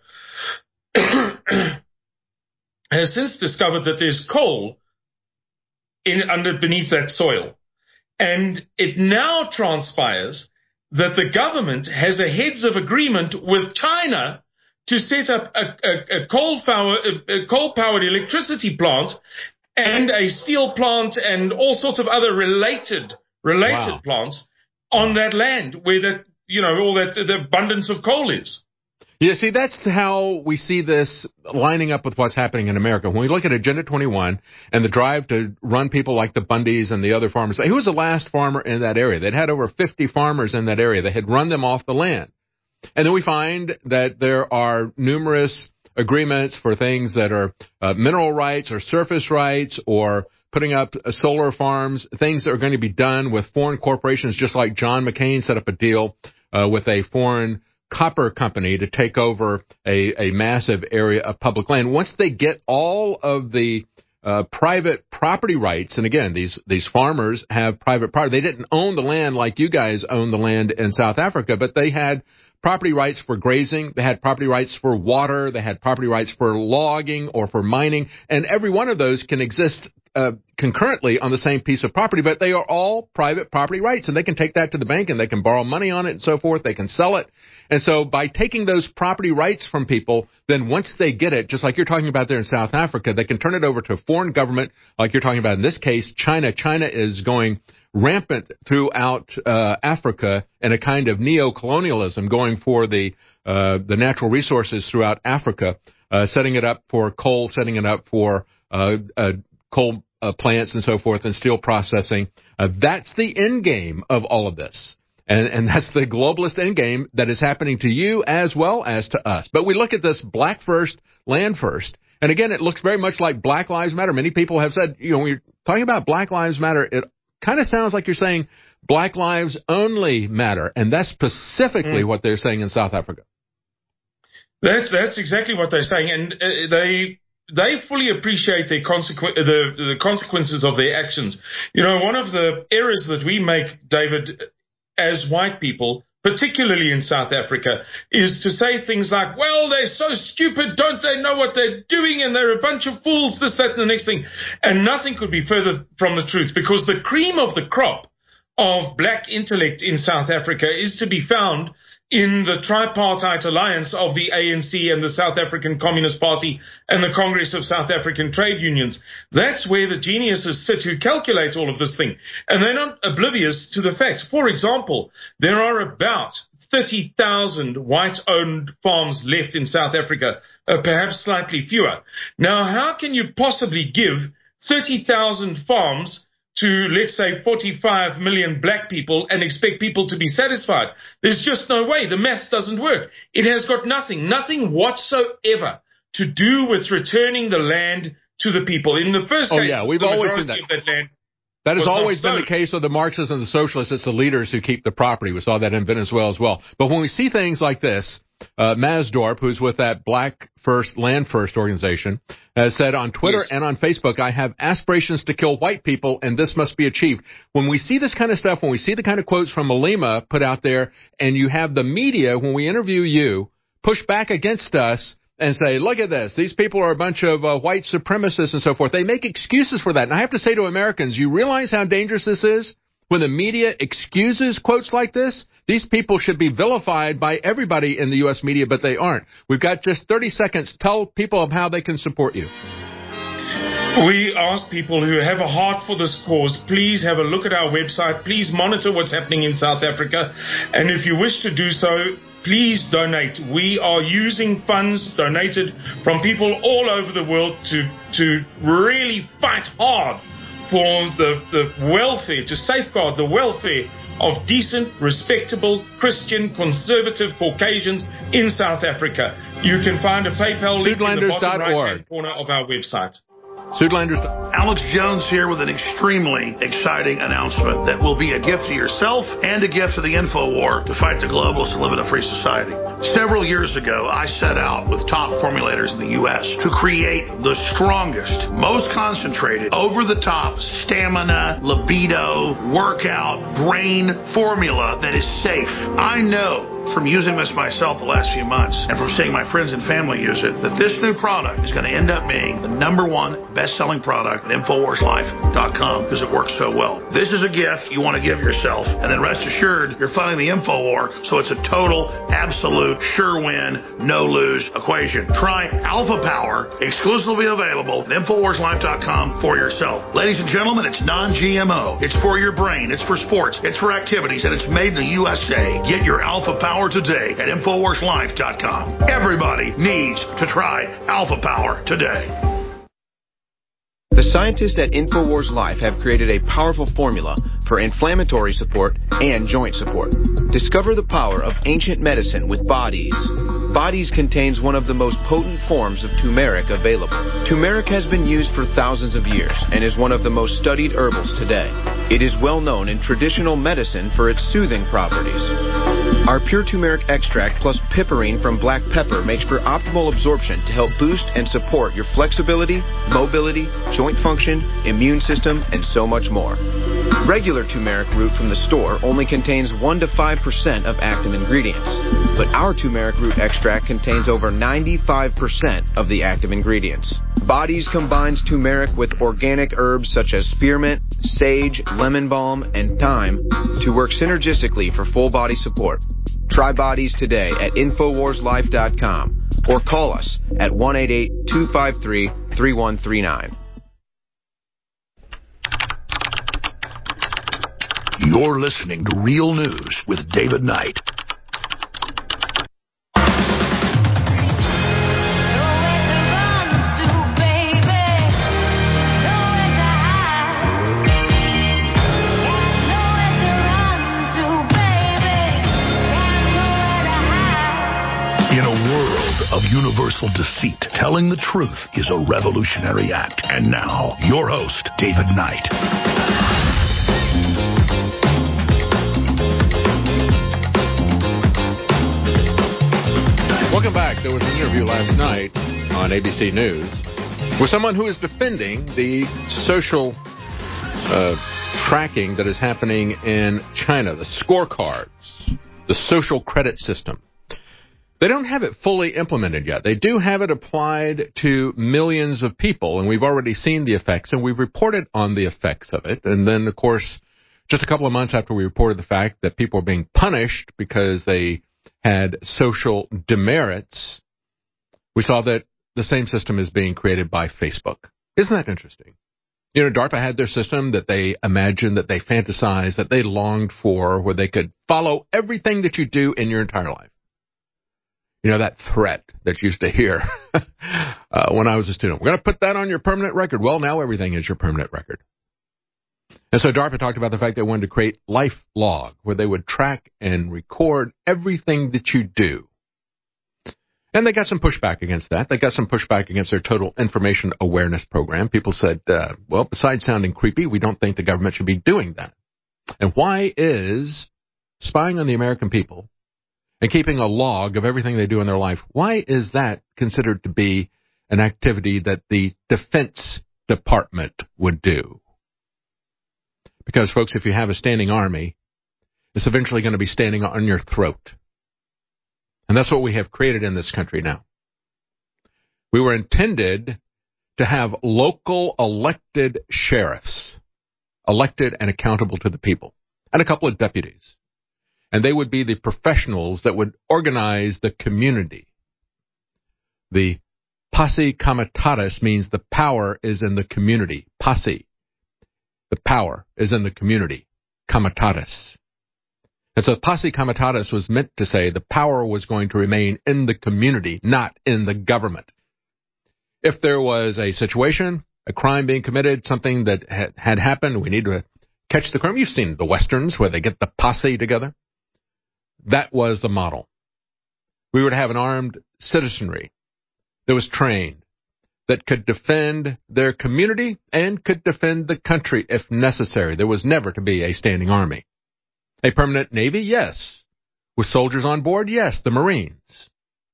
has since discovered that there's coal in under beneath that soil. And it now transpires that the government has a heads of agreement with China to set up a, a, a coal-powered a coal-powered electricity plant and a steel plant and all sorts of other related related wow. plants on that land where that you know all that the abundance of coal is. Yeah, see, that's how we see this lining up with what's happening in America. When we look at Agenda twenty-one and the drive to run people like the Bundys and the other farmers, who was the last farmer in that area? They'd had over fifty farmers in that area. They had run them off the land. And then we find that there are numerous agreements for things that are uh, mineral rights or surface rights or putting up uh, solar farms, things that are going to be done with foreign corporations, just like John McCain set up a deal uh, with a foreign copper company to take over a, a massive area of public land. Once they get all of the uh, private property rights, and again, these, these farmers have private property. They didn't own the land like you guys own the land in South Africa, but they had property rights for grazing, they had property rights for water, they had property rights for logging or for mining, and every one of those can exist uh, concurrently on the same piece of property, but they are all private property rights, and they can take that to the bank, and they can borrow money on it and so forth, they can sell it. And so by taking those property rights from people, then once they get it, just like you're talking about there in South Africa, they can turn it over to a foreign government, like you're talking about in this case, China. China is going rampant throughout uh, Africa in a kind of neo-colonialism, going for the uh, the natural resources throughout Africa, uh, setting it up for coal, setting it up for uh, uh, coal uh, plants and so forth and steel processing. Uh, that's the end game of all of this. And, and that's the globalist end game that is happening to you as well as to us. But we look at this black first, land first. And again, it looks very much like Black Lives Matter. Many people have said, you know, when you're talking about Black Lives Matter, it kind of sounds like you're saying Black lives only matter. And that's specifically mm. what they're saying in South Africa. That's that's exactly what they're saying, and uh, they they fully appreciate their consequ- the the consequences of their actions. You know, one of the errors that we make, David, as white people, particularly in South Africa, is to say things like, "Well, they're so stupid, don't they know what they're doing, and they're a bunch of fools, this, that, and the next thing." And nothing could be further from the truth, because the cream of the crop of black intellect in South Africa is to be found in the tripartite alliance of the A N C and the South African Communist Party and the Congress of South African Trade Unions. That's where the geniuses sit who calculate all of this thing. And they're not oblivious to the facts. For example, there are about thirty thousand white-owned farms left in South Africa, uh, perhaps slightly fewer. Now, how can you possibly give thirty thousand farms to, let's say, forty-five million black people and expect people to be satisfied? There's just no way. The maths doesn't work. It has got nothing, nothing whatsoever to do with returning the land to the people. In the first oh, case, yeah, we've the always majority seen that. of that land That has was always not been the case of the Marxists and the Socialists. It's the leaders who keep the property. We saw that in Venezuela as well. But when we see things like this, uh, Masdorp, who's with that Black First, Land First organization, has said on Twitter yes. and on Facebook, "I have aspirations to kill white people, and this must be achieved." When we see this kind of stuff, when we see the kind of quotes from Malema put out there, and you have the media, when we interview you, push back against us and say, "Look at this. These people are a bunch of uh, white supremacists and so forth." They make excuses for that. And I have to say to Americans, you realize how dangerous this is? When the media excuses quotes like this, these people should be vilified by everybody in the U S media, but they aren't. We've got just thirty seconds. Tell people of how they can support you. We ask people who have a heart for this cause, please have a look at our website. Please monitor what's happening in South Africa. And if you wish to do so, please donate. We are using funds donated from people all over the world to, to really fight hard for the, the welfare, to safeguard the welfare of decent, respectable, Christian, conservative Caucasians in South Africa. You can find a PayPal link in the bottom right-hand corner of our website. Suitlanders. Alex Jones here with an extremely exciting announcement that will be a gift to yourself and a gift to the InfoWar to fight the globalists and live in a free society. Several years ago, I set out with top formulators in the U S to create the strongest, most concentrated, over-the-top stamina, libido, workout, brain formula that is safe. I know from using this myself the last few months and from seeing my friends and family use it, that this new product is going to end up being the number one best-selling product at Infowars Life dot com because it works so well. This is a gift you want to give yourself, and then rest assured you're fighting the InfoWar, so it's a total, absolute, sure-win, no-lose equation. Try Alpha Power, exclusively available at Infowars Life dot com for yourself. Ladies and gentlemen, it's non-G M O. It's for your brain. It's for sports. It's for activities, and it's made in the U S A. Get your Alpha Power today at Infowars Life dot com. Everybody needs to try Alpha Power today. The scientists at InfoWars Life have created a powerful formula for inflammatory support and joint support. Discover the power of ancient medicine with Bodies. Bodies contains one of the most potent forms of turmeric available. Turmeric has been used for thousands of years and is one of the most studied herbals today. It is well known in traditional medicine for its soothing properties. Our pure turmeric extract plus piperine from black pepper makes for optimal absorption to help boost and support your flexibility, mobility, joint function, immune system, and so much more. Regular turmeric root from the store only contains one to five percent of active ingredients, but our turmeric root extract contains over ninety-five percent of the active ingredients. Bodies combines turmeric with organic herbs such as spearmint, sage, lemon balm, and thyme to work synergistically for full body support. Try Bodies today at Infowars Life dot com or call us at one eight eight, two five three, three one three nine. You're listening to Real News with David Knight. successful defeat. Telling the truth is a revolutionary act. And now, your host, David Knight. Welcome back. There was an interview last night on A B C News with someone who is defending the social uh, tracking that is happening in China, the scorecards, the social credit system. They don't have it fully implemented yet. They do have it applied to millions of people, and we've already seen the effects, and we've reported on the effects of it. And then, of course, just a couple of months after we reported the fact that people are being punished because they had social demerits, we saw that the same system is being created by Facebook. Isn't that interesting? You know, DARPA had their system that they imagined, that they fantasized, that they longed for, where they could follow everything that you do in your entire life. You know, that threat that you used to hear uh, when I was a student. We're going to put that on your permanent record. Well, now everything is your permanent record. And so DARPA talked about the fact they wanted to create LifeLog, where they would track and record everything that you do. And they got some pushback against that. They got some pushback against their Total Information Awareness Program. People said, uh, well, besides sounding creepy, we don't think the government should be doing that. And why is spying on the American people and keeping a log of everything they do in their life, why is that considered to be an activity that the Defense Department would do? Because, folks, if you have a standing army, it's eventually going to be standing on your throat. And that's what we have created in this country now. We were intended to have local elected sheriffs, elected and accountable to the people, and a couple of deputies. And they would be the professionals that would organize the community. The posse comitatus means the power is in the community. Posse. The power is in the community. Comitatus. And so posse comitatus was meant to say the power was going to remain in the community, not in the government. If there was a situation, a crime being committed, something that had, had happened, we need to catch the crime. You've seen the Westerns where they get the posse together. That was the model. We would have an armed citizenry that was trained, that could defend their community and could defend the country if necessary. There was never to be a standing army. A permanent navy, yes. With soldiers on board, yes, the Marines.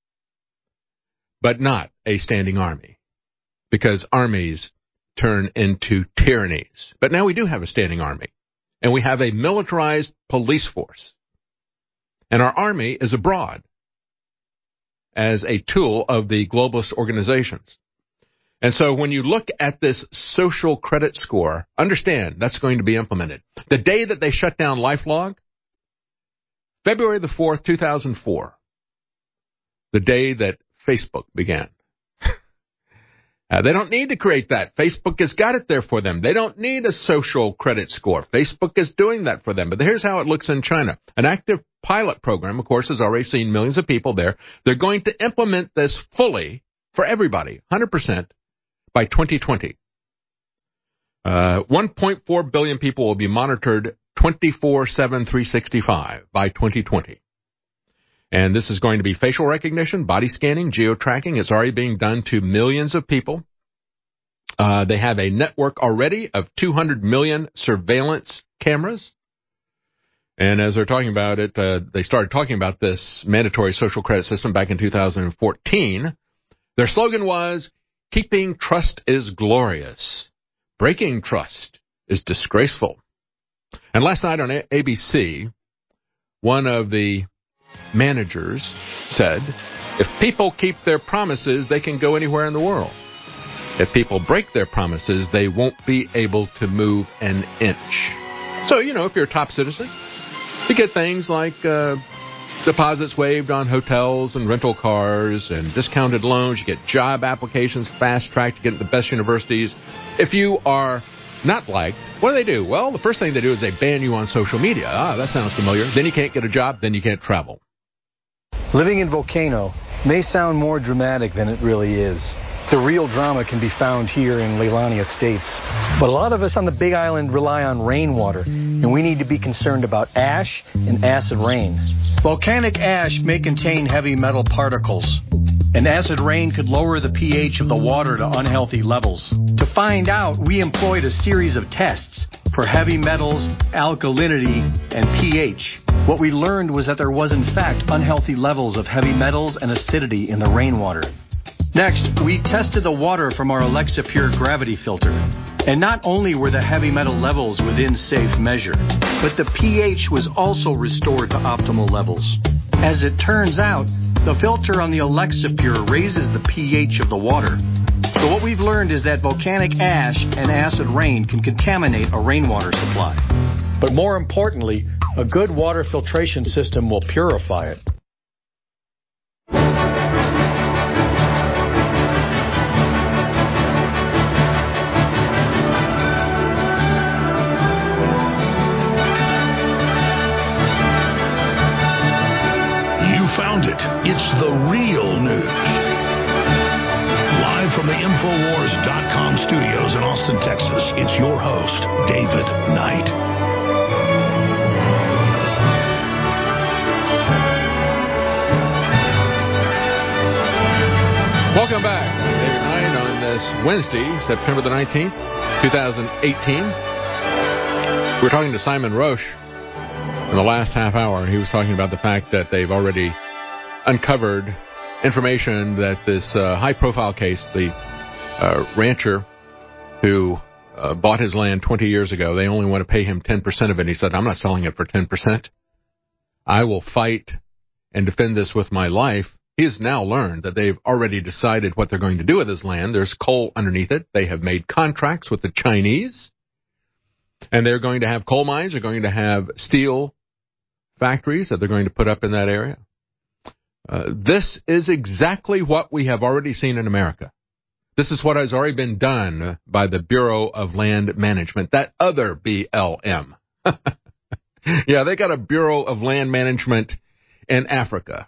But not a standing army, because armies turn into tyrannies. But now we do have a standing army, and we have a militarized police force. And our army is abroad as a tool of the globalist organizations. And so when you look at this social credit score, understand that's going to be implemented. The day that they shut down LifeLog, February the fourth, two thousand four, the day that Facebook began. Uh, they don't need to create that. Facebook has got it there for them. They don't need a social credit score. Facebook is doing that for them. But here's how it looks in China. An active pilot program, of course, has already seen millions of people there. They're going to implement this fully for everybody, one hundred percent, by twenty twenty. Uh, one point four billion people will be monitored twenty-four seven, three sixty-five by twenty twenty. And this is going to be facial recognition, body scanning, geo-tracking. It's already being done to millions of people. Uh, they have a network already of two hundred million surveillance cameras. And as they're talking about it, uh, they started talking about this mandatory social credit system back in two thousand fourteen. Their slogan was, keeping trust is glorious. Breaking trust is disgraceful. And last night on A B C, one of the managers said, if people keep their promises, they can go anywhere in the world. If people break their promises, they won't be able to move an inch. So, you know, if you're a top citizen, you get things like uh, deposits waived on hotels and rental cars and discounted loans. You get job applications fast-tracked to get into the best universities. If you are not liked, what do they do? Well, the first thing they do is they ban you on social media. Ah, that sounds familiar. Then you can't get a job. Then you can't travel. Living in Volcano may sound more dramatic than it really is. The real drama can be found here in Leilani Estates. But a lot of us on the Big Island rely on rainwater, and we need to be concerned about ash and acid rain. Volcanic ash may contain heavy metal particles. and acid rain could lower the pH of the water to unhealthy levels. To find out, we employed a series of tests for heavy metals, alkalinity, and pH. What we learned was that there was in fact unhealthy levels of heavy metals and acidity in the rainwater. Next, we tested the water from our Alexa Pure gravity filter. And not only were the heavy metal levels within safe measure, but the pH was also restored to optimal levels. As it turns out, the filter on the Alexa Pure raises the pH of the water. So what we've learned is that volcanic ash and acid rain can contaminate a rainwater supply. But more importantly, a good water filtration system will purify it. Found it. It's the real news. Live from the Infowars dot com studios in Austin, Texas, it's your host, David Knight. Welcome back. I'm David Knight on this Wednesday, September the nineteenth, twenty eighteen. We're talking to Simon Roche in the last half hour. He was talking about the fact that they've already uncovered information that this uh, high-profile case, the uh, rancher who uh, bought his land twenty years ago, they only want to pay him ten percent of it. He said, I'm not selling it for ten percent. I will fight and defend this with my life. He has now learned that they've already decided what they're going to do with his land. There's coal underneath it. They have made contracts with the Chinese, and they're going to have coal mines. They're going to have steel factories that they're going to put up in that area. Uh, this is exactly what we have already seen in America. This is what has already been done by the Bureau of Land Management, that other B L M. Yeah, they got a Bureau of Land Management in Africa.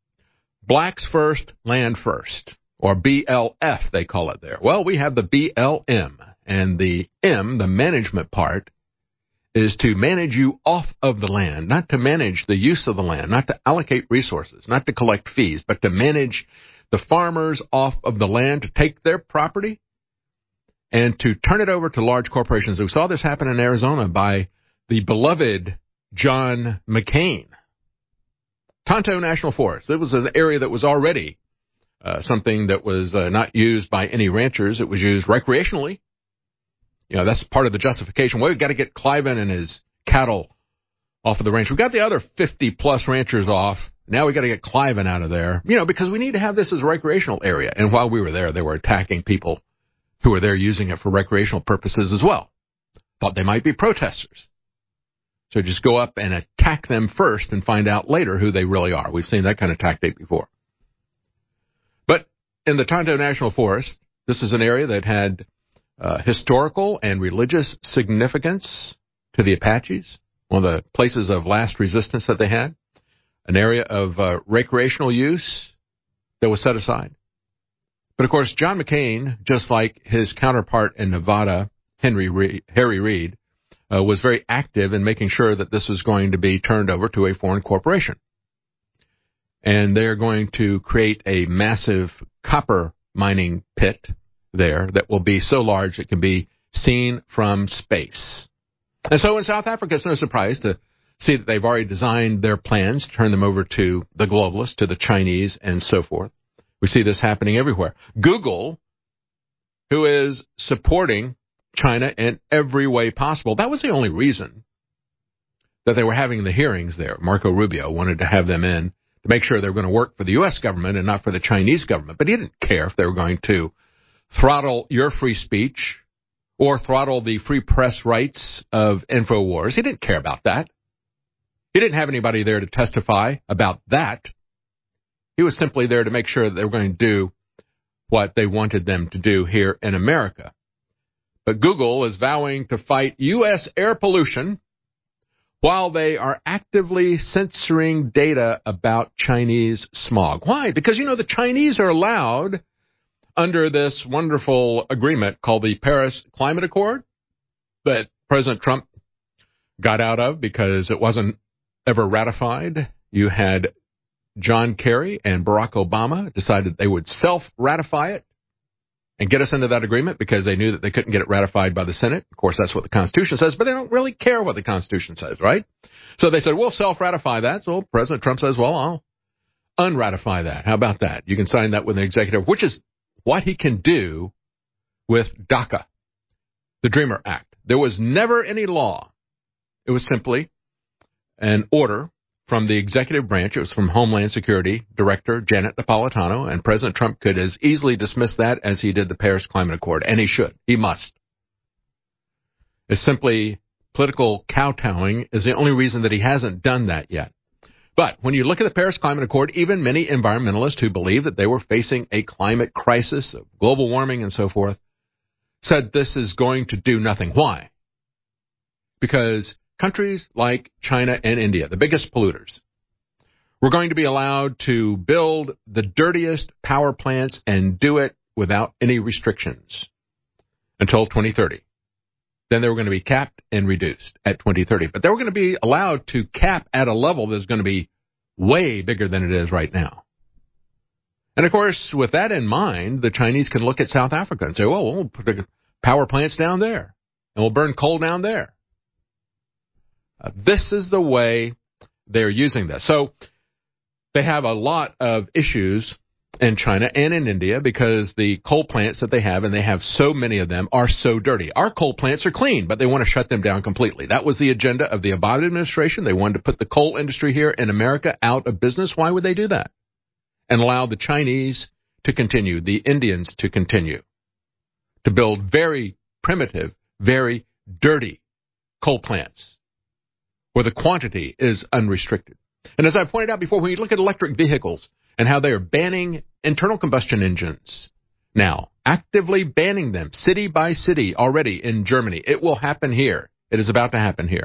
Blacks First, Land First, or B L F, they call it there. Well, we have the B L M, and the M, the management part, is to manage you off of the land, not to manage the use of the land, not to allocate resources, not to collect fees, but to manage the farmers off of the land, to take their property and to turn it over to large corporations. We saw this happen in Arizona by the beloved John McCain. Tonto National Forest. It was an area that was already uh, something that was uh, not used by any ranchers. It was used recreationally. You know, that's part of the justification. Well, we've got to get Cliven and his cattle off of the ranch. We've got the other fifty-plus ranchers off. Now we've got to get Cliven out of there, you know, because we need to have this as a recreational area. And while we were there, they were attacking people who were there using it for recreational purposes as well. Thought they might be protesters. So just go up and attack them first and find out later who they really are. We've seen that kind of tactic before. But in the Tonto National Forest, this is an area that had Uh, historical and religious significance to the Apaches, one of the places of last resistance that they had, an area of uh, recreational use that was set aside. But, of course, John McCain, just like his counterpart in Nevada, Henry Reid, Harry Reid, uh, was very active in making sure that this was going to be turned over to a foreign corporation. And they're going to create a massive copper mining pit there that will be so large it can be seen from space. And so in South Africa, it's no surprise to see that they've already designed their plans, turn them over to the globalists, to the Chinese, and so forth. We see this happening everywhere. Google, who is supporting China in every way possible, that was the only reason that they were having the hearings there. Marco Rubio wanted to have them in to make sure they were going to work for the U S government and not for the Chinese government. But he didn't care if they were going to throttle your free speech or throttle the free press rights of InfoWars. He didn't care about that. He didn't have anybody there to testify about that. He was simply there to make sure that they were going to do what they wanted them to do here in America. But Google is vowing to fight U S air pollution while they are actively censoring data about Chinese smog. Why? Because, you know, the Chinese are allowed under this wonderful agreement called the Paris Climate Accord that President Trump got out of because it wasn't ever ratified. You had John Kerry and Barack Obama decided they would self-ratify it and get us into that agreement because they knew that they couldn't get it ratified by the Senate. Of course, that's what the Constitution says, but they don't really care what the Constitution says, right? So they said, we'll self-ratify that. So President Trump says, well, I'll unratify that. How about that? You can sign that with an executive, which is what he can do with DACA, the DREAMER Act. There was never any law. It was simply an order from the executive branch. It was from Homeland Security Director Janet Napolitano, and President Trump could as easily dismiss that as he did the Paris Climate Accord, and he should. He must. It's simply political kowtowing is the only reason that he hasn't done that yet. But when you look at the Paris Climate Accord, even many environmentalists who believe that they were facing a climate crisis of global warming and so forth said this is going to do nothing. Why? Because countries like China and India, the biggest polluters, were going to be allowed to build the dirtiest power plants and do it without any restrictions until twenty thirty. Then they were going to be capped and reduced at twenty thirty. But they were going to be allowed to cap at a level that's going to be way bigger than it is right now. And, of course, with that in mind, the Chinese can look at South Africa and say, well, we'll put the power plants down there, and we'll burn coal down there. Uh, this is the way they're using this. So they have a lot of issues in China and in India because the coal plants that they have, and they have so many of them, are so dirty. Our coal plants are clean, but they want to shut them down completely. That was the agenda of the Obama administration. They wanted to put the coal industry here in America out of business. Why would they do that? And allow the Chinese to continue, the Indians to continue, to build very primitive, very dirty coal plants where the quantity is unrestricted. And as I pointed out before, when you look at electric vehicles and how they are banning internal combustion engines now, actively banning them city by city already in Germany, it will happen here. It is about to happen here.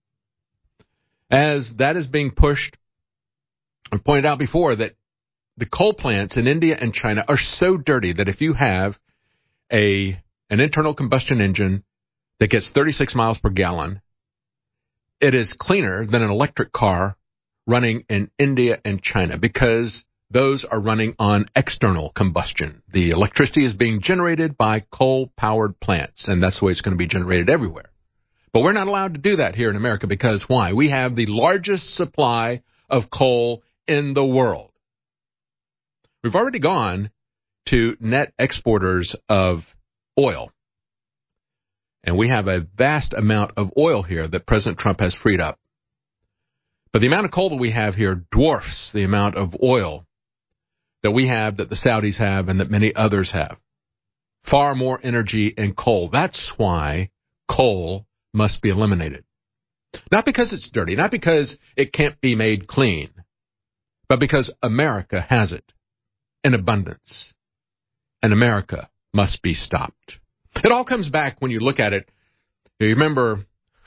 As that is being pushed, I pointed out before that the coal plants in India and China are so dirty that if you have a an internal combustion engine that gets thirty-six miles per gallon, it is cleaner than an electric car running in India and China because those are running on external combustion. The electricity is being generated by coal-powered plants, and that's the way it's going to be generated everywhere. But we're not allowed to do that here in America because why? We have the largest supply of coal in the world. We've already gone to net exporters of oil. And we have a vast amount of oil here that President Trump has freed up. But the amount of coal that we have here dwarfs the amount of oil that we have, that the Saudis have, and that many others have. Far more energy in coal. That's why coal must be eliminated. Not because it's dirty, not because it can't be made clean, but because America has it in abundance. And America must be stopped. It all comes back when you look at it. You remember,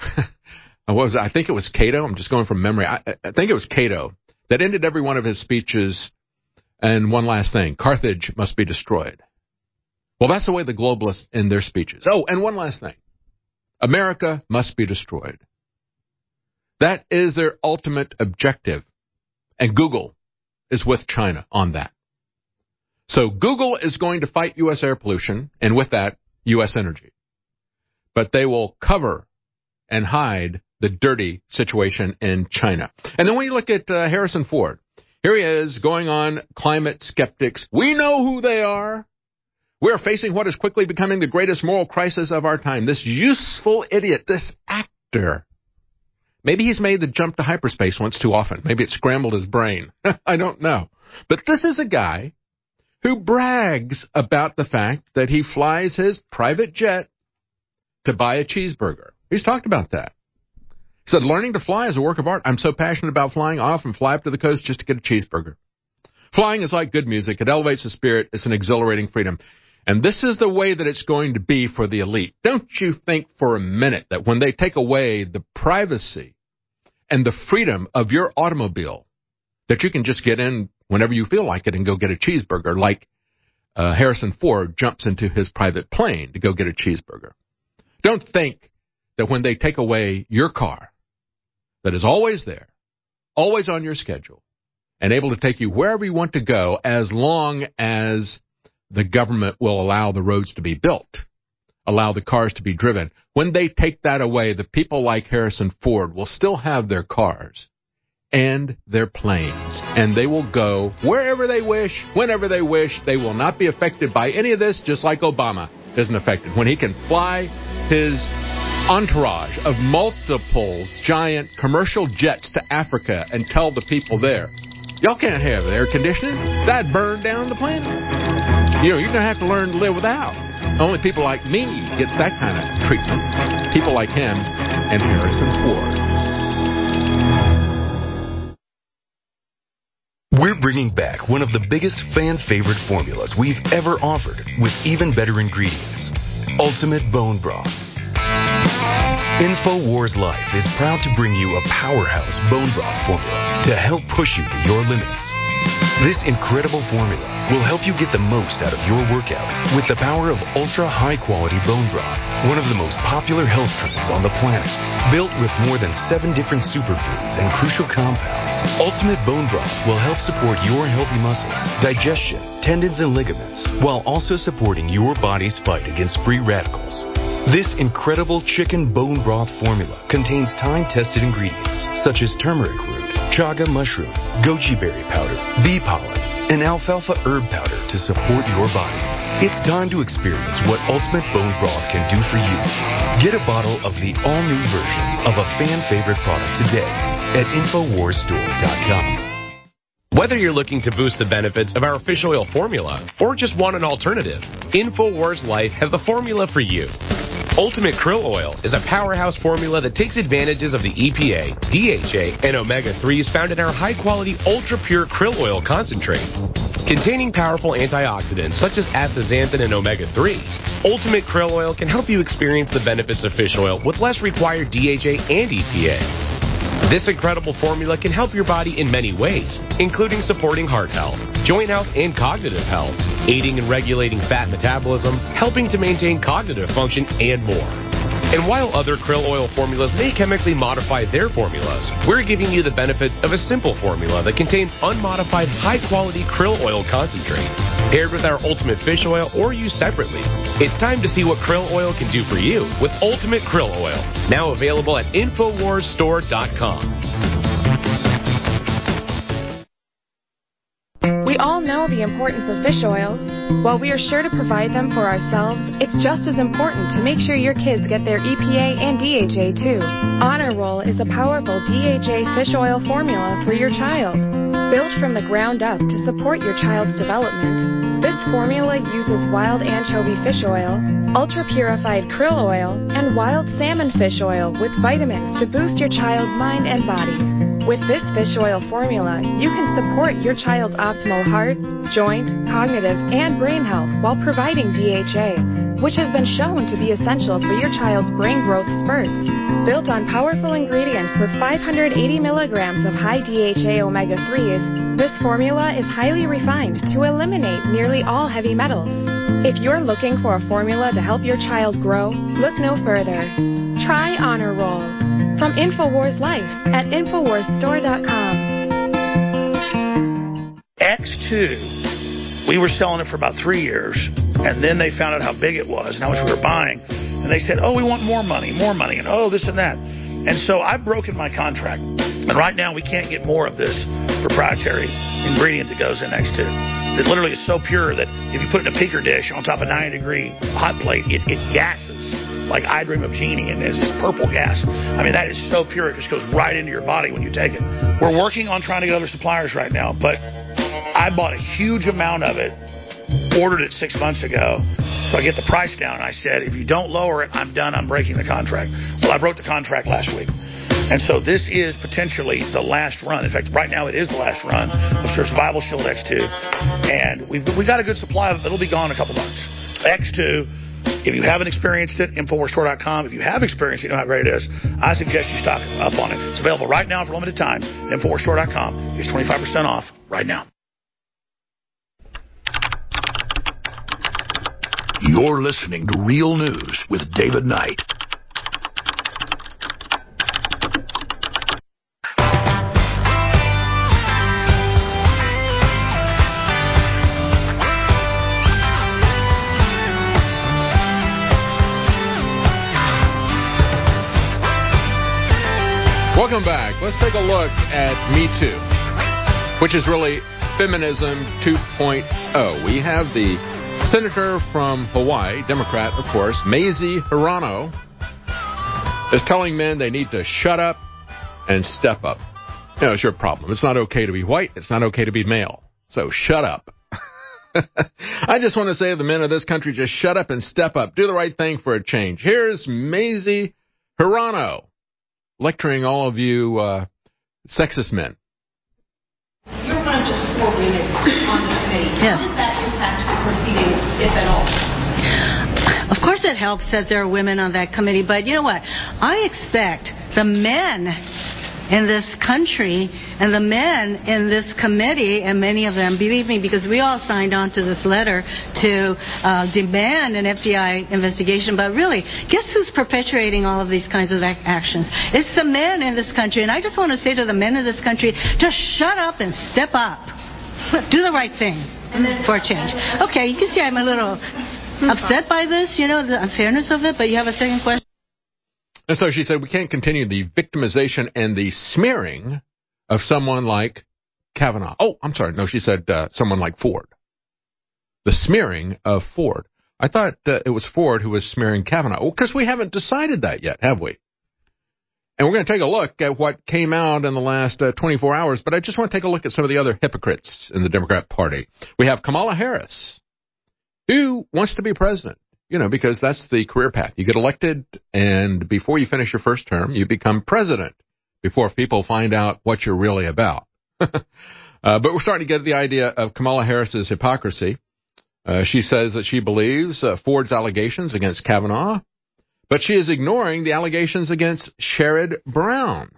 what was it? I think it was Cato. I'm just going from memory. I, I think it was Cato that ended every one of his speeches. And one last thing, Carthage must be destroyed. Well, that's the way the globalists end their speeches. Oh, and one last thing, America must be destroyed. That is their ultimate objective. And Google is with China on that. So Google is going to fight U S air pollution, and with that, U S energy. But they will cover and hide the dirty situation in China. And then when you look at uh, Harrison Ford, here he is going on climate skeptics. We know who they are. We're facing what is quickly becoming the greatest moral crisis of our time. This useful idiot, this actor. Maybe he's made the jump to hyperspace once too often. Maybe it scrambled his brain. I don't know. But this is a guy who brags about the fact that he flies his private jet to buy a cheeseburger. He's talked about that. He said, learning to fly is a work of art. I'm so passionate about flying, I often fly up to the coast just to get a cheeseburger. Flying is like good music. It elevates the spirit. It's an exhilarating freedom. And this is the way that it's going to be for the elite. Don't you think for a minute that when they take away the privacy and the freedom of your automobile, that you can just get in whenever you feel like it and go get a cheeseburger, like uh, Harrison Ford jumps into his private plane to go get a cheeseburger. Don't think that when they take away your car that is always there, always on your schedule, and able to take you wherever you want to go as long as the government will allow the roads to be built, allow the cars to be driven. When they take that away, the people like Harrison Ford will still have their cars and their planes, and they will go wherever they wish, whenever they wish. They will not be affected by any of this, just like Obama isn't affected. When he can fly his entourage of multiple giant commercial jets to Africa and tell the people there, y'all can't have air conditioning. That'd burn down the planet. You know, you're going to have to learn to live without. Only people like me get that kind of treatment. People like him and Harrison Ford. We're bringing back one of the biggest fan-favorite formulas we've ever offered with even better ingredients. Ultimate Bone Broth. InfoWars Life is proud to bring you a powerhouse bone broth formula to help push you to your limits. This incredible formula will help you get the most out of your workout with the power of ultra high-quality bone broth, one of the most popular health trends on the planet. Built with more than seven different superfoods and crucial compounds, Ultimate Bone Broth will help support your healthy muscles, digestion, tendons, and ligaments, while also supporting your body's fight against free radicals. This incredible chicken bone broth formula contains time-tested ingredients such as turmeric root, chaga mushroom, goji berry powder, bee pollen, and alfalfa herb powder to support your body. It's time to experience what Ultimate Bone Broth can do for you. Get a bottle of the all-new version of a fan-favorite product today at Infowars Store dot com. Whether you're looking to boost the benefits of our fish oil formula or just want an alternative, InfoWars Life has the formula for you. Ultimate Krill Oil is a powerhouse formula that takes advantages of the E P A, D H A, and omega threes found in our high-quality, ultra-pure krill oil concentrate. Containing powerful antioxidants such as astaxanthin and omega threes, Ultimate Krill Oil can help you experience the benefits of fish oil with less required D H A and E P A. This incredible formula can help your body in many ways, including supporting heart health, joint health, and cognitive health, aiding in regulating fat metabolism, helping to maintain cognitive function, and more. And while other krill oil formulas may chemically modify their formulas, we're giving you the benefits of a simple formula that contains unmodified, high-quality krill oil concentrate, paired with our Ultimate Fish Oil or used separately. It's time to see what krill oil can do for you with Ultimate Krill Oil, now available at Infowars Store dot com. We all know the importance of fish oils. While we are sure to provide them for ourselves, it's just as important to make sure your kids get their E P A and D H A too. Honor Roll is a powerful D H A fish oil formula for your child. Built from the ground up to support your child's development, this formula uses wild anchovy fish oil, ultra-purified krill oil, and wild salmon fish oil with vitamins to boost your child's mind and body. With this fish oil formula, you can support your child's optimal heart, joint, cognitive, and brain health while providing D H A, which has been shown to be essential for your child's brain growth spurts. Built on powerful ingredients with five hundred eighty milligrams of high D H A omega threes, this formula is highly refined to eliminate nearly all heavy metals. If you're looking for a formula to help your child grow, look no further. Try Honor Roll from InfoWars Life at Infowars Store dot com. X two, we were selling it for about three years, and then they found out how big it was and how much we were buying, and they said, oh, we want more money, more money, and oh, this and that. And so I've broken my contract, and right now we can't get more of this proprietary ingredient that goes in X two. That literally is so pure that if you put it in a picker dish on top of ninety degree hot plate, it, it gases like I Dream of Jeannie, and it's this purple gas. I mean, that is so pure, it just goes right into your body when you take it. We're working on trying to get other suppliers right now, but I bought a huge amount of it, ordered it six months ago, so I get the price down, and I said, if you don't lower it, I'm done, I'm breaking the contract. Well, I broke the contract last week. And so this is potentially the last run. In fact, right now it is the last run of Survival Shield X two. And we've, we've got a good supply of it. It'll be gone in a couple months. X two, if you haven't experienced it, Infowars Store dot com. If you have experienced it, you know how great it is. I suggest you stock up on it. It's available right now for a limited time. Infowars Store dot com. It's twenty-five percent off right now. You're listening to Real News with David Knight. Welcome back. Let's take a look at Me Too, which is really Feminism two point oh. We have the senator from Hawaii, Democrat, of course, Mazie Hirono, is telling men they need to shut up and step up. You know, it's your problem. It's not okay to be white. It's not okay to be male. So shut up. I just want to say to the men of this country, just shut up and step up. Do the right thing for a change. Here's Mazie Hirono lecturing all of you uh, sexist men. You're one of just four women on the committee. Yes. How does that impact the proceedings, if at all? Of course it helps that there are women on that committee, but you know what? I expect the men in this country and the men in this committee, and many of them, believe me, because we all signed on to this letter to uh, demand an F B I investigation, but really, guess who's perpetuating all of these kinds of ac- actions? It's the men in this country, and I just want to say to the men in this country, just shut up and step up. Do the right thing for a change. Okay, you can see I'm a little upset by this, you know, the unfairness of it, but you have a second question? And so she said, we can't continue the victimization and the smearing of someone like Kavanaugh. Oh, I'm sorry. No, she said uh, someone like Ford. The smearing of Ford. I thought uh, it was Ford who was smearing Kavanaugh. Well, because we haven't decided that yet, have we? And we're going to take a look at what came out in the last uh, twenty-four hours, but I just want to take a look at some of the other hypocrites in the Democrat Party. We have Kamala Harris, who wants to be president. You know, because that's the career path. You get elected, and before you finish your first term, you become president before people find out what you're really about. uh, but we're starting to get the idea of Kamala Harris's hypocrisy. Uh, she says that she believes uh, Ford's allegations against Kavanaugh, but she is ignoring the allegations against Sherrod Brown.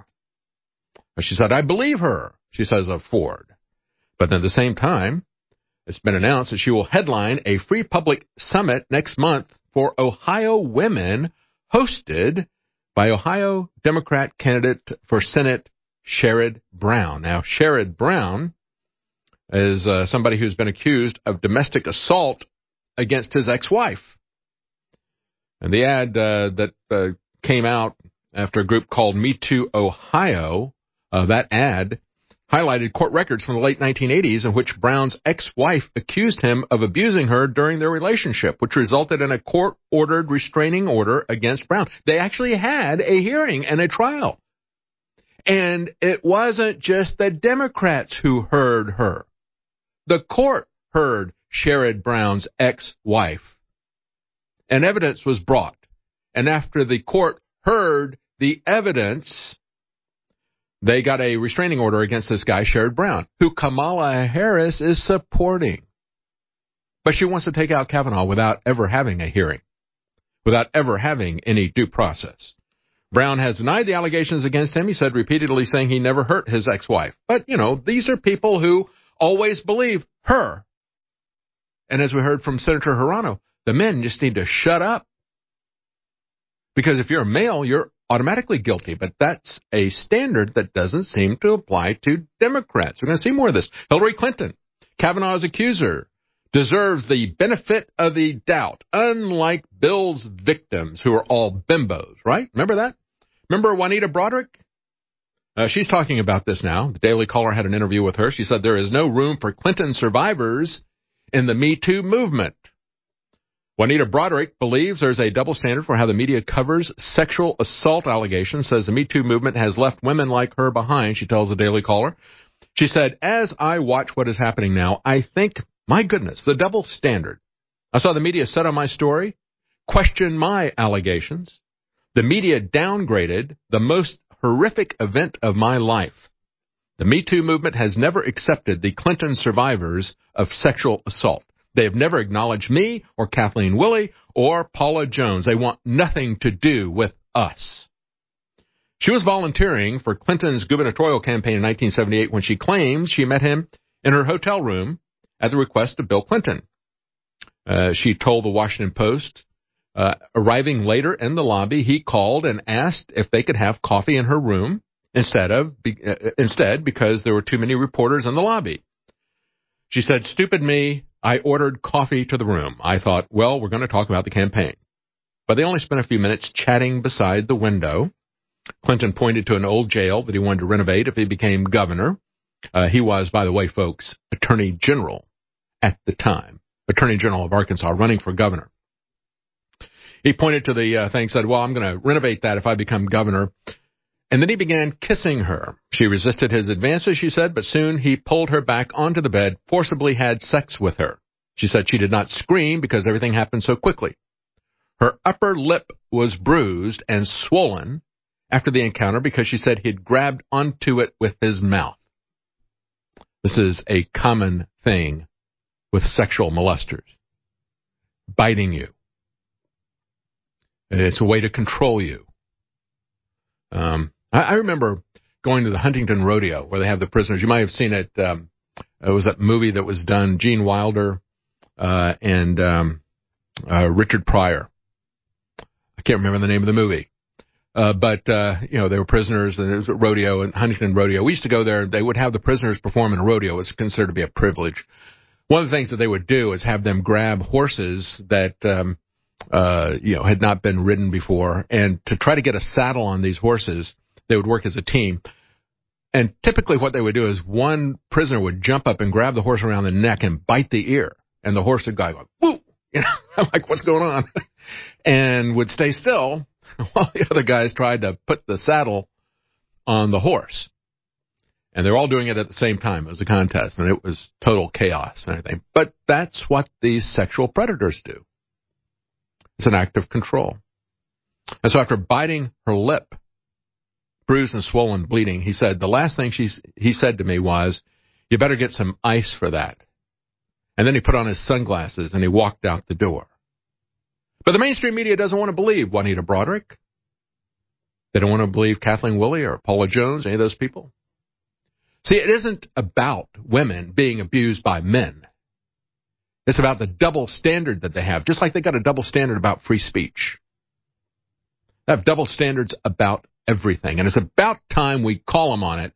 She said, I believe her, she says of Ford. But then at the same time, it's been announced that she will headline a free public summit next month for Ohio women, hosted by Ohio Democrat candidate for Senate Sherrod Brown. Now, Sherrod Brown is uh, somebody who's been accused of domestic assault against his ex-wife. And the ad uh, that uh, came out after a group called Me Too Ohio, uh, that ad highlighted court records from the late nineteen eighties in which Brown's ex-wife accused him of abusing her during their relationship, which resulted in a court-ordered restraining order against Brown. They actually had a hearing and a trial. And it wasn't just the Democrats who heard her. The court heard Sherrod Brown's ex-wife. And evidence was brought. And after the court heard the evidence, they got a restraining order against this guy, Sherrod Brown, who Kamala Harris is supporting. But she wants to take out Kavanaugh without ever having a hearing, without ever having any due process. Brown has denied the allegations against him. He said repeatedly saying he never hurt his ex-wife. But, you know, these are people who always believe her. And as we heard from Senator Hirono, the men just need to shut up. Because if you're a male, you're automatically guilty, but that's a standard that doesn't seem to apply to Democrats. We're going to see more of this. Hillary Clinton, Kavanaugh's accuser, deserves the benefit of the doubt, unlike Bill's victims, who are all bimbos, right? Remember that? Remember Juanita Broderick? Uh, she's talking about this now. The Daily Caller had an interview with her. She said there is no room for Clinton survivors in the Me Too movement. Juanita Broderick believes there's a double standard for how the media covers sexual assault allegations, says the Me Too movement has left women like her behind, she tells the Daily Caller. She said, as I watch what is happening now, I think, my goodness, the double standard. I saw the media set on my story, question my allegations. The media downgraded the most horrific event of my life. The Me Too movement has never accepted the Clinton survivors of sexual assault. They have never acknowledged me or Kathleen Willey or Paula Jones. They want nothing to do with us. She was volunteering for Clinton's gubernatorial campaign in nineteen seventy-eight when she claims she met him in her hotel room at the request of Bill Clinton. Uh, she told the Washington Post, uh, arriving later in the lobby, he called and asked if they could have coffee in her room instead of be, uh, instead because there were too many reporters in the lobby. She said, stupid me, I ordered coffee to the room. I thought, well, we're going to talk about the campaign. But they only spent a few minutes chatting beside the window. Clinton pointed to an old jail that he wanted to renovate if he became governor. Uh, he was, by the way, folks, Attorney General at the time, Attorney General of Arkansas, running for governor. He pointed to the uh, thing, said, well, I'm going to renovate that if I become governor. And then he began kissing her. She resisted his advances, she said, but soon he pulled her back onto the bed, forcibly had sex with her. She said she did not scream because everything happened so quickly. Her upper lip was bruised and swollen after the encounter because she said he'd grabbed onto it with his mouth. This is a common thing with sexual molesters. Biting you. It's a way to control you. Um, I, I remember going to the Huntington Rodeo where they have the prisoners. You might have seen it. Um, it was that movie that was done, Gene Wilder uh, and um, uh, Richard Pryor. I can't remember the name of the movie. Uh, but, uh, you know, they were prisoners, and it was a rodeo, and Huntington Rodeo. We used to go there. They would have the prisoners perform in a rodeo. It was considered to be a privilege. One of the things that they would do is have them grab horses that, um, uh, you know, had not been ridden before, and to try to get a saddle on these horses, they would work as a team. And typically what they would do is one prisoner would jump up and grab the horse around the neck and bite the ear, and the horse would go, whoo! You know, I'm like, what's going on? And would stay still while the other guys tried to put the saddle on the horse. And they're all doing it at the same time. It was a contest, and it was total chaos and everything. But that's what these sexual predators do. It's an act of control. And so after biting her lip, bruised and swollen, bleeding, he said, the last thing she, he said to me was, you better get some ice for that. And then he put on his sunglasses and he walked out the door. But the mainstream media doesn't want to believe Juanita Broaddrick. They don't want to believe Kathleen Woolley or Paula Jones, any of those people. See, it isn't about women being abused by men. It's about the double standard that they have, just like they got a double standard about free speech. They have double standards about everything. And it's about time we call them on it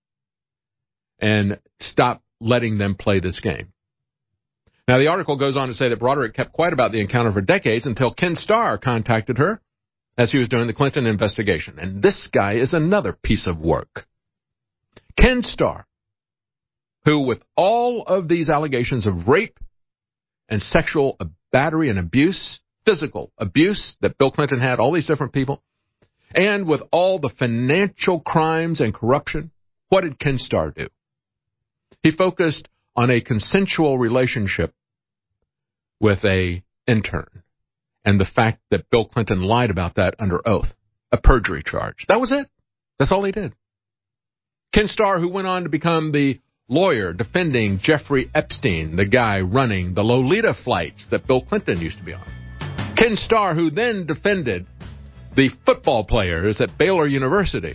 and stop letting them play this game. Now, the article goes on to say that Broaddrick kept quiet about the encounter for decades until Ken Starr contacted her as he was doing the Clinton investigation. And this guy is another piece of work. Ken Starr, who with all of these allegations of rape and sexual battery and abuse, physical abuse that Bill Clinton had, all these different people, and with all the financial crimes and corruption, what did Ken Starr do? He focused on a consensual relationship with a intern and the fact that Bill Clinton lied about that under oath, a perjury charge. That was it. That's all he did. Ken Starr, who went on to become the lawyer defending Jeffrey Epstein, the guy running the Lolita flights that Bill Clinton used to be on. Ken Starr, who then defended the football players at Baylor University.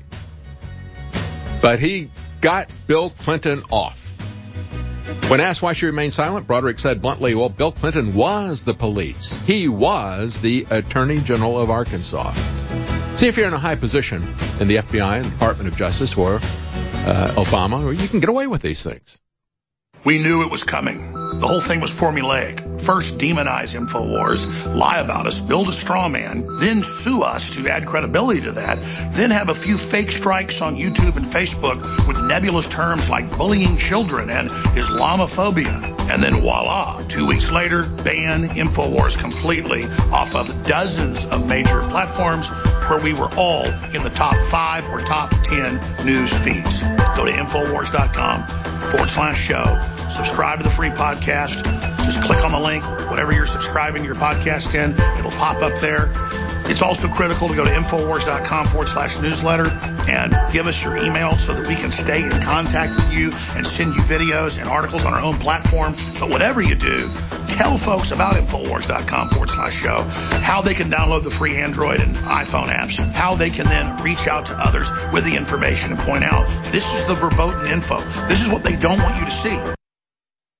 But he got Bill Clinton off. When asked why she remained silent, Broaddrick said bluntly, well, Bill Clinton was the police. He was the Attorney General of Arkansas. See, if you're in a high position in the F B I and the Department of Justice or uh, Obama, or you can get away with these things. We knew it was coming. The whole thing was formulaic. First, demonize InfoWars, lie about us, build a straw man, then sue us to add credibility to that, then have a few fake strikes on YouTube and Facebook with nebulous terms like bullying children and Islamophobia. And then voila, two weeks later, ban InfoWars completely off of dozens of major platforms where we were all in the top five or top ten news feeds. Go to InfoWars.com forward slash show. Subscribe to the free podcast. Just click on the link, whatever you're subscribing your podcast in, it'll pop up there. It's also critical to go to InfoWars.com forward slash newsletter and give us your email so that we can stay in contact with you and send you videos and articles on our own platform. But whatever you do, tell folks about InfoWars.com forward slash show, how they can download the free Android and iPhone apps, how they can then reach out to others with the information and point out, this is the verboten info. This is what they don't want you to see.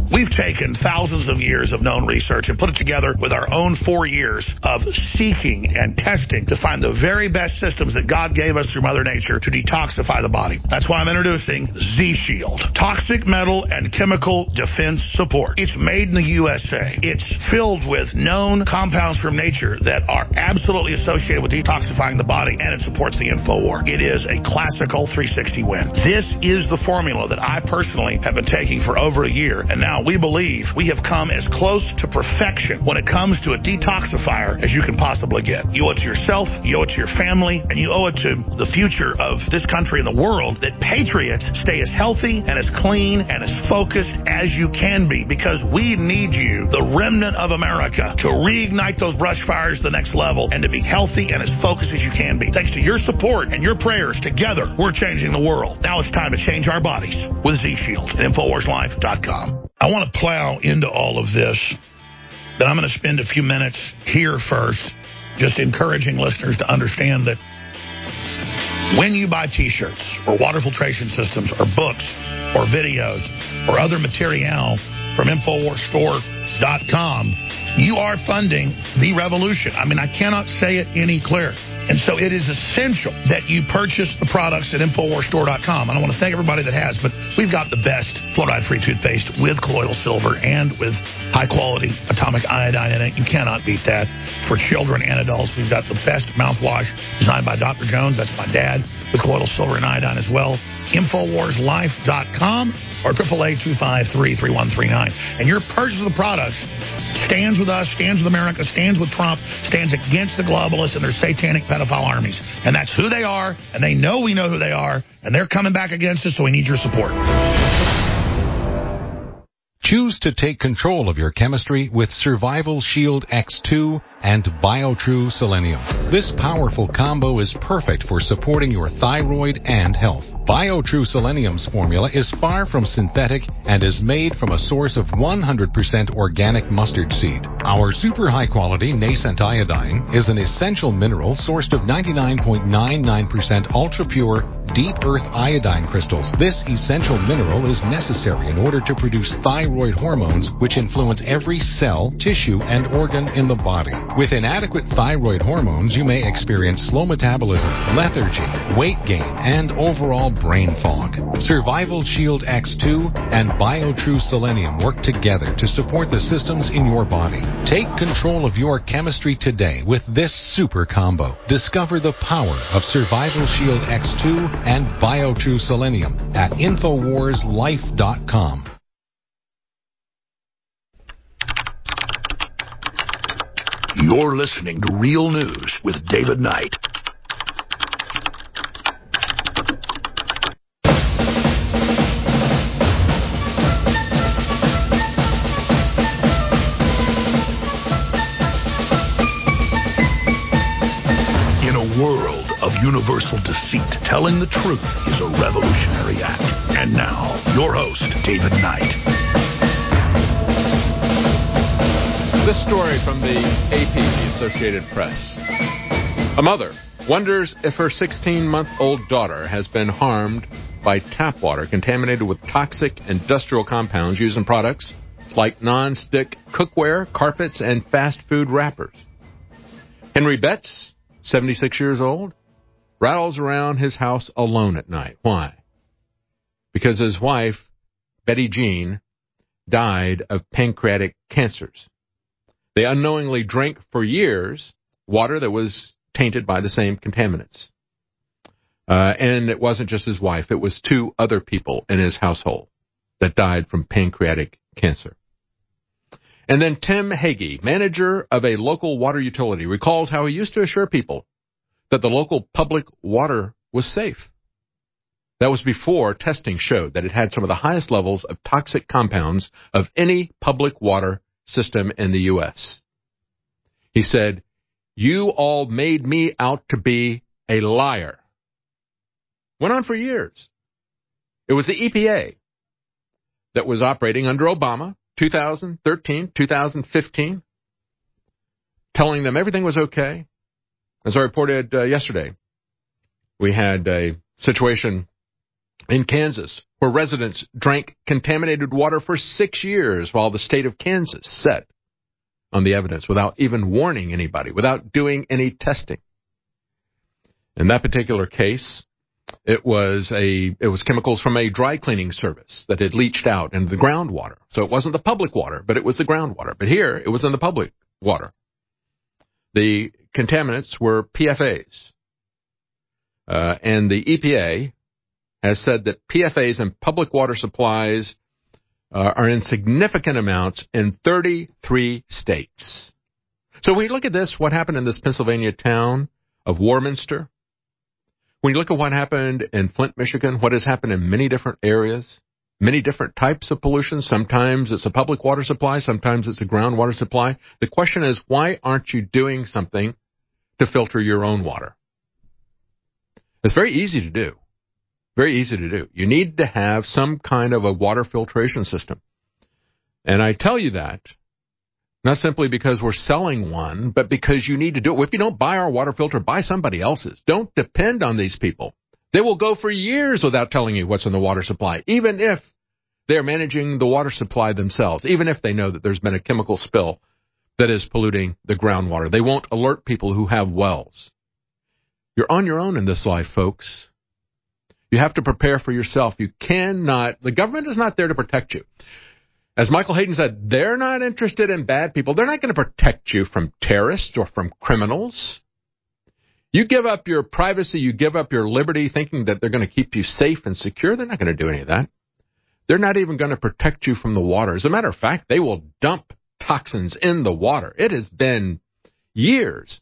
We've taken thousands of years of known research and put it together with our own four years of seeking and testing to find the very best systems that God gave us through Mother Nature to detoxify the body. That's why I'm introducing Z-Shield. Toxic metal and chemical defense support. It's made in the U S A. It's filled with known compounds from nature that are absolutely associated with detoxifying the body, and it supports the InfoWar. It is a classical three sixty win. This is the formula that I personally have been taking for over a year, and now we believe we have come as close to perfection when it comes to a detoxifier as you can possibly get. You owe it to yourself, you owe it to your family, and you owe it to the future of this country and the world that patriots stay as healthy and as clean and as focused as you can be, because we need you, the remnant of America, to reignite those brush fires to the next level and to be healthy and as focused as you can be. Thanks to your support and your prayers, together we're changing the world. Now it's time to change our bodies with Z-Shield at Infowars Life dot com. I want to plow into all of this, but I'm going to spend a few minutes here first just encouraging listeners to understand that when you buy T-shirts or water filtration systems or books or videos or other material from Infowars Store dot com, you are funding the revolution. I mean, I cannot say it any clearer. And so it is essential that you purchase the products at Infowars Store dot com. And I want to thank everybody that has, but we've got the best fluoride-free toothpaste with colloidal silver and with high-quality atomic iodine in it. You cannot beat that. For children and adults, we've got the best mouthwash designed by Doctor Jones. That's my dad, with colloidal silver and iodine as well. Infowars Life dot com or triple A two five three, three one three nine. And your purchase of the products stands with us, stands with America, stands with Trump, stands against the globalists and their satanic pedophile armies. And that's who they are, and they know we know who they are, and they're coming back against us, so we need your support. Choose to take control of your chemistry with Survival Shield X two and BioTrue Selenium. This powerful combo is perfect for supporting your thyroid and health. BioTrue Selenium's formula is far from synthetic and is made from a source of one hundred percent organic mustard seed. Our super high-quality nascent iodine is an essential mineral sourced of ninety-nine point nine nine percent ultra-pure, deep earth iodine crystals. This essential mineral is necessary in order to produce thyroid hormones, which influence every cell, tissue, and organ in the body. With inadequate thyroid hormones, you may experience slow metabolism, lethargy, weight gain, and overall brain fog. Survival Shield X two and BioTrue Selenium work together to support the systems in your body. Take control of your chemistry today with this super combo. Discover the power of Survival Shield X two and BioTrue Selenium at Infowars Life dot com. You're listening to Real News with David Knight. In a world of universal deceit, telling the truth is a revolutionary act. And now, your host, David Knight. This story from the A P, the Associated Press. A mother wonders if her sixteen-month-old daughter has been harmed by tap water contaminated with toxic industrial compounds used in products like non-stick cookware, carpets, and fast food wrappers. Henry Betts, seventy-six years old, rattles around his house alone at night. Why? Because his wife, Betty Jean, died of pancreatic cancers. They unknowingly drank for years water that was tainted by the same contaminants. Uh, and it wasn't just his wife. It was two other people in his household that died from pancreatic cancer. And then Tim Hagee, manager of a local water utility, recalls how he used to assure people that the local public water was safe. That was before testing showed that it had some of the highest levels of toxic compounds of any public water system in the U S He said, "You all made me out to be a liar." Went on for years. It was the E P A that was operating under Obama, two thousand thirteen, two thousand fifteen, telling them everything was okay. As I reported uh, yesterday, we had a situation in Kansas, where residents drank contaminated water for six years while the state of Kansas sat on the evidence without even warning anybody, without doing any testing. In that particular case, it was a it was chemicals from a dry cleaning service that had leached out into the groundwater. So it wasn't the public water, but it was the groundwater. But here, it was in the public water. The contaminants were P F As. Uh, and the E P A has said that P F As in public water supplies uh, are in significant amounts in thirty-three states. So when you look at this, what happened in this Pennsylvania town of Warminster, when you look at what happened in Flint, Michigan, what has happened in many different areas, many different types of pollution, sometimes it's a public water supply, sometimes it's a groundwater supply. The question is, why aren't you doing something to filter your own water? It's very easy to do. Very easy to do. You need to have some kind of a water filtration system. And I tell you that not simply because we're selling one, but because you need to do it. If you don't buy our water filter, buy somebody else's. Don't depend on these people. They will go for years without telling you what's in the water supply, even if they're managing the water supply themselves, even if they know that there's been a chemical spill that is polluting the groundwater. They won't alert people who have wells. You're on your own in this life, folks. You have to prepare for yourself. You cannot, the government is not there to protect you. As Michael Hayden said, they're not interested in bad people. They're not going to protect you from terrorists or from criminals. You give up your privacy, you give up your liberty thinking that they're going to keep you safe and secure. They're not going to do any of that. They're not even going to protect you from the water. As a matter of fact, they will dump toxins in the water. It has been years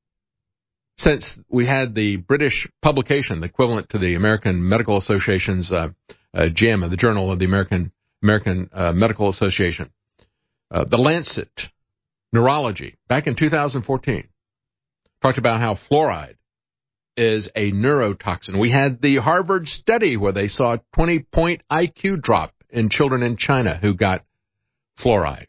since we had the British publication, the equivalent to the American Medical Association's uh, uh, JAMA, the Journal of the American American uh, Medical Association, uh, the Lancet Neurology, back in two thousand fourteen, talked about how fluoride is a neurotoxin. We had the Harvard study where they saw a twenty-point I Q drop in children in China who got fluoride.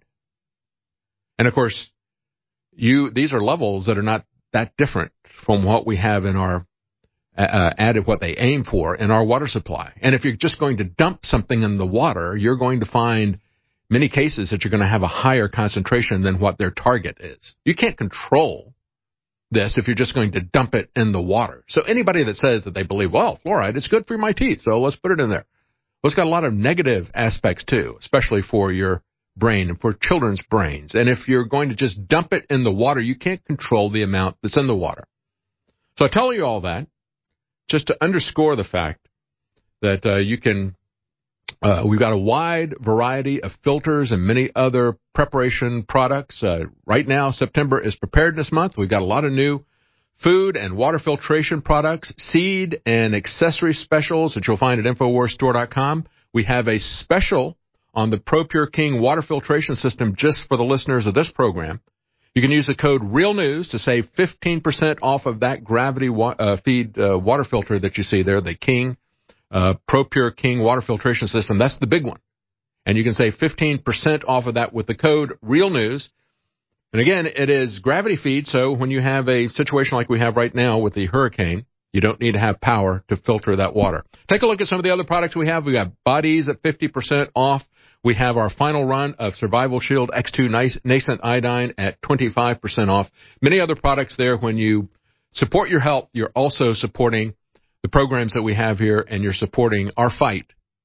And, of course, you these are levels that are not that different from what we have in our uh, added, what they aim for in our water supply. And if you're just going to dump something in the water, you're going to find many cases that you're going to have a higher concentration than what their target is. You can't control this if you're just going to dump it in the water. So anybody that says that they believe, well, fluoride, it's good for my teeth, so let's put it in there. Well, it's got a lot of negative aspects, too, especially for your brain and for children's brains. And if you're going to just dump it in the water, you can't control the amount that's in the water. So I tell you all that just to underscore the fact that uh, you can, uh, we've got a wide variety of filters and many other preparation products. Uh, right now, September is Preparedness Month. We've got a lot of new food and water filtration products, seed and accessory specials that you'll find at Infowars Store dot com. We have a special on the ProPure King water filtration system just for the listeners of this program. You can use the code REALNEWS to save fifteen percent off of that gravity wa- uh, feed uh, water filter that you see there, the King, uh, ProPure King water filtration system. That's the big one. And you can save fifteen percent off of that with the code REALNEWS. And again, it is gravity feed, so when you have a situation like we have right now with the hurricane, you don't need to have power to filter that water. Take a look at some of the other products we have. We got Bodies at fifty percent off. We have our final run of Survival Shield X two Nascent Iodine at twenty-five percent off. Many other products there. When you support your health, you're also supporting the programs that we have here, and you're supporting our fight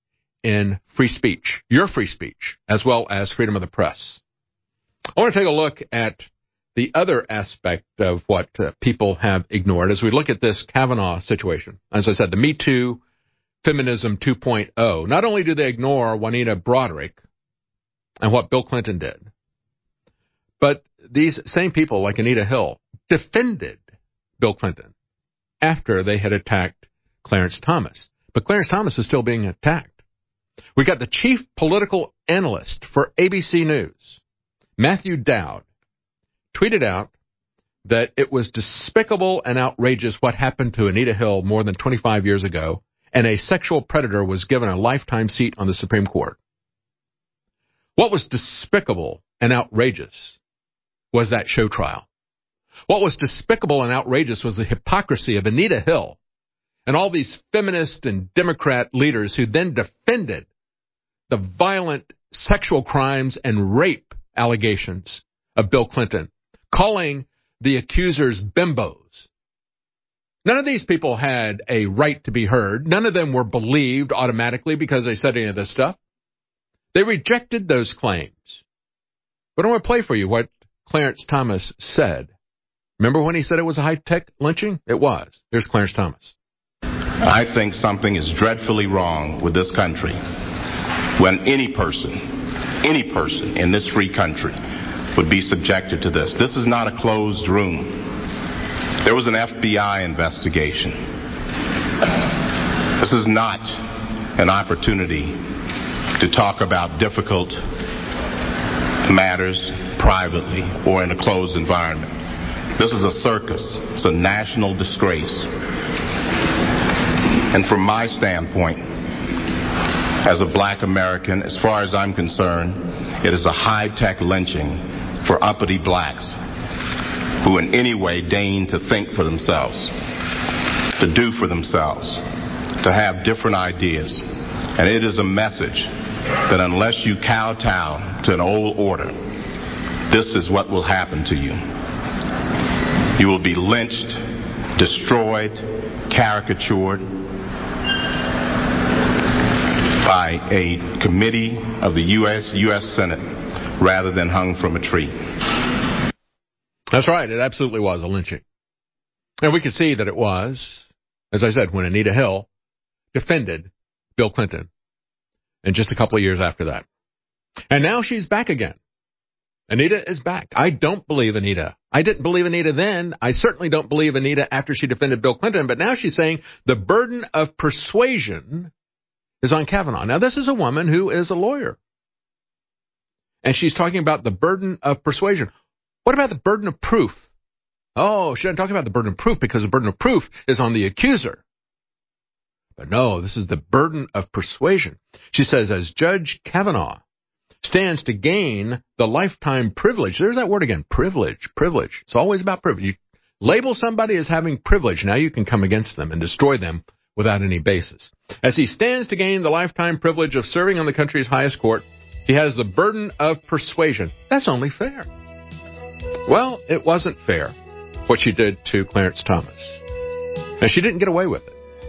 in free speech, your free speech, as well as freedom of the press. I want to take a look at the other aspect of what uh, people have ignored as we look at this Kavanaugh situation. As I said, the Me Too Feminism two point oh. Not only do they ignore Juanita Broaddrick and what Bill Clinton did, but these same people, like Anita Hill, defended Bill Clinton after they had attacked Clarence Thomas. But Clarence Thomas is still being attacked. We got the chief political analyst for A B C News, Matthew Dowd, tweeted out that it was despicable and outrageous what happened to Anita Hill more than twenty-five years ago, and a sexual predator was given a lifetime seat on the Supreme Court. What was despicable and outrageous was that show trial. What was despicable and outrageous was the hypocrisy of Anita Hill and all these feminist and Democrat leaders who then defended the violent sexual crimes and rape allegations of Bill Clinton, calling the accusers bimbos. None of these people had a right to be heard. None of them were believed automatically because they said any of this stuff. They rejected those claims. But I want to play for you what Clarence Thomas said. Remember when he said it was a high-tech lynching? It was. Here's Clarence Thomas. I think something is dreadfully wrong with this country when any person, any person in this free country would be subjected to this. This is not a closed room. There was an F B I investigation. This is not an opportunity to talk about difficult matters privately or in a closed environment. This is a circus. It's a national disgrace. And from my standpoint, as a black American, as far as I'm concerned, it is a high-tech lynching for uppity blacks who in any way deign to think for themselves, to do for themselves, to have different ideas. And it is a message that unless you kowtow to an old order, this is what will happen to you. You will be lynched, destroyed, caricatured by a committee of the U S U S Senate rather than hung from a tree. That's right. It absolutely was a lynching. And we can see that it was, as I said, when Anita Hill defended Bill Clinton, and just a couple of years after that. And now she's back again. Anita is back. I don't believe Anita. I didn't believe Anita then. I certainly don't believe Anita after she defended Bill Clinton. But now she's saying the burden of persuasion is on Kavanaugh. Now, this is a woman who is a lawyer. And she's talking about the burden of persuasion. What about the burden of proof? Oh, she doesn't talk about the burden of proof because the burden of proof is on the accuser. But no, this is the burden of persuasion. She says, as Judge Kavanaugh stands to gain the lifetime privilege. There's that word again, privilege, privilege. It's always about privilege. You label somebody as having privilege. Now you can come against them and destroy them without any basis. As he stands to gain the lifetime privilege of serving on the country's highest court, he has the burden of persuasion. That's only fair. Well, it wasn't fair what she did to Clarence Thomas. And she didn't get away with it.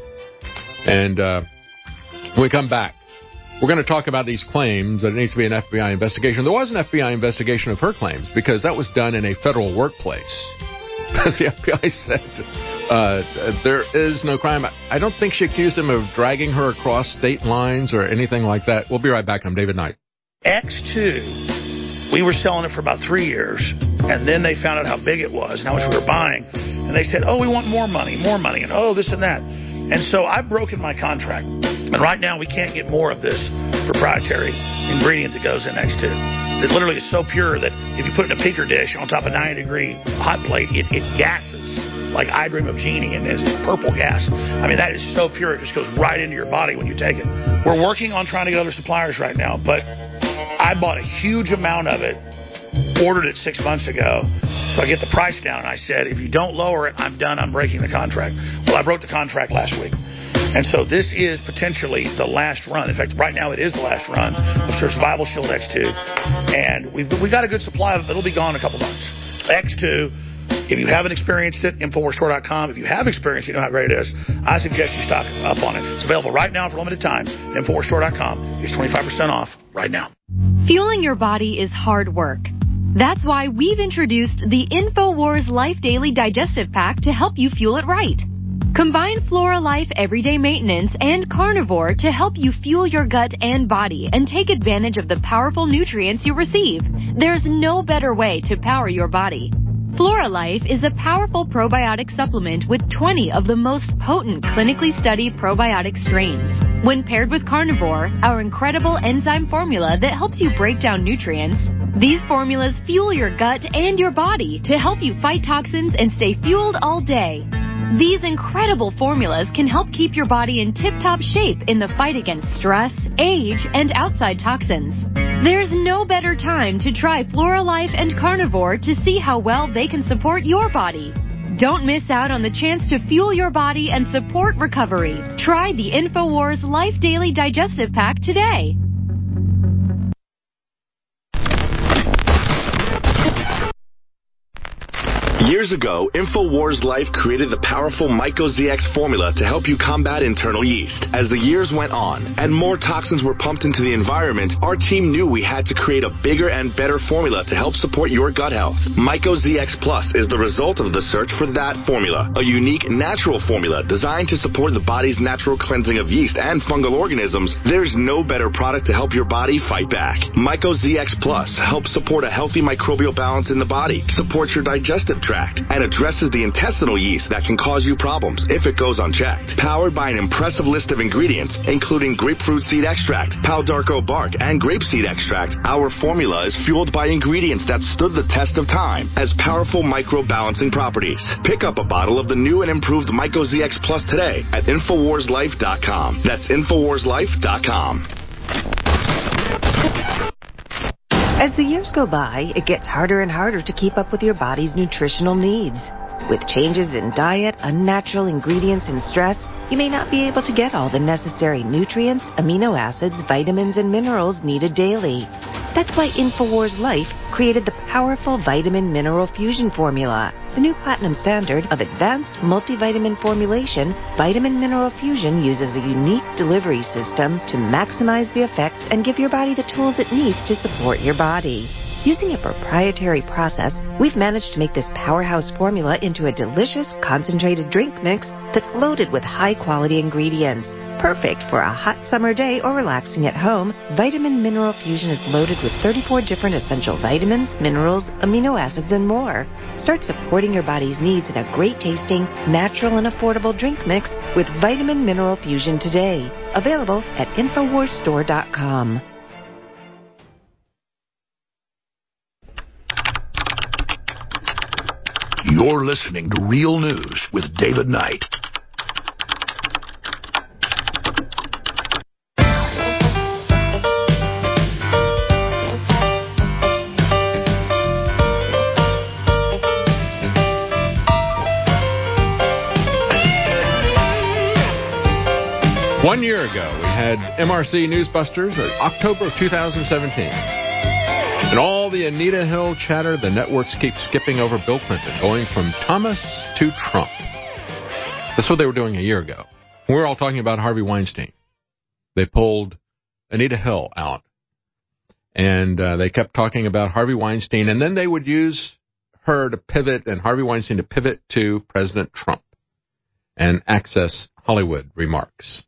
And uh, when we come back, we're going to talk about these claims that it needs to be an F B I investigation. There was an F B I investigation of her claims because that was done in a federal workplace. Because the F B I said uh, there is no crime. I don't think she accused him of dragging her across state lines or anything like that. We'll be right back. I'm David Knight. X two, we were selling it for about three years, and then they found out how big it was and how much we were buying. And they said, oh, we want more money, more money, and oh, this and that. And so I've broken my contract. And right now we can't get more of this proprietary ingredient that goes in X two. That literally is so pure that if you put it in a picker dish on top of a ninety degree hot plate, it, it gases like I Dream of Jeannie, and it's purple gas. I mean, that is so pure, it just goes right into your body when you take it. We're working on trying to get other suppliers right now, but I bought a huge amount of it, ordered it six months ago, so I get the price down, and I said, if you don't lower it, I'm done, I'm breaking the contract. Well, I broke the contract last week. And so this is potentially the last run. In fact, right now it is the last run of Survival Shield X two. And we've, we've got a good supply of it. It'll be gone in a couple months. X two, if you haven't experienced it, Infowars Store dot com. If you have experienced it, you know how great it is. I suggest you stock up on it. It's available right now for a limited time at Infowars Store dot com. It's twenty-five percent off right now. Fueling your body is hard work. That's why we've introduced the InfoWars Life Daily Digestive Pack to help you fuel it right. Combine Flora Life Everyday Maintenance and Carnivore to help you fuel your gut and body and take advantage of the powerful nutrients you receive. There's no better way to power your body. Flora Life is a powerful probiotic supplement with twenty of the most potent clinically studied probiotic strains. When paired with Carnivore, our incredible enzyme formula that helps you break down nutrients, these formulas fuel your gut and your body to help you fight toxins and stay fueled all day. These incredible formulas can help keep your body in tip-top shape in the fight against stress, age, and outside toxins. There's no better time to try Flora Life and Carnivore to see how well they can support your body. Don't miss out on the chance to fuel your body and support recovery. Try the InfoWars Life Daily Digestive Pack today. Years ago, InfoWars Life created the powerful MycoZX formula to help you combat internal yeast. As the years went on and more toxins were pumped into the environment, our team knew we had to create a bigger and better formula to help support your gut health. MycoZX Plus is the result of the search for that formula, a unique natural formula designed to support the body's natural cleansing of yeast and fungal organisms. There's no better product to help your body fight back. MycoZX Plus helps support a healthy microbial balance in the body, supports your digestive tract, and addresses the intestinal yeast that can cause you problems if it goes unchecked. Powered by an impressive list of ingredients, including grapefruit seed extract, Palo d'Arco bark, and grapeseed extract, our formula is fueled by ingredients that stood the test of time as powerful microbalancing properties. Pick up a bottle of the new and improved MycoZX Plus today at Infowars Life dot com. That's Infowars Life dot com. As the years go by, it gets harder and harder to keep up with your body's nutritional needs. With changes in diet, unnatural ingredients, and stress, you may not be able to get all the necessary nutrients, amino acids, vitamins, and minerals needed daily. That's why InfoWars Life created the powerful Vitamin Mineral Fusion Formula. The new platinum standard of advanced multivitamin formulation, Vitamin Mineral Fusion uses a unique delivery system to maximize the effects and give your body the tools it needs to support your body. Using a proprietary process, we've managed to make this powerhouse formula into a delicious concentrated drink mix that's loaded with high-quality ingredients. Perfect for a hot summer day or relaxing at home, Vitamin Mineral Fusion is loaded with thirty-four different essential vitamins, minerals, amino acids, and more. Start supporting your body's needs in a great-tasting, natural, and affordable drink mix with Vitamin Mineral Fusion today. Available at Infowars Store dot com. You're listening to Real News with David Knight. One year ago, we had M R C Newsbusters in October of two thousand seventeen. And all the Anita Hill chatter, the networks keep skipping over Bill Clinton, going from Thomas to Trump. That's what they were doing a year ago. We were all talking about Harvey Weinstein. They pulled Anita Hill out. And uh, they kept talking about Harvey Weinstein. And then they would use her to pivot, and Harvey Weinstein to pivot to President Trump and Access Hollywood remarks.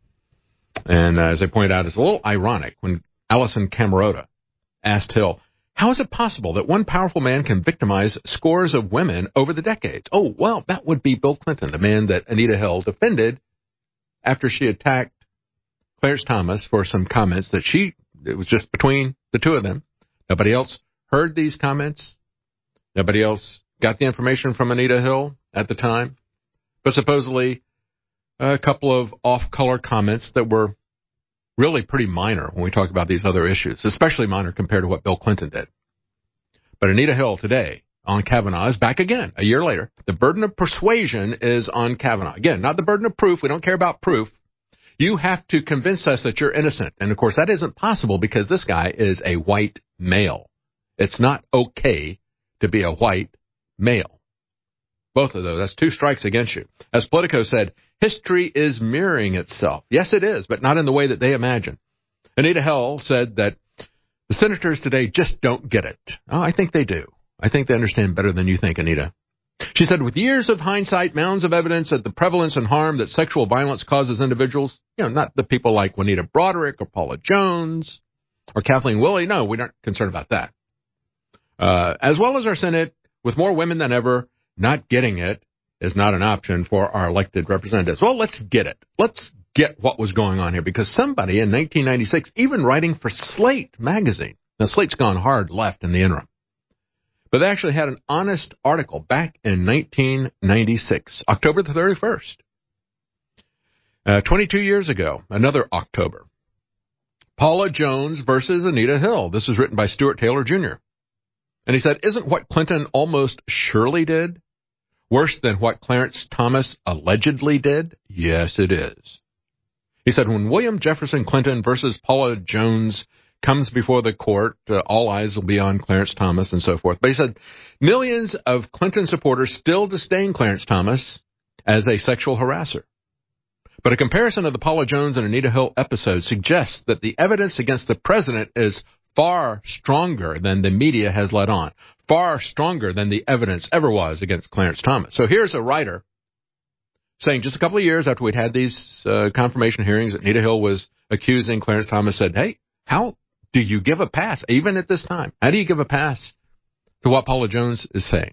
And uh, as I pointed out, it's a little ironic when Allison Camerota asked Hill, how is it possible that one powerful man can victimize scores of women over the decades? Oh, well, that would be Bill Clinton, the man that Anita Hill defended after she attacked Clarence Thomas for some comments that she, it was just between the two of them. Nobody else heard these comments. Nobody else got the information from Anita Hill at the time. But supposedly a couple of off-color comments that were really pretty minor when we talk about these other issues, especially minor compared to what Bill Clinton did. But Anita Hill today on Kavanaugh is back again a year later. The burden of persuasion is on Kavanaugh. Again, not the burden of proof. We don't care about proof. You have to convince us that you're innocent. And, of course, that isn't possible because this guy is a white male. It's not okay to be a white male. Both of those. That's two strikes against you. As Politico said, history is mirroring itself. Yes, it is, but not in the way that they imagine. Anita Hill said that the senators today just don't get it. Oh, I think they do. I think they understand better than you think, Anita. She said, with years of hindsight, mounds of evidence that the prevalence and harm that sexual violence causes individuals, you know, not the people like Juanita Broderick or Paula Jones or Kathleen Willey. No, we aren't concerned about that. Uh, as well as our Senate, with more women than ever, not getting it is not an option for our elected representatives. Well, let's get it. Let's get what was going on here, because somebody in nineteen ninety-six, even writing for Slate magazine, now Slate's gone hard left in the interim, but they actually had an honest article back in nineteen ninety-six, October the thirty-first. Uh, twenty-two years ago, another October. Paula Jones versus Anita Hill. This was written by Stuart Taylor Junior And he said, isn't what Clinton almost surely did? Worse than what Clarence Thomas allegedly did? Yes, it is. He said, when William Jefferson Clinton versus Paula Jones comes before the court, uh, all eyes will be on Clarence Thomas and so forth. But he said, millions of Clinton supporters still disdain Clarence Thomas as a sexual harasser. But a comparison of the Paula Jones and Anita Hill episodes suggests that the evidence against the president is far stronger than the media has let on, far stronger than the evidence ever was against Clarence Thomas. So here's a writer saying just a couple of years after we'd had these uh, confirmation hearings that Anita Hill was accusing Clarence Thomas, said, hey, how do you give a pass, even at this time? How do you give a pass to what Paula Jones is saying?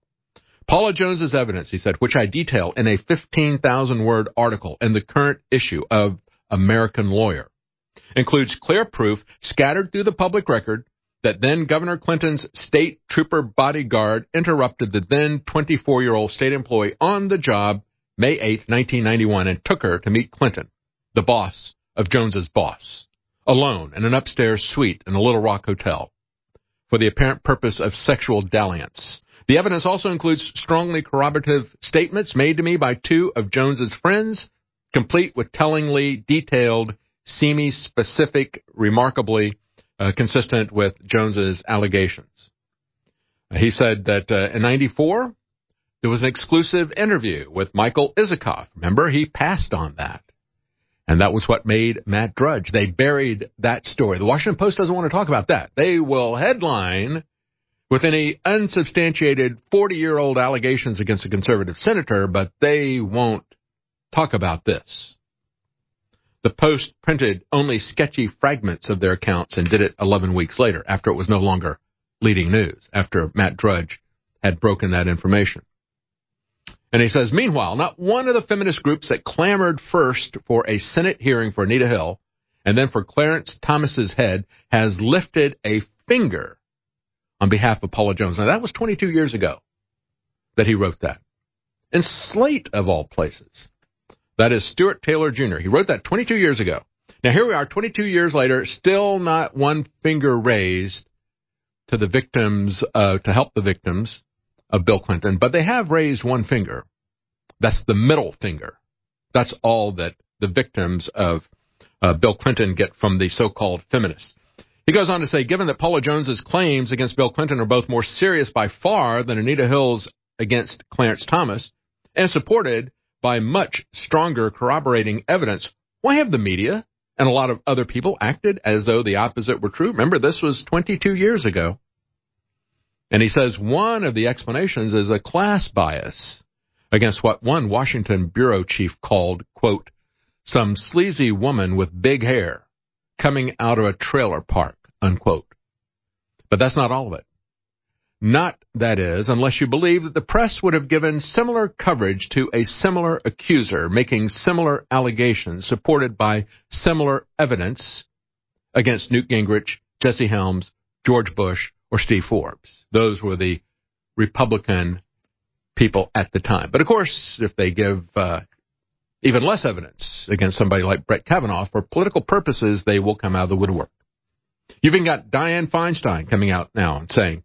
Paula Jones's evidence, he said, which I detail in a fifteen thousand word article in the current issue of American Lawyer, includes clear proof scattered through the public record that then Governor Clinton's state trooper bodyguard interrupted the then twenty-four-year-old state employee on the job May eighth, nineteen ninety-one, and took her to meet Clinton, the boss of Jones's boss, alone in an upstairs suite in a Little Rock hotel, for the apparent purpose of sexual dalliance. The evidence also includes strongly corroborative statements made to me by two of Jones's friends, complete with tellingly detailed, semi-specific, remarkably uh, consistent with Jones's allegations. Uh, he said that uh, in ninety-four, there was an exclusive interview with Michael Isikoff. Remember, he passed on that. And that was what made Matt Drudge. They buried that story. The Washington Post doesn't want to talk about that. They will headline with any unsubstantiated forty-year-old allegations against a conservative senator, but they won't talk about this. The Post printed only sketchy fragments of their accounts and did it eleven weeks later, after it was no longer leading news, after Matt Drudge had broken that information. And he says, meanwhile, not one of the feminist groups that clamored first for a Senate hearing for Anita Hill and then for Clarence Thomas's head has lifted a finger on behalf of Paula Jones. Now, that was twenty-two years ago that he wrote that. In Slate, of all places. That is Stuart Taylor Junior He wrote that twenty-two years ago. Now, here we are, twenty-two years later, still not one finger raised to the victims, uh, to help the victims of Bill Clinton, but they have raised one finger. That's the middle finger. That's all that the victims of uh, Bill Clinton get from the so-called feminists. He goes on to say, given that Paula Jones's claims against Bill Clinton are both more serious by far than Anita Hill's against Clarence Thomas, and supported by much stronger corroborating evidence, why have the media and a lot of other people acted as though the opposite were true? Remember, this was twenty-two years ago. And he says one of the explanations is a class bias against what one Washington bureau chief called, quote, some sleazy woman with big hair coming out of a trailer park, unquote. But that's not all of it. Not, that is, unless you believe that the press would have given similar coverage to a similar accuser making similar allegations supported by similar evidence against Newt Gingrich, Jesse Helms, George Bush, or Steve Forbes. Those were the Republican people at the time. But, of course, if they give uh, even less evidence against somebody like Brett Kavanaugh for political purposes, they will come out of the woodwork. You've even got Dianne Feinstein coming out now and saying,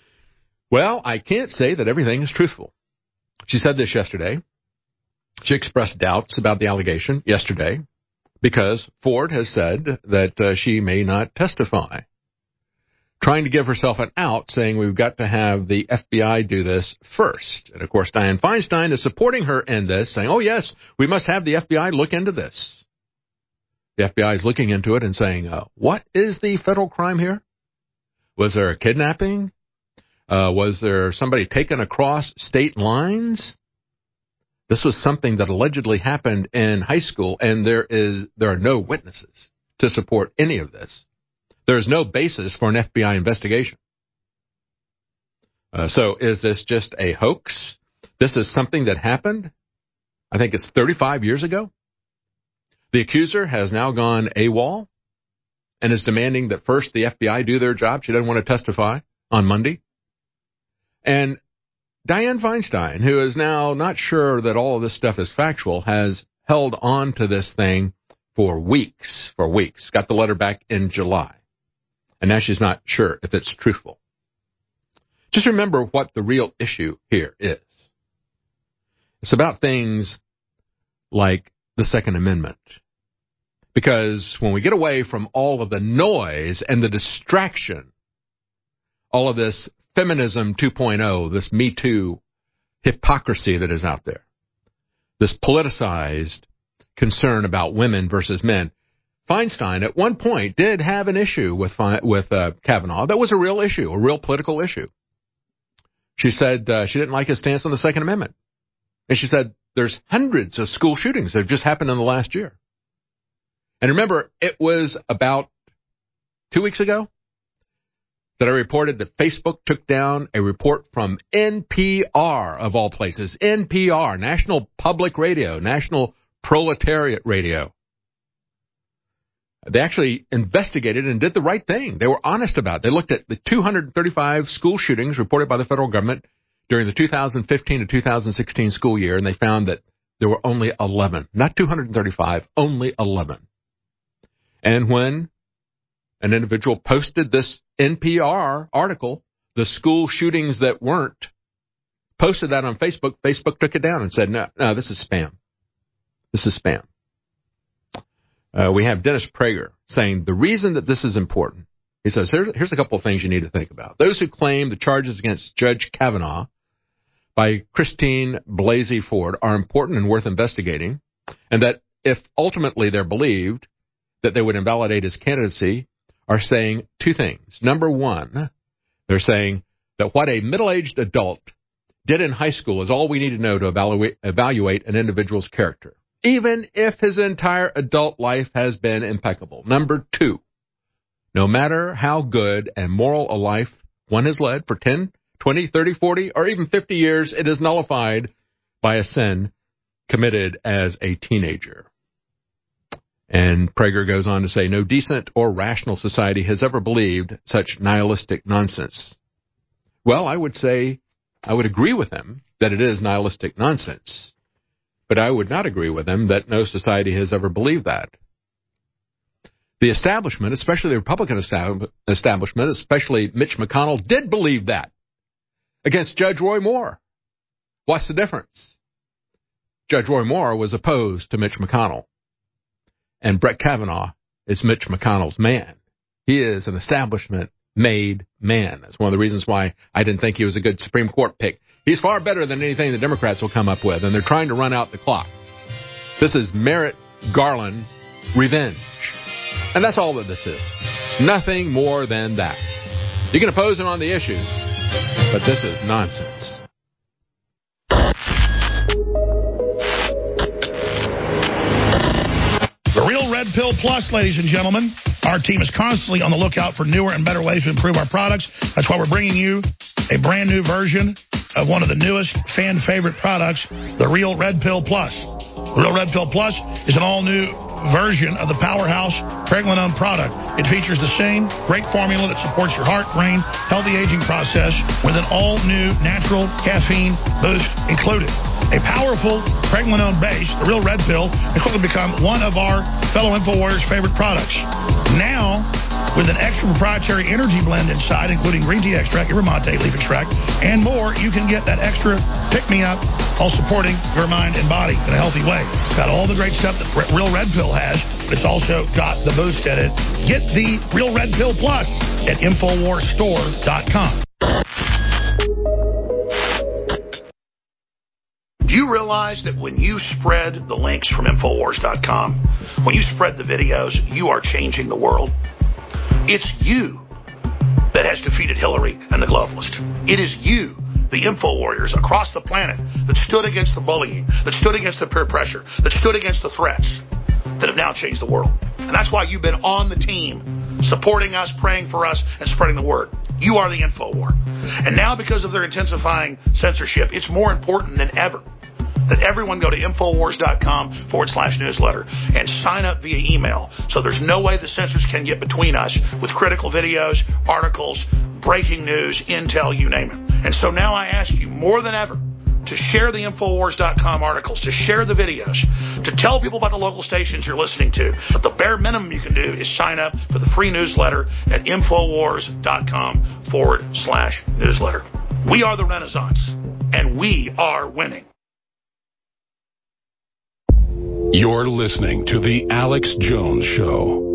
well, I can't say that everything is truthful. She said this yesterday. She expressed doubts about the allegation yesterday because Ford has said that uh, she may not testify, trying to give herself an out, saying we've got to have the F B I do this first. And, of course, Dianne Feinstein is supporting her in this, saying, oh, yes, we must have the F B I look into this. The F B I is looking into it and saying, uh, what is the federal crime here? Was there a kidnapping? Uh, was there somebody taken across state lines? This was something that allegedly happened in high school, and there is there are no witnesses to support any of this. There is no basis for an F B I investigation. Uh, so is this just a hoax? This is something that happened, I think it's thirty-five years ago. The accuser has now gone AWOL and is demanding that first the F B I do their job. She doesn't want to testify on Monday. And Dianne Feinstein, who is now not sure that all of this stuff is factual, has held on to this thing for weeks, for weeks. Got the letter back in July. And now she's not sure if it's truthful. Just remember what the real issue here is. It's about things like the Second Amendment. Because when we get away from all of the noise and the distraction, all of this feminism two point oh, this Me Too hypocrisy that is out there, this politicized concern about women versus men, Feinstein at one point did have an issue with with uh, Kavanaugh. That was a real issue, a real political issue. She said uh, she didn't like his stance on the Second Amendment. And she said there's hundreds of school shootings that have just happened in the last year. And remember, it was about two weeks ago that I reported that Facebook took down a report from N P R, of all places. N P R, National Public Radio, National Proletariat Radio. They actually investigated and did the right thing. They were honest about it. They looked at the two hundred thirty-five school shootings reported by the federal government during the two thousand fifteen to two thousand sixteen school year, and they found that there were only eleven. Not two hundred thirty-five, only eleven. And when an individual posted this N P R article, the school shootings that weren't, posted that on Facebook, Facebook took it down and said, no, no, this is spam. This is spam. Uh, we have Dennis Prager saying the reason that this is important, he says, here's, here's a couple of things you need to think about. Those who claim the charges against Judge Kavanaugh by Christine Blasey Ford are important and worth investigating, and that if ultimately they're believed that they would invalidate his candidacy, are saying two things. Number one, they're saying that what a middle-aged adult did in high school is all we need to know to evaluate, evaluate an individual's character, even if his entire adult life has been impeccable. Number two, no matter how good and moral a life one has led for ten, twenty, thirty, forty, or even fifty years, it is nullified by a sin committed as a teenager. And Prager goes on to say, no decent or rational society has ever believed such nihilistic nonsense. Well, I would say, I would agree with him that it is nihilistic nonsense. But I would not agree with him that no society has ever believed that. The establishment, especially the Republican establishment, especially Mitch McConnell, did believe that against Judge Roy Moore. What's the difference? Judge Roy Moore was opposed to Mitch McConnell. And Brett Kavanaugh is Mitch McConnell's man. He is an establishment-made man. That's one of the reasons why I didn't think he was a good Supreme Court pick. He's far better than anything the Democrats will come up with, and they're trying to run out the clock. This is Merrick Garland revenge. And that's all that this is. Nothing more than that. You can oppose him on the issues, but this is nonsense. The Real Red Pill Plus, ladies and gentlemen. Our team is constantly on the lookout for newer and better ways to improve our products. That's why we're bringing you a brand new version of one of the newest fan favorite products, the Real Red Pill Plus. The Real Red Pill Plus is an all-new version of the powerhouse Pregnenolone product. It features the same great formula that supports your heart, brain, healthy aging process with an all-new natural caffeine boost included. A powerful Pregnenolone base, the Real Red Pill, has quickly become one of our fellow InfoWarriors' favorite products. Now, with an extra proprietary energy blend inside, including green tea extract, yerba mate leaf extract, and more, you can get that extra pick-me-up, all supporting your mind and body in a healthy way. It's got all the great stuff that Real Red Pill has, but it's also got the boost in it. Get the Real Red Pill Plus at InfoWars Store dot com. Do you realize that when you spread the links from InfoWars dot com, when you spread the videos, you are changing the world? It's you that has defeated Hillary and the globalists. It is you, the info warriors across the planet, that stood against the bullying, that stood against the peer pressure, that stood against the threats, that have now changed the world. And that's why you've been on the team, supporting us, praying for us, and spreading the word. You are the info war. And now, because of their intensifying censorship, it's more important than ever that everyone go to InfoWars.com forward slash newsletter and sign up via email. So there's no way the censors can get between us with critical videos, articles, breaking news, intel, you name it. And so now I ask you more than ever to share the InfoWars dot com articles, to share the videos, to tell people about the local stations you're listening to. But the bare minimum you can do is sign up for the free newsletter at InfoWars.com forward slash newsletter. We are the Renaissance, and we are winning. You're listening to The Alex Jones Show.